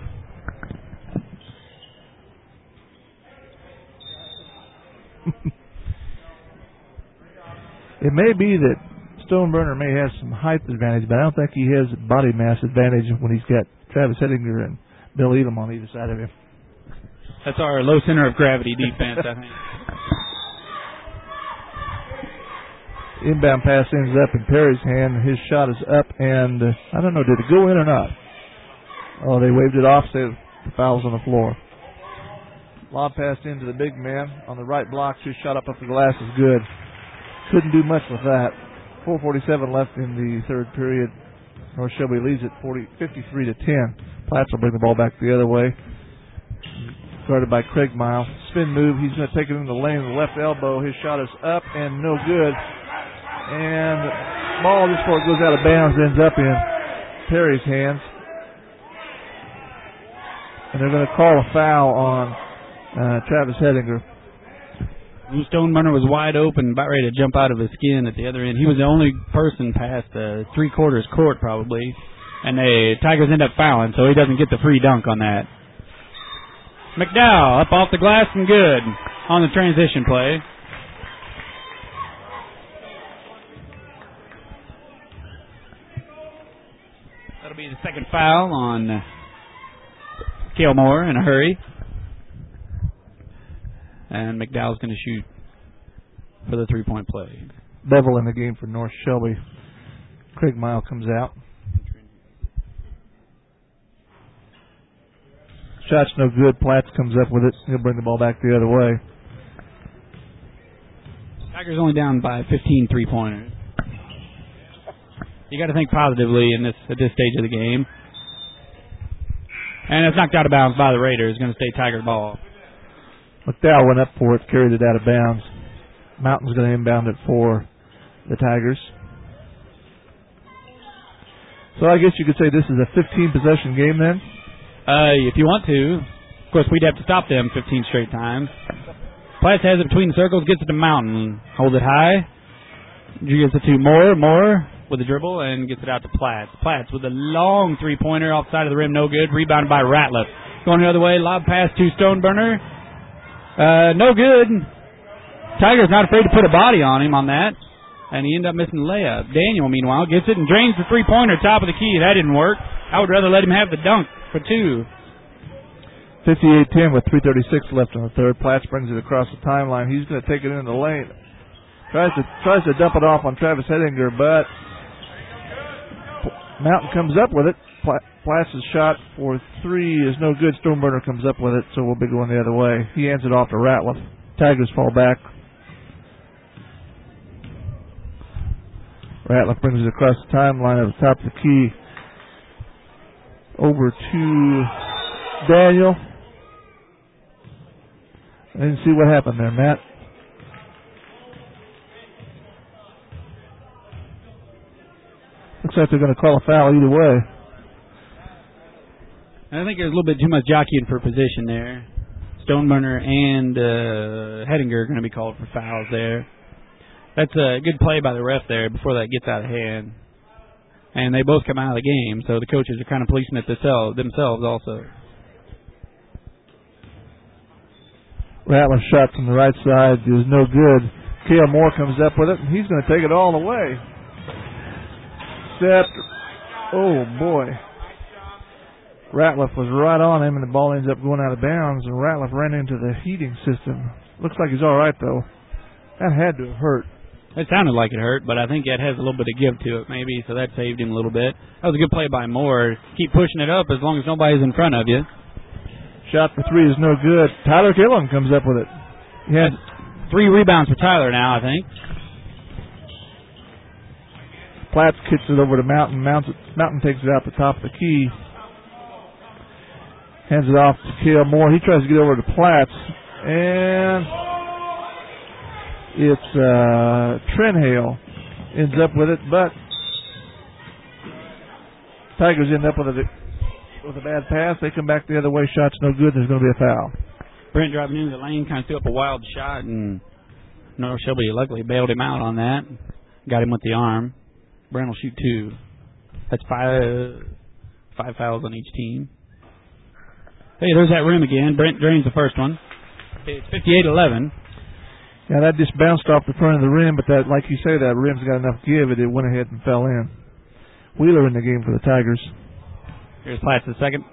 It may be that Stoneburner may have some height advantage, but I don't think he has body mass advantage when he's got Travis Hettinger and Bill Elam on either side of him. That's our low center of gravity defense, I think. Inbound pass ends up in Perry's hand. His shot is up, and uh, I don't know, did it go in or not? Oh, they waved it off, so the foul's on the floor. Lob pass into the big man on the right block. His shot up off the glass is good. Couldn't do much with that. four forty-seven left in the third period. North Shelby leads at forty, fifty-three to ten. Platts will bring the ball back the other way. Guarded by Craig Mile. Spin move. He's going to take it in the lane with the left elbow. His shot is up and no good. And the ball, just before it goes out of bounds, ends up in Perry's hands. And they're going to call a foul on uh, Travis Hettinger. Stoneburner was wide open, about ready to jump out of his skin at the other end. He was the only person past uh, three-quarters court, probably. And the Tigers end up fouling, so he doesn't get the free dunk on that. McDowell up off the glass and good on the transition play. That'll be the second foul on uh, Cale Moore in a hurry. And McDowell's going to shoot for the three-point play. Bevel in the game for North Shelby. Craig Mile comes out. Shot's no good. Platts comes up with it. He'll bring the ball back the other way. Tigers only down by fifteen three-pointers. You got to think positively in this at this stage of the game. And it's knocked out of bounds by the Raiders. It's going to stay Tiger ball. McDowell went up for it, carried it out of bounds. Mountain's going to inbound it for the Tigers. So I guess you could say this is a fifteen-possession game then? Uh, if you want to. Of course, we'd have to stop them fifteen straight times. Platts has it between the circles, gets it to Mountain. Hold it high. Gets it to Moore. Moore with a dribble and gets it out to Platts. Platts with a long three-pointer off the side of the rim, no good. Rebounded by Ratliff. Going the other way, lob pass to Stoneburner. Uh, no good. Tiger's not afraid to put a body on him on that. And he ended up missing the layup. Daniel, meanwhile, gets it and drains the three-pointer top of the key. That didn't work. I would rather let him have the dunk for two. fifty-eight ten with three thirty-six left on the third. Platts brings it across the timeline. He's going to take it in the lane. Tries to tries to dump it off on Travis Hettinger, but Mountain comes up with it. Platts' shot for three is no good. Stoneburner comes up with it, so we'll be going the other way. He hands it off to Ratliff. Tigers fall back. Ratliff brings it across the timeline at the top of the key. Over to Daniel. I didn't see what happened there, Matt. Looks like they're going to call a foul either way. I think there's a little bit too much jockeying for position there. Stoneburner and uh, Hedinger are going to be called for fouls there. That's a good play by the ref there before that gets out of hand. And they both come out of the game, so the coaches are kind of policing it themselves also. Ratliff shot from the right side is no good. Cale Moore comes up with it, and he's going to take it all the way. Set. Oh, boy. Ratliff was right on him, and the ball ends up going out of bounds, and Ratliff ran into the heating system. Looks like he's all right, though. That had to have hurt. It sounded like it hurt, but I think it has a little bit of give to it, maybe, so that saved him a little bit. That was a good play by Moore. Keep pushing it up as long as nobody's in front of you. Shot for three is no good. Tyler Killen comes up with it. He has three rebounds for Tyler now, I think. Platts kicks it over to Mountain. Mountain, Mountain takes it out the top of the key. Hands it off to Cale Moore. He tries to get over to Platts. And it's uh, Trenhale ends up with it, but Tigers end up with a, with a bad pass. They come back the other way. Shot's no good. There's going to be a foul. Brent driving into the lane, kind of threw up a wild shot, and North Shelby luckily bailed him out on that. Got him with the arm. Brent will shoot two. That's five, five fouls on each team. Hey, there's that rim again. Brent drains the first one. It's fifty-eight eleven. Yeah, that just bounced off the front of the rim, but that, like you say, that rim's got enough give it. It went ahead and fell in. Wheeler in the game for the Tigers. Here's Platts the second.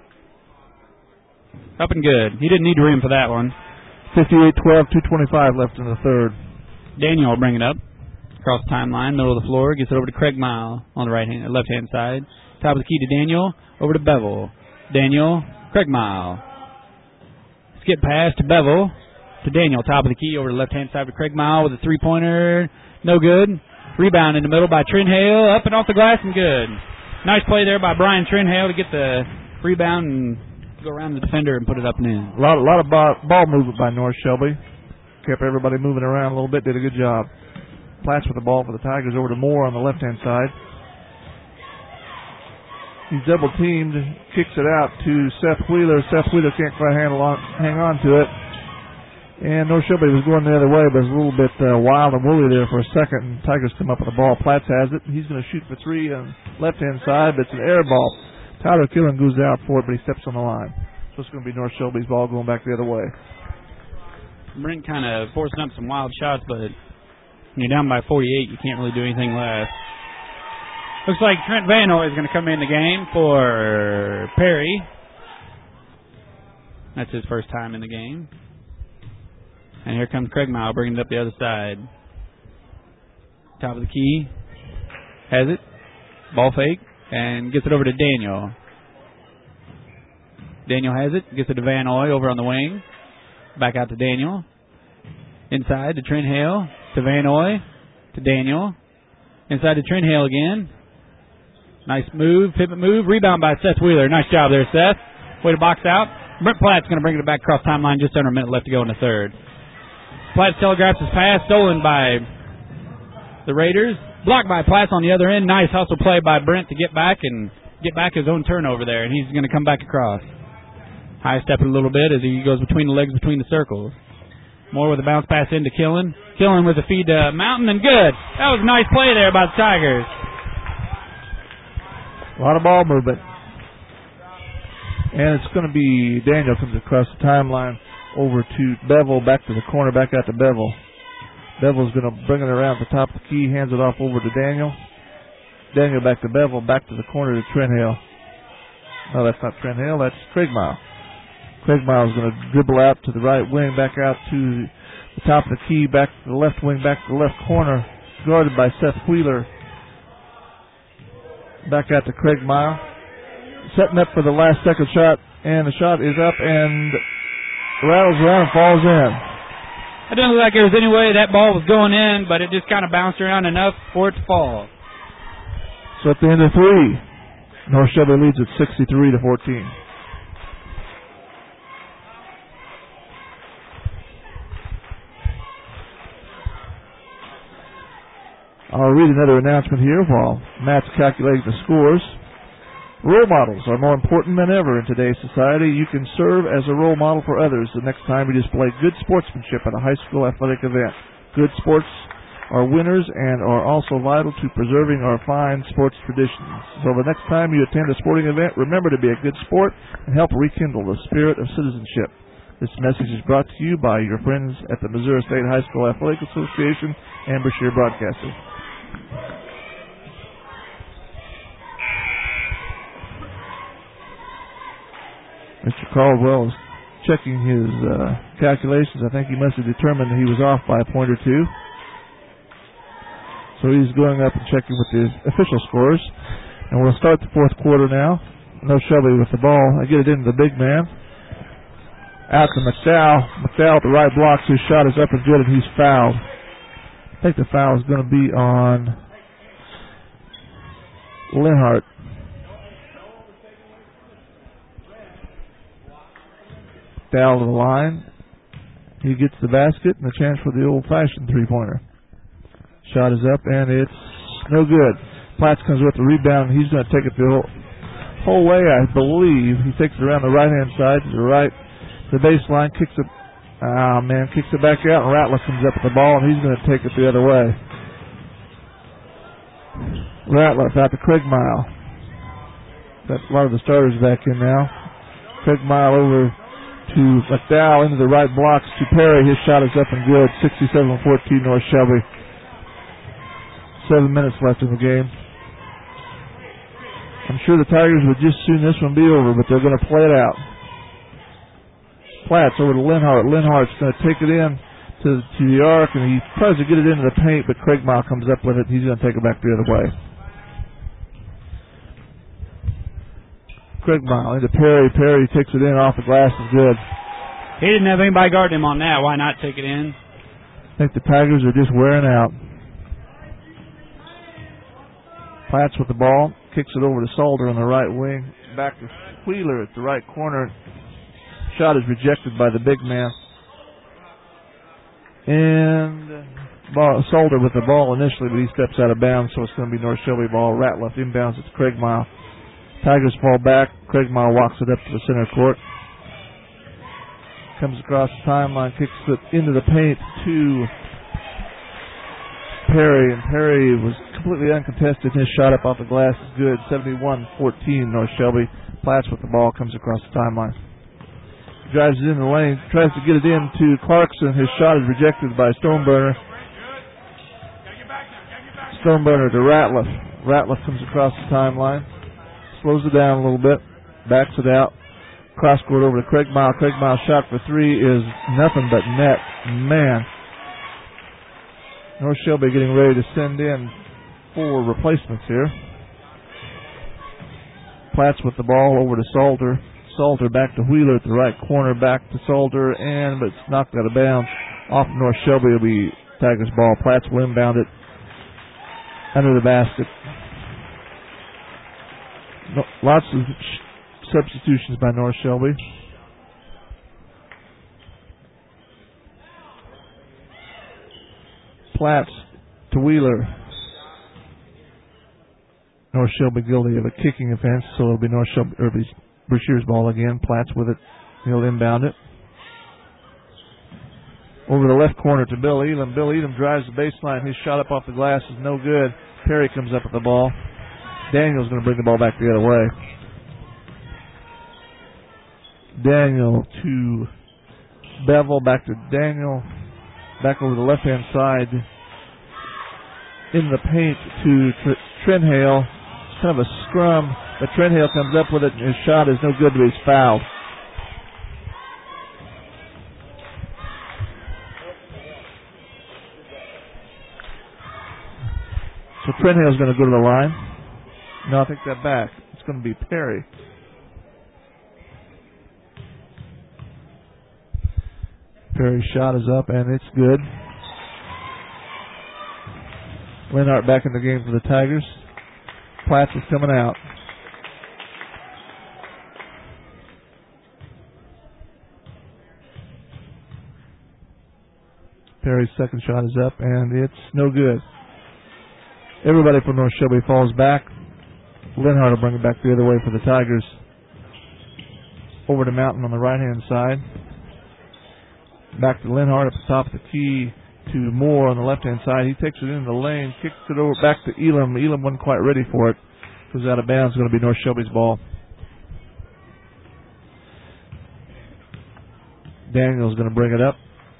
Up and good. He didn't need to rim for that one. fifty-eight twelve, two twenty-five left in the third. Daniel will bring it up. Across the timeline, middle of the floor. Gets it over to Craig Mile on the right hand, left-hand side. Top of the key to Daniel. Over to Bevel. Daniel, Craig Mile. Skip pass to Bevel. To Daniel, top of the key, over to the left-hand side to Craig Mile with a three-pointer. No good. Rebound in the middle by Trenhale. Up and off the glass and good. Nice play there by Brian Trenhale to get the rebound and go around the defender and put it up and in. A lot, a lot of ball, ball movement by North Shelby. Kept everybody moving around a little bit. Did a good job. Platts with the ball for the Tigers over to Moore on the left-hand side. He's double-teamed. Kicks it out to Seth Wheeler. Seth Wheeler can't quite handle on, hang on to it. And North Shelby was going the other way, but it was a little bit uh, wild and woolly there for a second, and Tigers come up with the ball. Platts has it. He's going to shoot for three on left-hand side, but it's an air ball. Tyler Killen goes out for it, but he steps on the line. So it's going to be North Shelby's ball going back the other way. Brent kind of forcing up some wild shots, but when you're down by forty-eight, you can't really do anything less. Looks like Trent Vanoy is going to come in the game for Perry. That's his first time in the game. And here comes Craig Mile bringing it up the other side. Top of the key. Has it. Ball fake. And gets it over to Daniel. Daniel has it. Gets it to Vanoy over on the wing. Back out to Daniel. Inside to Trenhale. To Vanoy. To Daniel. Inside to Trenhale again. Nice move. Pivot move. Rebound by Seth Wheeler. Nice job there, Seth. Way to box out. Brent Platt's going to bring it back across timeline. Just under a minute left to go in the third. Platts telegraphs his pass, stolen by the Raiders. Blocked by Platts on the other end. Nice hustle play by Brent to get back and get back his own turnover there, and he's going to come back across. High step it a little bit as he goes between the legs, between the circles. Moore with a bounce pass into Killen. Killen with a feed to Mountain, and good. That was a nice play there by the Tigers. A lot of ball movement. And it's going to be Daniel comes across the timeline. Over to Bevel, back to the corner, back out to Bevel. Bevel's going to bring it around the top of the key, hands it off over to Daniel. Daniel back to Bevel, back to the corner to Trenhale. No, that's not Trenhale, that's Craig Mile. Craig Mile is going to dribble out to the right wing, back out to the top of the key, back to the left wing, back to the left corner, guarded by Seth Wheeler. Back out to Craig Mile. Setting up for the last second shot, and the shot is up and rattles around and falls in. It doesn't look like there was any way that ball was going in, but it just kind of bounced around enough for it to fall. So at the end of three, North Shelby leads at sixty-three to fourteen. I'll read another announcement here while Matt's calculating the scores. Role models are more important than ever in today's society. You can serve as a role model for others the next time you display good sportsmanship at a high school athletic event. Good sports are winners and are also vital to preserving our fine sports traditions. So the next time you attend a sporting event, remember to be a good sport and help rekindle the spirit of citizenship. This message is brought to you by your friends at the Missouri State High School Athletic Association and Brashear Broadcasting. Mister Caldwell is checking his uh, calculations. I think he must have determined that he was off by a point or two. So he's going up and checking with the official scores. And we'll start the fourth quarter now. No Shelby with the ball. I get it into the big man. Out to McDowell. McDowell at the right blocks. His shot is up and good, and he's fouled. I think the foul is going to be on Linhart. Down to the line. He gets the basket and a chance for the old-fashioned three-pointer. Shot is up, and it's no good. Platts comes with the rebound, and he's going to take it the whole, whole way, I believe. He takes it around the right-hand side to the right, to the baseline, kicks it, ah, oh, man, kicks it back out, and Ratliff comes up with the ball, and he's going to take it the other way. Ratliff out to Craig Mile. Got a lot of the starters back in now. Craig Mile over to McDowell into the right blocks to Perry. His shot is up and good. sixty-seven fourteen North Shelby. Seven minutes left in the game. I'm sure the Tigers would just soon this one be over, but they're going to play it out. Platts over to Linhart. Linhart's going to take it in to, to the arc, and he tries to get it into the paint, but Craig Mile comes up with it. He's going to take it back the other way. Craig Mile into Perry. Perry takes it in off the glass. Is good. He didn't have anybody guard him on that. Why not take it in? I think the Tigers are just wearing out. Platts with the ball. Kicks it over to Salter on the right wing. Back to Wheeler at the right corner. Shot is rejected by the big man. And ball, Salter with the ball initially, but he steps out of bounds, so it's going to be North Shelby ball. Ratliff inbounds. It's Craig Mile. Tigers fall back. Craig Mile walks it up to the center court. Comes across the timeline, kicks it into the paint to Perry, and Perry was completely uncontested. His shot up off the glass is good. seventy-one fourteen North Shelby. Platts with the ball, comes across the timeline. Drives it in the lane, tries to get it in to Clarkson. His shot is rejected by Stoneburner. Stoneburner to Ratliff. Ratliff comes across the timeline. Slows it down a little bit, backs it out, cross court over to Craig Mile. Craig Mile's shot for three is nothing but net. Man, North Shelby getting ready to send in four replacements here. Platts with the ball over to Salter. Salter back to Wheeler at the right corner, back to Salter, and but it's knocked out of bounds. Off of North Shelby will be Tigers ball. Platts will inbound it under the basket. No, lots of sh- substitutions by North Shelby. Platts to Wheeler. North Shelby guilty of a kicking offense, so it'll be North Shelby, or it'll be Brashear's ball again. Platts with it. He'll inbound it. Over the left corner to Bill Elam. Bill Elam drives the baseline. His shot up off the glass is no good. Perry comes up with the ball. Daniel's going to bring the ball back the other way. Daniel to Bevel, back to Daniel, back over the left-hand side. In the paint to Tr- Trenhale. It's kind of a scrum, but Trenhale comes up with it, and his shot is no good, but he's fouled. So Trenhale's going to go to the line. No, I take that back. It's going to be Perry. Perry's shot is up, and it's good. Linhart back in the game for the Tigers. Platts is coming out. Perry's second shot is up, and it's no good. Everybody from North Shelby falls back. Linhart will bring it back the other way for the Tigers. Over to Mountain on the right-hand side. Back to Linhart at the top of the key to Moore on the left-hand side. He takes it into the lane, kicks it over back to Elam. Elam wasn't quite ready for it. Goes out of bounds. It's going to be North Shelby's ball. Daniel's going to bring it up.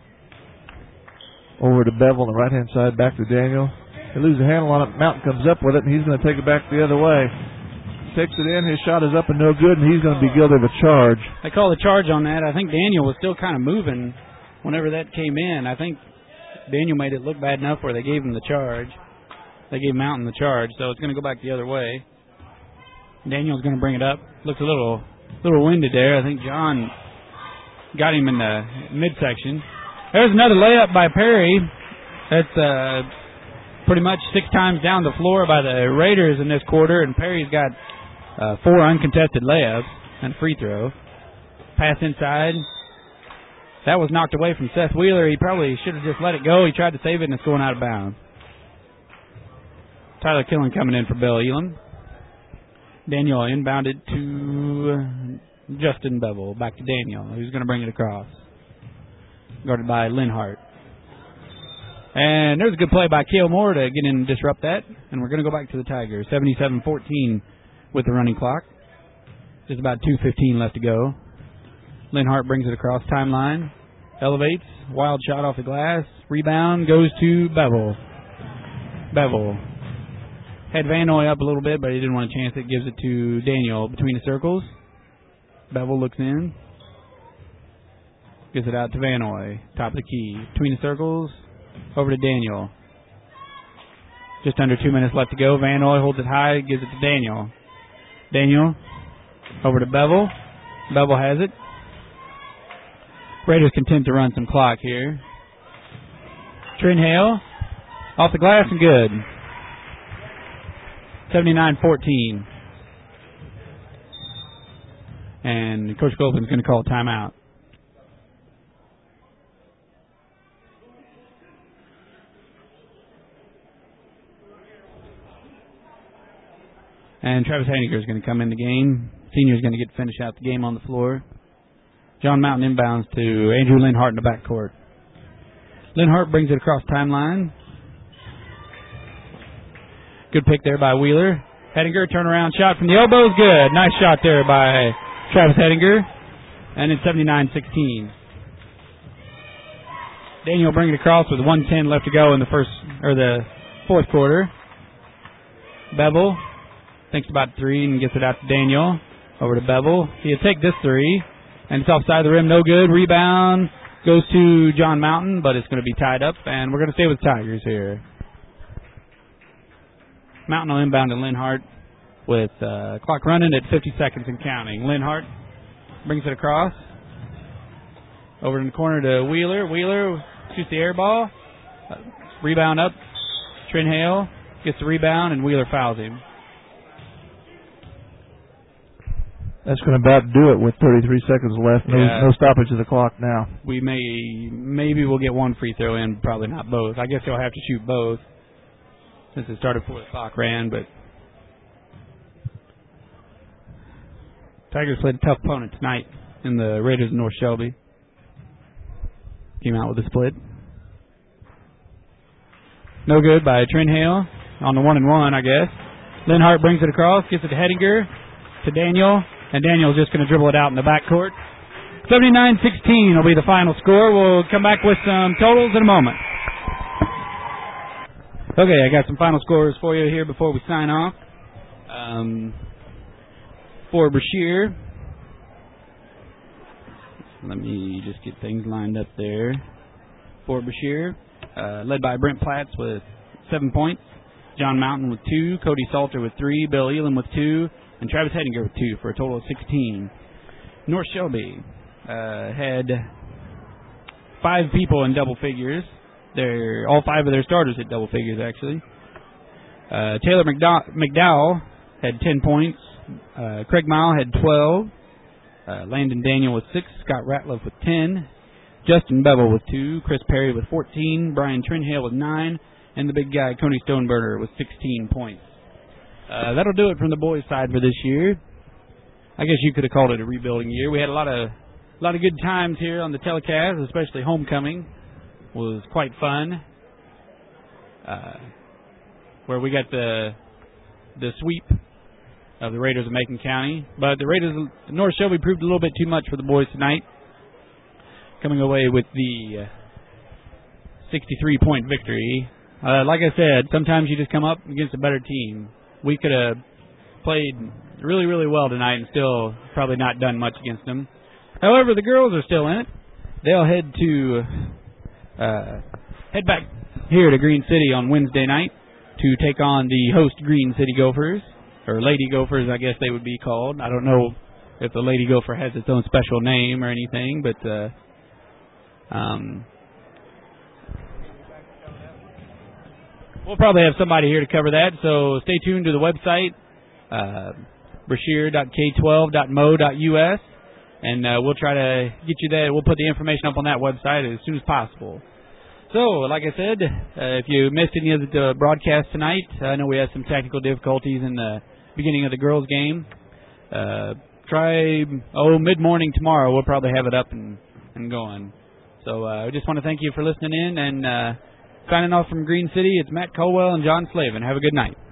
Over to Bevel on the right-hand side. Back to Daniel. They lose the handle on it. Mountain comes up with it, and he's going to take it back the other way. Takes it in. His shot is up and no good, and he's going to be guilty of a charge. They call a charge on that. I think Daniel was still kind of moving whenever that came in. I think Daniel made it look bad enough where they gave him the charge. They gave Mountain the charge, so it's going to go back the other way. Daniel's going to bring it up. Looks a little little winded there. I think John got him in the midsection. There's another layup by Perry. That's uh, pretty much six times down the floor by the Raiders in this quarter, and Perry's got uh, four uncontested layups and a free throw. Pass inside. That was knocked away from Seth Wheeler. He probably should have just let it go. He tried to save it, and it's going out of bounds. Tyler Killen coming in for Bill Elam. Daniel inbounded to Justin Bevel. Back to Daniel, who's going to bring it across. Guarded by Linhart. And there's a good play by Cale Moore to get in and disrupt that. And we're going to go back to the Tigers. seventy-seven fourteen with the running clock. Just about two fifteen left to go. Linhart brings it across timeline. Elevates. Wild shot off the glass. Rebound goes to Bevel. Bevel. Had Van Noy up a little bit, but he didn't want a chance. It gives it to Daniel between the circles. Bevel looks in. Gives it out to Van Noy. Top of the key. Between the circles. Over to Daniel. Just under two minutes left to go. Van Noy holds it high. Gives it to Daniel. Daniel. Over to Bevel. Bevel has it. Raiders content to run some clock here. Trent Hale. Off the glass and good. seventy-nine fourteen. And Coach Gopin's going to call timeout. And Travis Heininger is going to come in the game. Senior is going to get to finish out the game on the floor. John Mountain inbounds to Andrew Linhart in the backcourt. Linhart brings it across timeline. Good pick there by Wheeler. Heininger, turnaround shot from the elbow is good. Nice shot there by Travis Heininger. And it's seventy-nine sixteen. Daniel bring it across with one ten left to go in the first or the fourth quarter. Bevel thinks about three and gets it out to Daniel. Over to Bevel. He'll take this three. And it's offside the rim. No good. Rebound goes to John Mountain, but it's going to be tied up. And we're going to stay with Tigers here. Mountain will inbound to Linhart with uh, clock running at fifty seconds and counting. Linhart brings it across. Over in the corner to Wheeler. Wheeler shoots the air ball. Uh, rebound up. Trent Hale gets the rebound, and Wheeler fouls him. That's going to about do it with thirty-three seconds left. No, yeah. no stoppage of the clock now. We may, maybe we'll get one free throw in, probably not both. I guess he'll have to shoot both since it started before the clock ran, but Tigers played a tough opponent tonight in the Raiders of North Shelby. Came out with a split. No good by Trent Hale on the one and one, I guess. Linhart brings it across, gets it to Heininger, to Daniel, and Daniel's just going to dribble it out in the backcourt. seventy-nine sixteen will be the final score. We'll come back with some totals in a moment. Okay, I got some final scores for you here before we sign off. Um, for Brashear, let me just get things lined up there. For Brashear, uh, led by Brent Platts with seven points, John Mountain with two, Cody Salter with three, Bill Elam with two, and Travis Heininger with two for a total of sixteen. North Shelby uh, had five people in double figures. They're, all five of their starters hit double figures, actually. Uh, Taylor McDowell, McDowell had ten points. Uh, Craig Mile had twelve. Uh, Landon Daniel with six. Scott Ratliff with ten. Justin Bevel with two. Chris Perry with fourteen. Brian Trinhale with nine. And the big guy, Coney Stoneburner, with sixteen points. Uh, that'll do it from the boys' side for this year. I guess you could have called it a rebuilding year. We had a lot of a lot of good times here on the telecast, especially homecoming was quite fun. Uh, where we got the the sweep of the Raiders of Macon County. But the Raiders of North Shelby proved a little bit too much for the boys tonight, coming away with the sixty-three point victory. Uh, like I said, sometimes you just come up against a better team. We could have played really, really well tonight and still probably not done much against them. However, the girls are still in it. They'll head to uh, head back here to Green City on Wednesday night to take on the host Green City Gophers, or Lady Gophers, I guess they would be called. I don't know if the Lady Gopher has its own special name or anything, but uh, um, we'll probably have somebody here to cover that, so stay tuned to the website, uh, brashear dot k twelve dot m o dot u s, and uh, we'll try to get you that. We'll put the information up on that website as soon as possible. So, like I said, uh, if you missed any of the broadcast tonight, I know we had some technical difficulties in the beginning of the girls' game. Uh, try, oh, mid-morning tomorrow. We'll probably have it up and, and going. So uh, I just want to thank you for listening in, and uh, signing off from Green City, it's Matt Colwell and John Slavin. Have a good night.